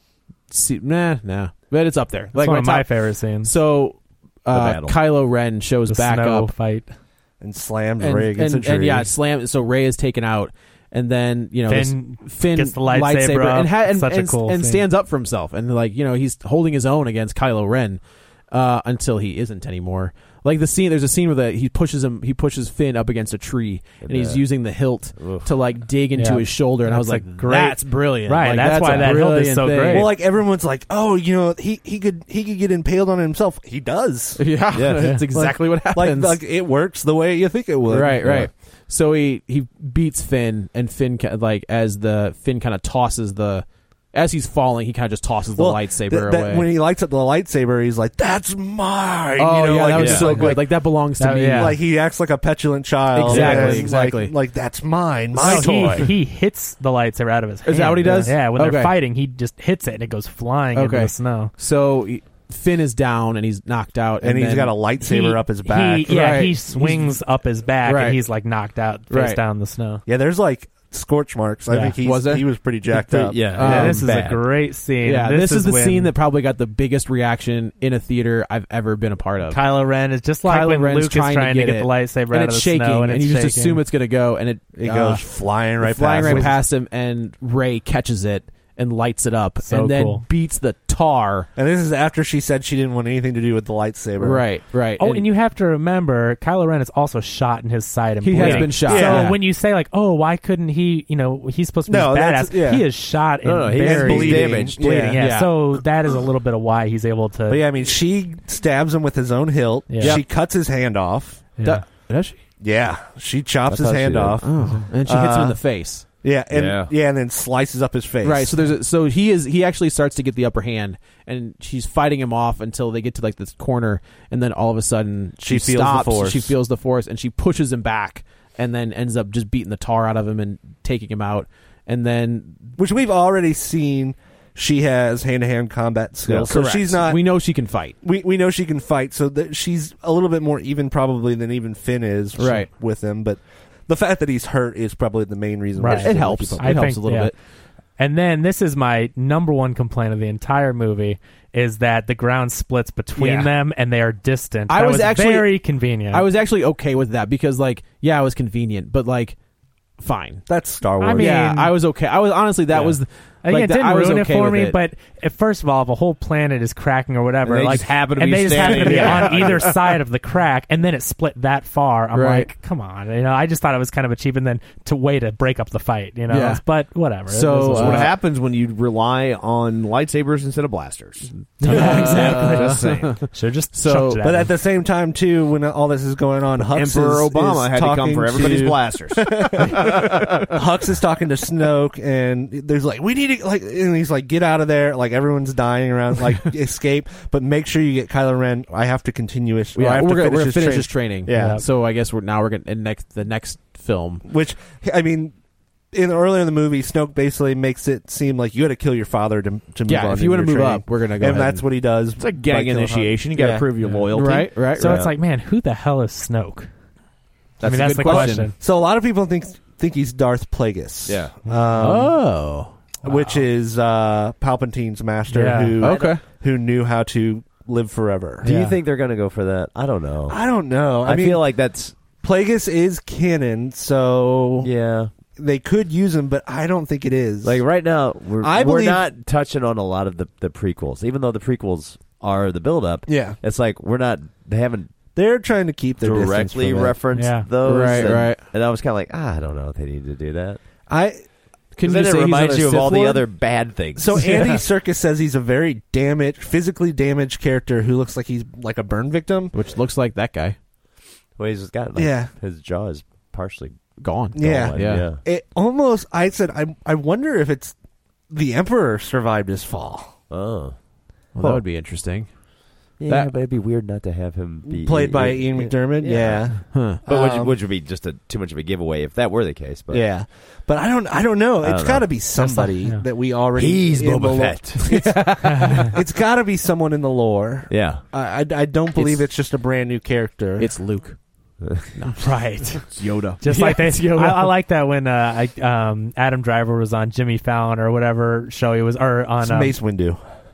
Nah, but it's up there. Like one of my top- favorite scenes. So battle. Kylo Ren shows The back snow up. fight. and slams Rey against a tree. And yeah, so Rey is taken out, and then Finn gets the lightsaber up. and Such a cool and scene. stands up for himself, and he's holding his own against Kylo Ren until he isn't anymore. Like the scene, there's a scene where he pushes Finn up against a tree, and he's using the hilt to like dig into his shoulder, and I was like, that's brilliant, right? Like, that's why that hilt is so great. Well, like everyone's like, oh, he could get impaled on himself. He does. Yeah, that's exactly what happens. Like it works the way you think it would. Right. So he beats Finn, and Finn as Finn kind of tosses as he's falling, he kind of just tosses the lightsaber away. When he lights up the lightsaber, he's like, "That's mine!" Oh, that was so good. Like that belongs to me. Yeah. Like he acts like a petulant child. Exactly. Like that's mine. My toy. He hits the lightsaber out of his hand. Is that what he does? Yeah. When they're fighting, he just hits it and it goes flying into the snow. So Finn is down and he's knocked out, and he's got a lightsaber up his back. He swings up his back, and he's like knocked out face down in the snow. Yeah, there's like scorch marks. I think he was pretty jacked up. This is a great scene. Yeah, this is the scene that probably got the biggest reaction in a theater I've ever been a part of. Kylo Ren is just like when Luke is trying to get the lightsaber out of the snow, and you it's just assume it's going to go, and it goes flying right past him, and Rey catches it and lights it up, and then beats the tar. And this is after she said she didn't want anything to do with the lightsaber. Right. Oh, and you have to remember, Kylo Ren is also shot in his side and he bleeding. has been shot. So when you say like, oh, why couldn't he? He's supposed to be badass. He is shot and very damaged, bleeding. Yeah. So that is a little bit of why he's able to. But yeah, I mean, she stabs him with his own hilt. Yeah. She cuts his hand off. Does she? Yeah, she chops his hand off, and she hits him in the face. Yeah, and then slices up his face. Right. So he actually starts to get the upper hand, and she's fighting him off until they get to like this corner, and then all of a sudden she feels stops. the force. She feels the force, and she pushes him back, and then ends up just beating the tar out of him and taking him out. And then, which we've already seen, she has hand-to-hand combat skills. So she's not. We know she can fight. We know she can fight. So that she's a little bit more even probably than even Finn is. Right. With him, but. The fact that he's hurt is probably the main reason. Right. It helps. It helps a little bit. And then this is my number one complaint of the entire movie is that the ground splits between them and they are distant. That was actually very convenient. I was actually okay with that because, like, it was convenient, but like, fine. That's Star Wars. I mean, I was okay. I was honestly was. Like, it didn't ruin it for me, but first of all, if a whole planet is cracking or whatever, and they like just happen to and be they just happen to be standing on either side of the crack, and then it split that far, I'm like, come on, I just thought it was kind of a cheap, and then to break up the fight, but whatever. So what happens when you rely on lightsabers instead of blasters? Exactly. Just saying. Should just but at the same time too, when all this is going on, Hux Emperor Obama had to come for everybody's blasters. Hux is talking to Snoke, and there's like, we need to and he's like, get out of there, like everyone's dying around, like escape, but make sure you get Kylo Ren. I have to continue his. We're gonna finish his training. Yeah. So I guess we're going to the next film, which I mean. Earlier in the movie, Snoke basically makes it seem like you got to kill your father to move on. Yeah, if you want to move up, we're going to go. And that's what he does. It's like gang initiation. You got to prove your loyalty, right? So it's like, man, who the hell is Snoke? That's the question. So a lot of people think he's Darth Plagueis. Yeah. Which is Palpatine's master, who knew how to live forever. Do you think they're going to go for that? I don't know. I don't know. I mean, feel like that's Plagueis is canon, so yeah. They could use him, but I don't think it is. Like right now, we're not touching on a lot of the prequels, even though the prequels are the build-up. Yeah, it's like they haven't. They're trying to keep their directly referenced those, right. And I was kind of like, I don't know if they need to do that. Can then it reminds you of all Lord? the other bad things. So Andy Serkis says he's a very physically damaged character who looks like he's like a burn victim, which looks like that guy. Well, he's got his jaw is partially gone. Yeah. It almost. I said, I wonder if it's the Emperor survived his fall. Oh, well, that would be interesting. Yeah, but it'd be weird not to have him be played by Ian McDiarmid. Yeah, huh. But which would be just too much of a giveaway if that were the case. But but I don't know. It's got to be somebody that we already. He's Boba Fett. It's got to be someone in the lore. Yeah, I don't believe it's just a brand new character. It's Luke. Right, it's Yoda. Just like that. I like that when Adam Driver was on Jimmy Fallon or whatever show he was, or on Mace Windu.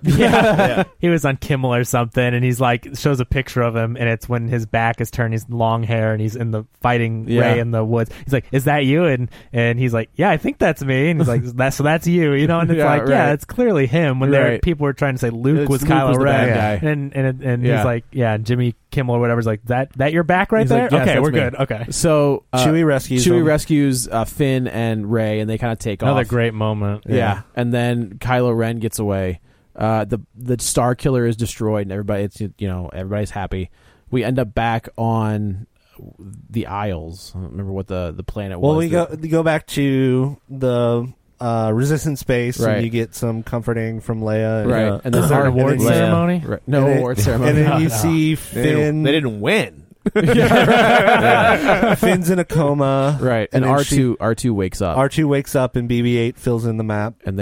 He was on Kimmel or something, and he's like shows a picture of him, and it's when his back is turned, he's long hair, and he's in the fighting Rey in the woods. He's like, "Is that you?" And he's like, "Yeah, I think that's me." And he's like, "That's you," you know. And it's it's clearly him. When people were trying to say Luke was Kylo Ren, and he's like, "Yeah," and Jimmy Kimmel or whatever's like, "That your back right there?" Like, yes, okay, we're me. good. Okay. So Chewie rescues Finn and Rey, and they kind of take Another off. great moment. Yeah, and then Kylo Ren gets away. The Star Killer is destroyed, and everybody's happy. We end up back on the Isles. I don't remember what the planet was. Well, we go back to the Resistance base, right. and you get some comforting from Leia, right? And is there an award ceremony? Right. No award ceremony. And then you see Finn. They didn't win. Finn's in a coma, right? And R2 wakes up. R2 wakes up, and BB-8 fills in the map, and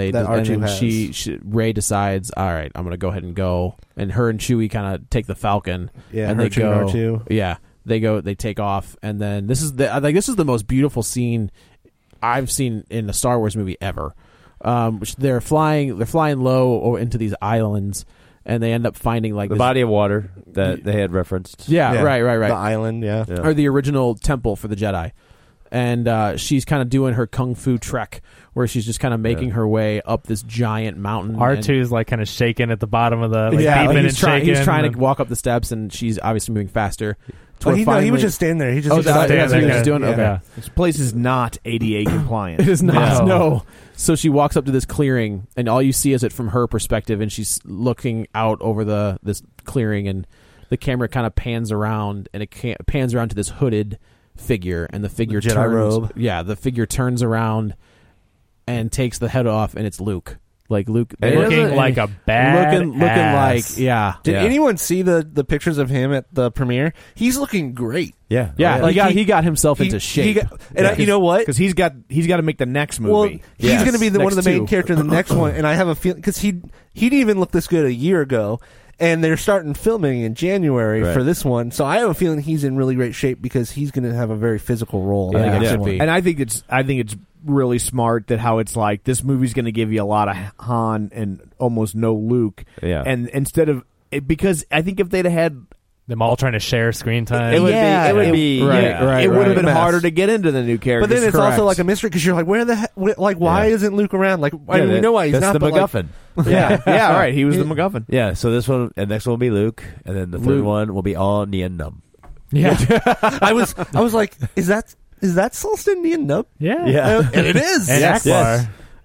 Rey decides, all right, I'm going to go ahead and go. And her and Chewie kind of take the Falcon, and they go. R2. Yeah, they take off, and then this is the most beautiful scene I've seen in a Star Wars movie ever. They're flying low into these islands. And they end up finding like the body of water that they had referenced. Yeah, right. The island, or the original temple for the Jedi. And she's kind of doing her kung fu trek, where she's just kind of making her way up this giant mountain. R2 is like kind of shaking at the bottom of the he's trying to walk up the steps, and she's obviously moving faster. He was just standing there. He just that's what he was doing. Yeah. Okay, this place is not ADA compliant. It is not. No. So she walks up to this clearing, and all you see is it from her perspective, and she's looking out over this clearing, and the camera kind of pans around, and it pans around to this hooded figure, and the figure Jedi turns. robe. Yeah, the figure turns around and takes the head off, and it's Luke. Like Luke, looking like a bad, looking like Did anyone see the pictures of him at the premiere? He's looking great. Yeah. Like he got himself into shape. You know what? Because he's got to make the next movie. Well, he's going to be one of the main characters in the next one, and I have a feeling because he didn't even look this good a year ago, and they're starting filming in January for this one. So I have a feeling he's in really great shape because he's going to have a very physical role. And I think it's really smart that how it's like this movie's going to give you a lot of Han and almost no Luke. Yeah. And instead of because I think if they'd have had them all trying to share screen time, it would be been harder to get into the new characters. But then it's also like a mystery because you're like, where the heck? Why isn't Luke around? Like, we know why he's that's not. The MacGuffin. Yeah, right. He was the MacGuffin. Yeah. So this one and next one will be Luke, and then the third one will be all Nien Nunb. Yeah. I was like, is that Sulston Nien Nunb? Yeah. And it is. And Akbar.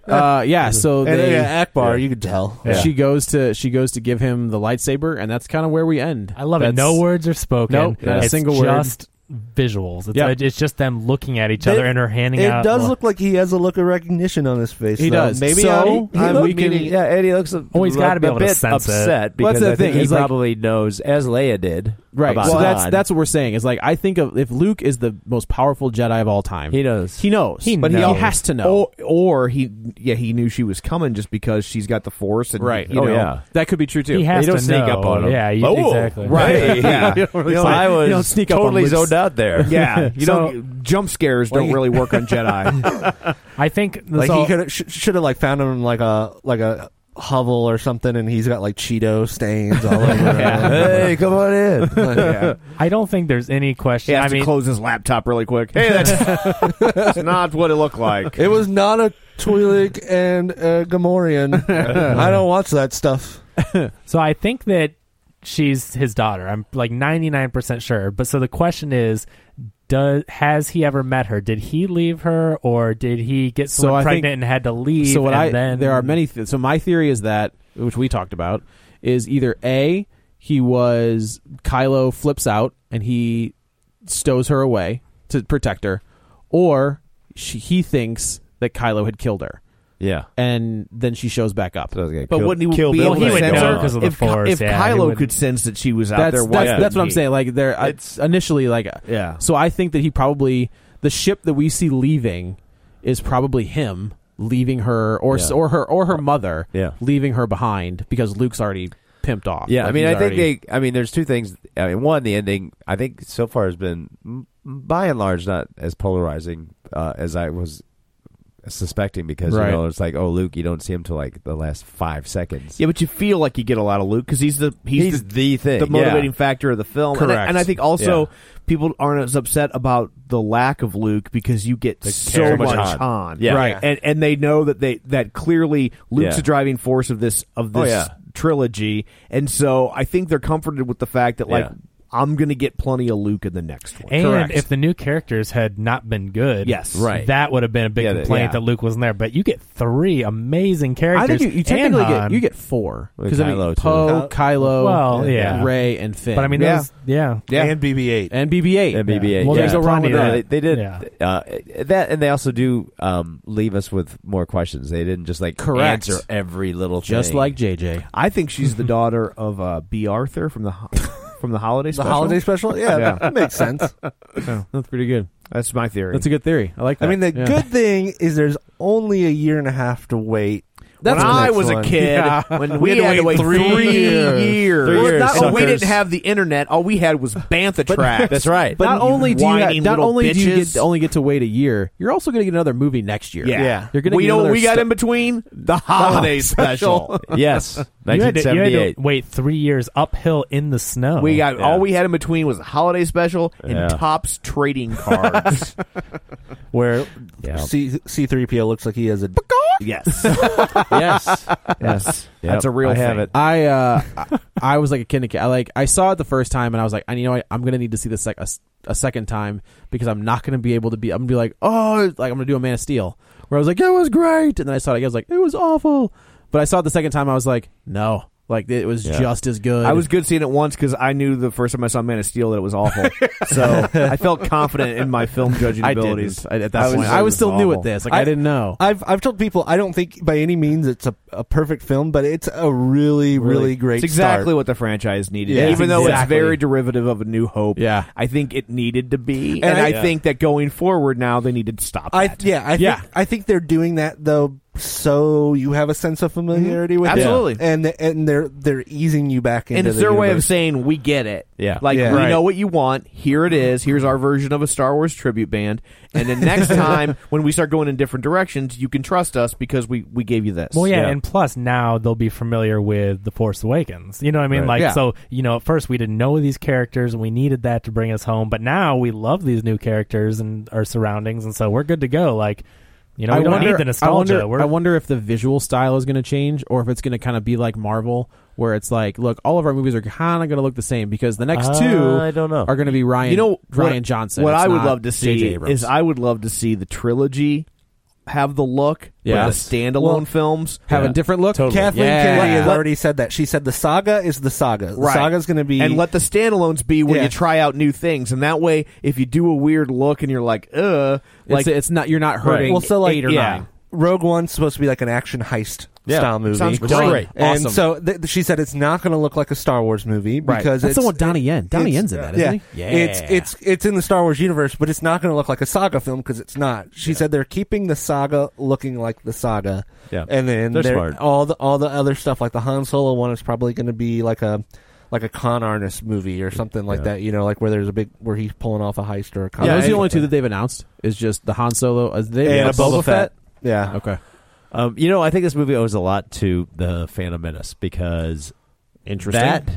So Akbar, you could tell. Yeah. She goes to give him the lightsaber, and that's kind of where we end. I love it. No words are spoken. Nope, not a single word. Just visuals. It's just them looking at each other and her handing out. It does look like he has a look of recognition on his face. He does. Maybe and he looks he's got to be able to sense upset because I think he probably knows, as Leia did. Right. About So Han. that's what we're saying. Is like I think if Luke is the most powerful Jedi of all time, he knows. He has to know. Or he knew she was coming just because she's got the Force. And right. That could be true too. He has to sneak up on him. Yeah. Exactly. Right. I was sneak up totally on zoned out there. Yeah. Jump scares don't really work on Jedi. I think he should have found him like a hovel or something, and he's got like Cheeto stains all over. Hey, come on in. I don't think there's any question. He has to close his laptop really quick. Hey, that's not what it looked like. It was not a Twi'lek and a Gamorrean. I don't watch that stuff. So I think that she's his daughter. I'm like 99% sure. But so the question is, has he ever met her? Did he leave her, or did he get someone pregnant and had to leave? So there are many. So my theory is that, which we talked about, is either A, Kylo flips out and he stows her away to protect her, or he thinks that Kylo had killed her. Yeah, and then she shows back up. But wouldn't he be able to sense her because of the Force? If Kylo could sense that she was out there, that's what I'm saying. Like it's initially like So I think that he probably the ship that we see leaving is probably him leaving her, or her mother leaving her behind because Luke's already pimped off. Yeah, there's two things. I mean, one, the ending I think so far has been by and large not as polarizing as I was suspecting because Right. it's like, oh, Luke, you don't see him till like the last 5 seconds. Yeah, but you feel like you get a lot of Luke because he's the thing, the motivating factor of the film. Correct. And I think also people aren't as upset about the lack of Luke because you get so much Han. Yeah. Right. And they know that clearly Luke's Yeah. the driving force of this trilogy, and so I think they're comforted with the fact that like I'm going to get plenty of Luke in the next one. And Correct. if the new characters had not been good, Yes. Right. that would have been a big complaint that Luke wasn't there. But you get 3 amazing characters. I think you technically get 4 because Kylo, too. Poe, Kylo, Well, yeah. Ray, and Finn. But I mean, those, and BB-8. and BB-8. And BB-8. Well, there's no wrong with Yeah, that. They did Yeah. that, and they also do leave us with more questions. They didn't just like Correct. answer every little thing. Just like JJ. I think she's the daughter of B. Arthur from the holiday The special. holiday special? Yeah, that makes sense. That's pretty good. That's my theory. That's a good theory. I like that. I mean, the good thing is there's only a year and a half to wait. When I was a kid, when we had to wait 3 years. Well, we didn't have the internet. All we had was Bantha tracks. That's right. But not only do you bitches. only get to wait a year, you're also going to get another movie next year. Yeah. You're going to we get know what another we got in between? The holiday special. Yes, You had 1978. to wait 3 years uphill in in the snow. We got all we had in between was a holiday special and Yeah. Topps trading cards. Where Yeah. C-3PO looks like he has a... Yes. Yes. Yes. Yep, That's a real I thing. have it. I was like a kid. I saw it the first time and I was like, I'm going to need to see this a second time because I'm not going to be able to be. I'm going to be like, oh, like I'm going to do a Man of Steel where I was like, it was great, and then I saw it again. I was like, it was awful. But I saw it the second time. I was like, no. Like it was just as good. I was good seeing it once because I knew the first time I saw Man of Steel that it was awful. So I felt confident in my film judging abilities. At that point, I was still new at this. Like I didn't know. I've told people I don't think by any means it's a perfect film, but it's a really great. It's exactly start. what the franchise needed. Yeah, Even though it's exactly. very derivative of A New Hope. Yeah. I think it needed to be, And and I I- think that going forward now they need to stop that. I think they're doing that though, so you have a sense of familiarity with Absolutely. it, and they're easing you back into. And it's the their way of universe. saying we get it. Yeah. Like Yeah. we Right. know what you want. Here it is. Here's our version of a Star Wars tribute band. And then next time when we start going in different directions, you can trust us because we gave you this. Well, yeah, and plus now they'll be familiar with The Force Awakens. You know what I mean? Right. Like, Yeah. so, at first we didn't know these characters and we needed that to bring us home, but now we love these new characters and our surroundings, and so we're good to go. Like, we don't need the nostalgia. I wonder if the visual style is going to change or if it's going to kind of be like Marvel, where it's like, look, all of our movies are kind of going to look the same because the next two I don't know. are going to be Ryan Johnson. What It's I would not love to J.J. see Abrams. is I would love to see the trilogy have the look, Yes. but the standalone films have a different look. Kathleen Yeah. Kennedy has Let- already said that. She said the saga is the saga. The Right. saga's going to be and let the standalones be where Yeah. you try out new things, and that way, if you do a weird look and you're like, like it's not you're not hurting. Well, so like 8 or 9. Rogue One's supposed to be like an action heist style movie. Sounds Which is great. And Awesome. so she said it's not going to look like a Star Wars movie because That's it's the one Donnie Yen. Donnie Yen's in that, isn't he? Yeah. It's in the Star Wars universe, but it's not going to look like a saga film because it's not. She said they're keeping the saga looking like the saga. Yeah. And then They're smart. all the other stuff like the Han Solo one is probably going to be like a con artist movie or something like that. Like where there's where he's pulling off a heist or a con. Those are the only artist. two that they've announced. Is just the Han Solo. They and a announced Boba Fett. Yeah. Okay. I think this movie owes a lot to the Phantom Menace because Interesting. that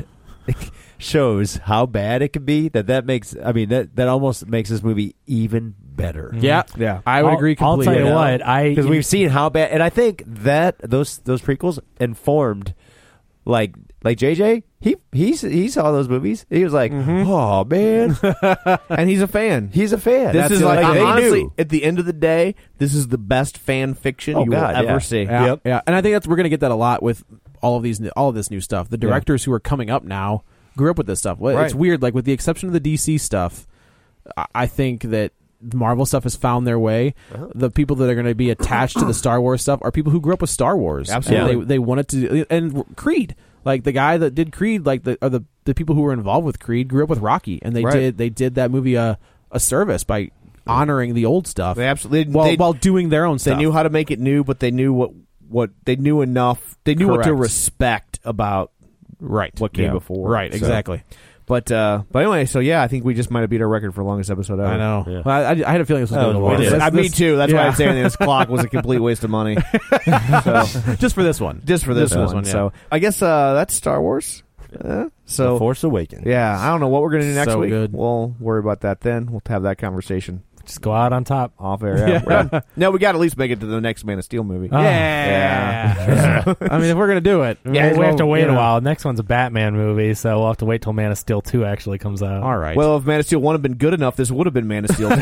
shows how bad it can be. That makes. I mean, that almost makes this movie even better. Yeah. I would agree I'll completely. tell you what, because we've seen how bad, and I think that those prequels informed, like JJ. He saw those movies. He was like, oh man, and he's a fan. He's a fan. This is like they honestly, knew. at the end of the day, this is the best fan fiction Oh, you God, will ever yeah. see. Yeah, yeah, and I think we're going to get that a lot with all of this new stuff. The directors who are coming up now grew up with this stuff. Well, Right. It's weird, like with the exception of the DC stuff, I think that the Marvel stuff has found their way. The people that are going to be attached to the Star Wars stuff are people who grew up with Star Wars. Absolutely. And they wanted to, and Creed. Like the guy that did Creed, like the people who were involved with Creed grew up with Rocky, and they did that movie a service by honoring the old stuff. They absolutely while doing their own stuff. They knew how to make it new, but they knew what they knew enough. They knew what to Correct. respect about right what came Yeah. before. Right, So- exactly. But anyway, so yeah, I think we just might have beat our record for longest episode ever. I know. Yeah. Well, I had a feeling this was going to go long. Me too. That's why I'm saying this clock was a complete waste of money. So, just for this one. Just for this one. Yeah. So I guess that's Star Wars. So The Force Awakens. Yeah, I don't know what we're going to do next So week. good. We'll worry about that then. We'll have that conversation. Just go out on top. Off air. Yeah. No, we got to at least make it to the next Man of Steel movie. Yeah. I mean, if we're going to do it. Yeah, we have to wait a while. Next one's a Batman movie, so we'll have to wait till Man of Steel 2 actually comes out. All right. Well, if Man of Steel 1 had been good enough, this would have been Man of Steel 2.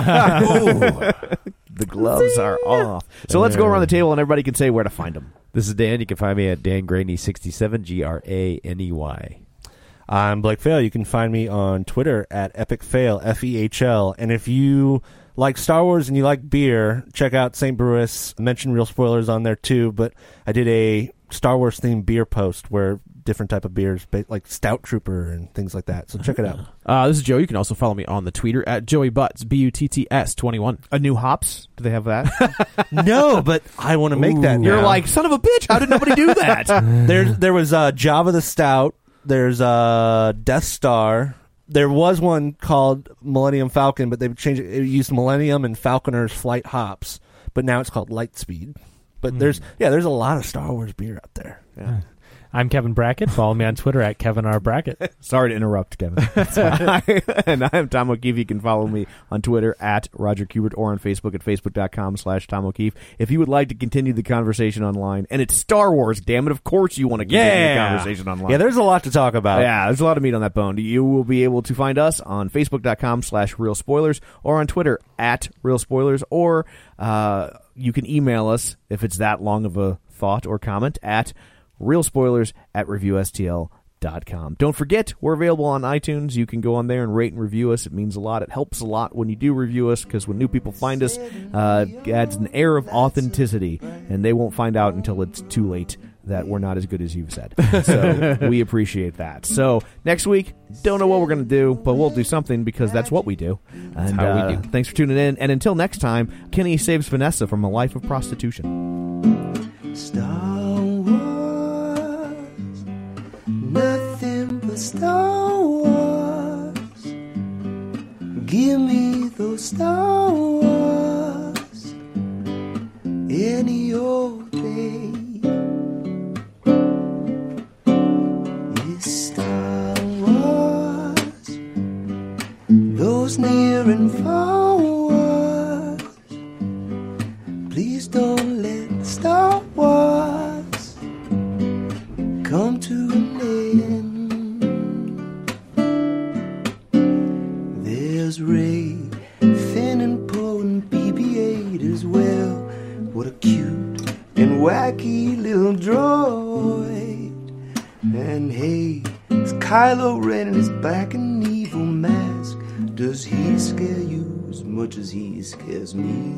The gloves are off. So let's go around the table and everybody can say where to find them. This is Dan. You can find me at Dan Graney67, Graney. I'm Blake Fail. You can find me on Twitter at EpicFail, FEHL. And if you like Star Wars and you like beer, check out St. Brewis. I mentioned Real Spoilers on there too, but I did a Star Wars themed beer post where different type of beers, like Stout Trooper and things like that. So check it out. This is Joe. You can also follow me on the Twitter at Joey Butts, BUTTS21. A new hops? Do they have that? No, but I want to make that now. You're like, son of a bitch, how did nobody do that? There was Java the Stout. There's Death Star. There was one called Millennium Falcon, but they've changed it. It used Millennium and Falconer's Flight hops, but now it's called Lightspeed. But there's a lot of Star Wars beer out there. Yeah. I'm Kevin Brackett. Follow me on Twitter at Kevin R. Brackett. Sorry to interrupt, Kevin. And I am Tom O'Keefe. You can follow me on Twitter at Roger Kubert or on Facebook at facebook.com/Tom O'Keefe. If you would like to continue the conversation online, and it's Star Wars, damn it, of course you want to continue the conversation online. Yeah, there's a lot to talk about. Yeah, there's a lot of meat on that bone. You will be able to find us on facebook.com/Real Spoilers or on Twitter at Real Spoilers, or you can email us if it's that long of a thought or comment at realspoilers@reviewstl.com. Don't forget, we're available on iTunes. You can go on there and rate and review us. It means a lot. It helps a lot when you do review us, because when new people find us, it adds an air of authenticity, and they won't find out until it's too late that we're not as good as you've said. So we appreciate that. So next week, don't know what we're going to do, but we'll do something, because that's what we do. And how we do. Thanks for tuning in. And until next time, Kenny saves Vanessa from a life of prostitution. Star Wars, nothing but Star Wars. Give me those Star Wars any old day. It's Star Wars, those near and far wars. Please don't let Star Wars come to an end. There's Rey, Finn and Poe and BB-8 as well. What a cute and wacky little droid. And hey, it's Kylo Ren in his black and evil mask. Does he scare you as much as he scares me?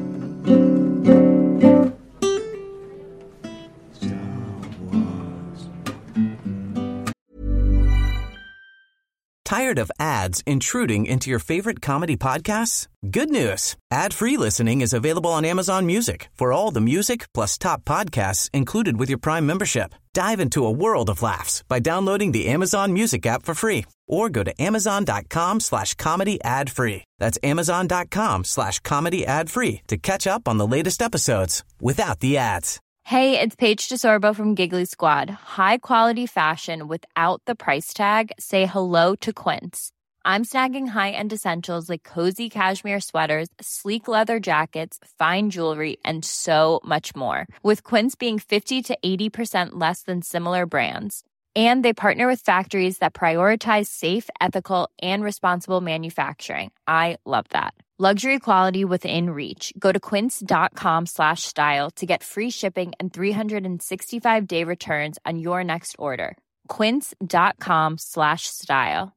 Tired of ads intruding into your favorite comedy podcasts? Good news. Ad-free listening is available on Amazon Music for all the music plus top podcasts included with your Prime membership. Dive into a world of laughs by downloading the Amazon Music app for free or go to amazon.com/comedy ad-free. That's amazon.com/comedy ad-free to catch up on the latest episodes without the ads. Hey, it's Paige DeSorbo from Giggly Squad. High quality fashion without the price tag. Say hello to Quince. I'm snagging high-end essentials like cozy cashmere sweaters, sleek leather jackets, fine jewelry, and so much more. With Quince being 50 to 80% less than similar brands. And they partner with factories that prioritize safe, ethical, and responsible manufacturing. I love that. Luxury quality within reach. Go to quince.com/style to get free shipping and 365-day returns on your next order. Quince.com/style.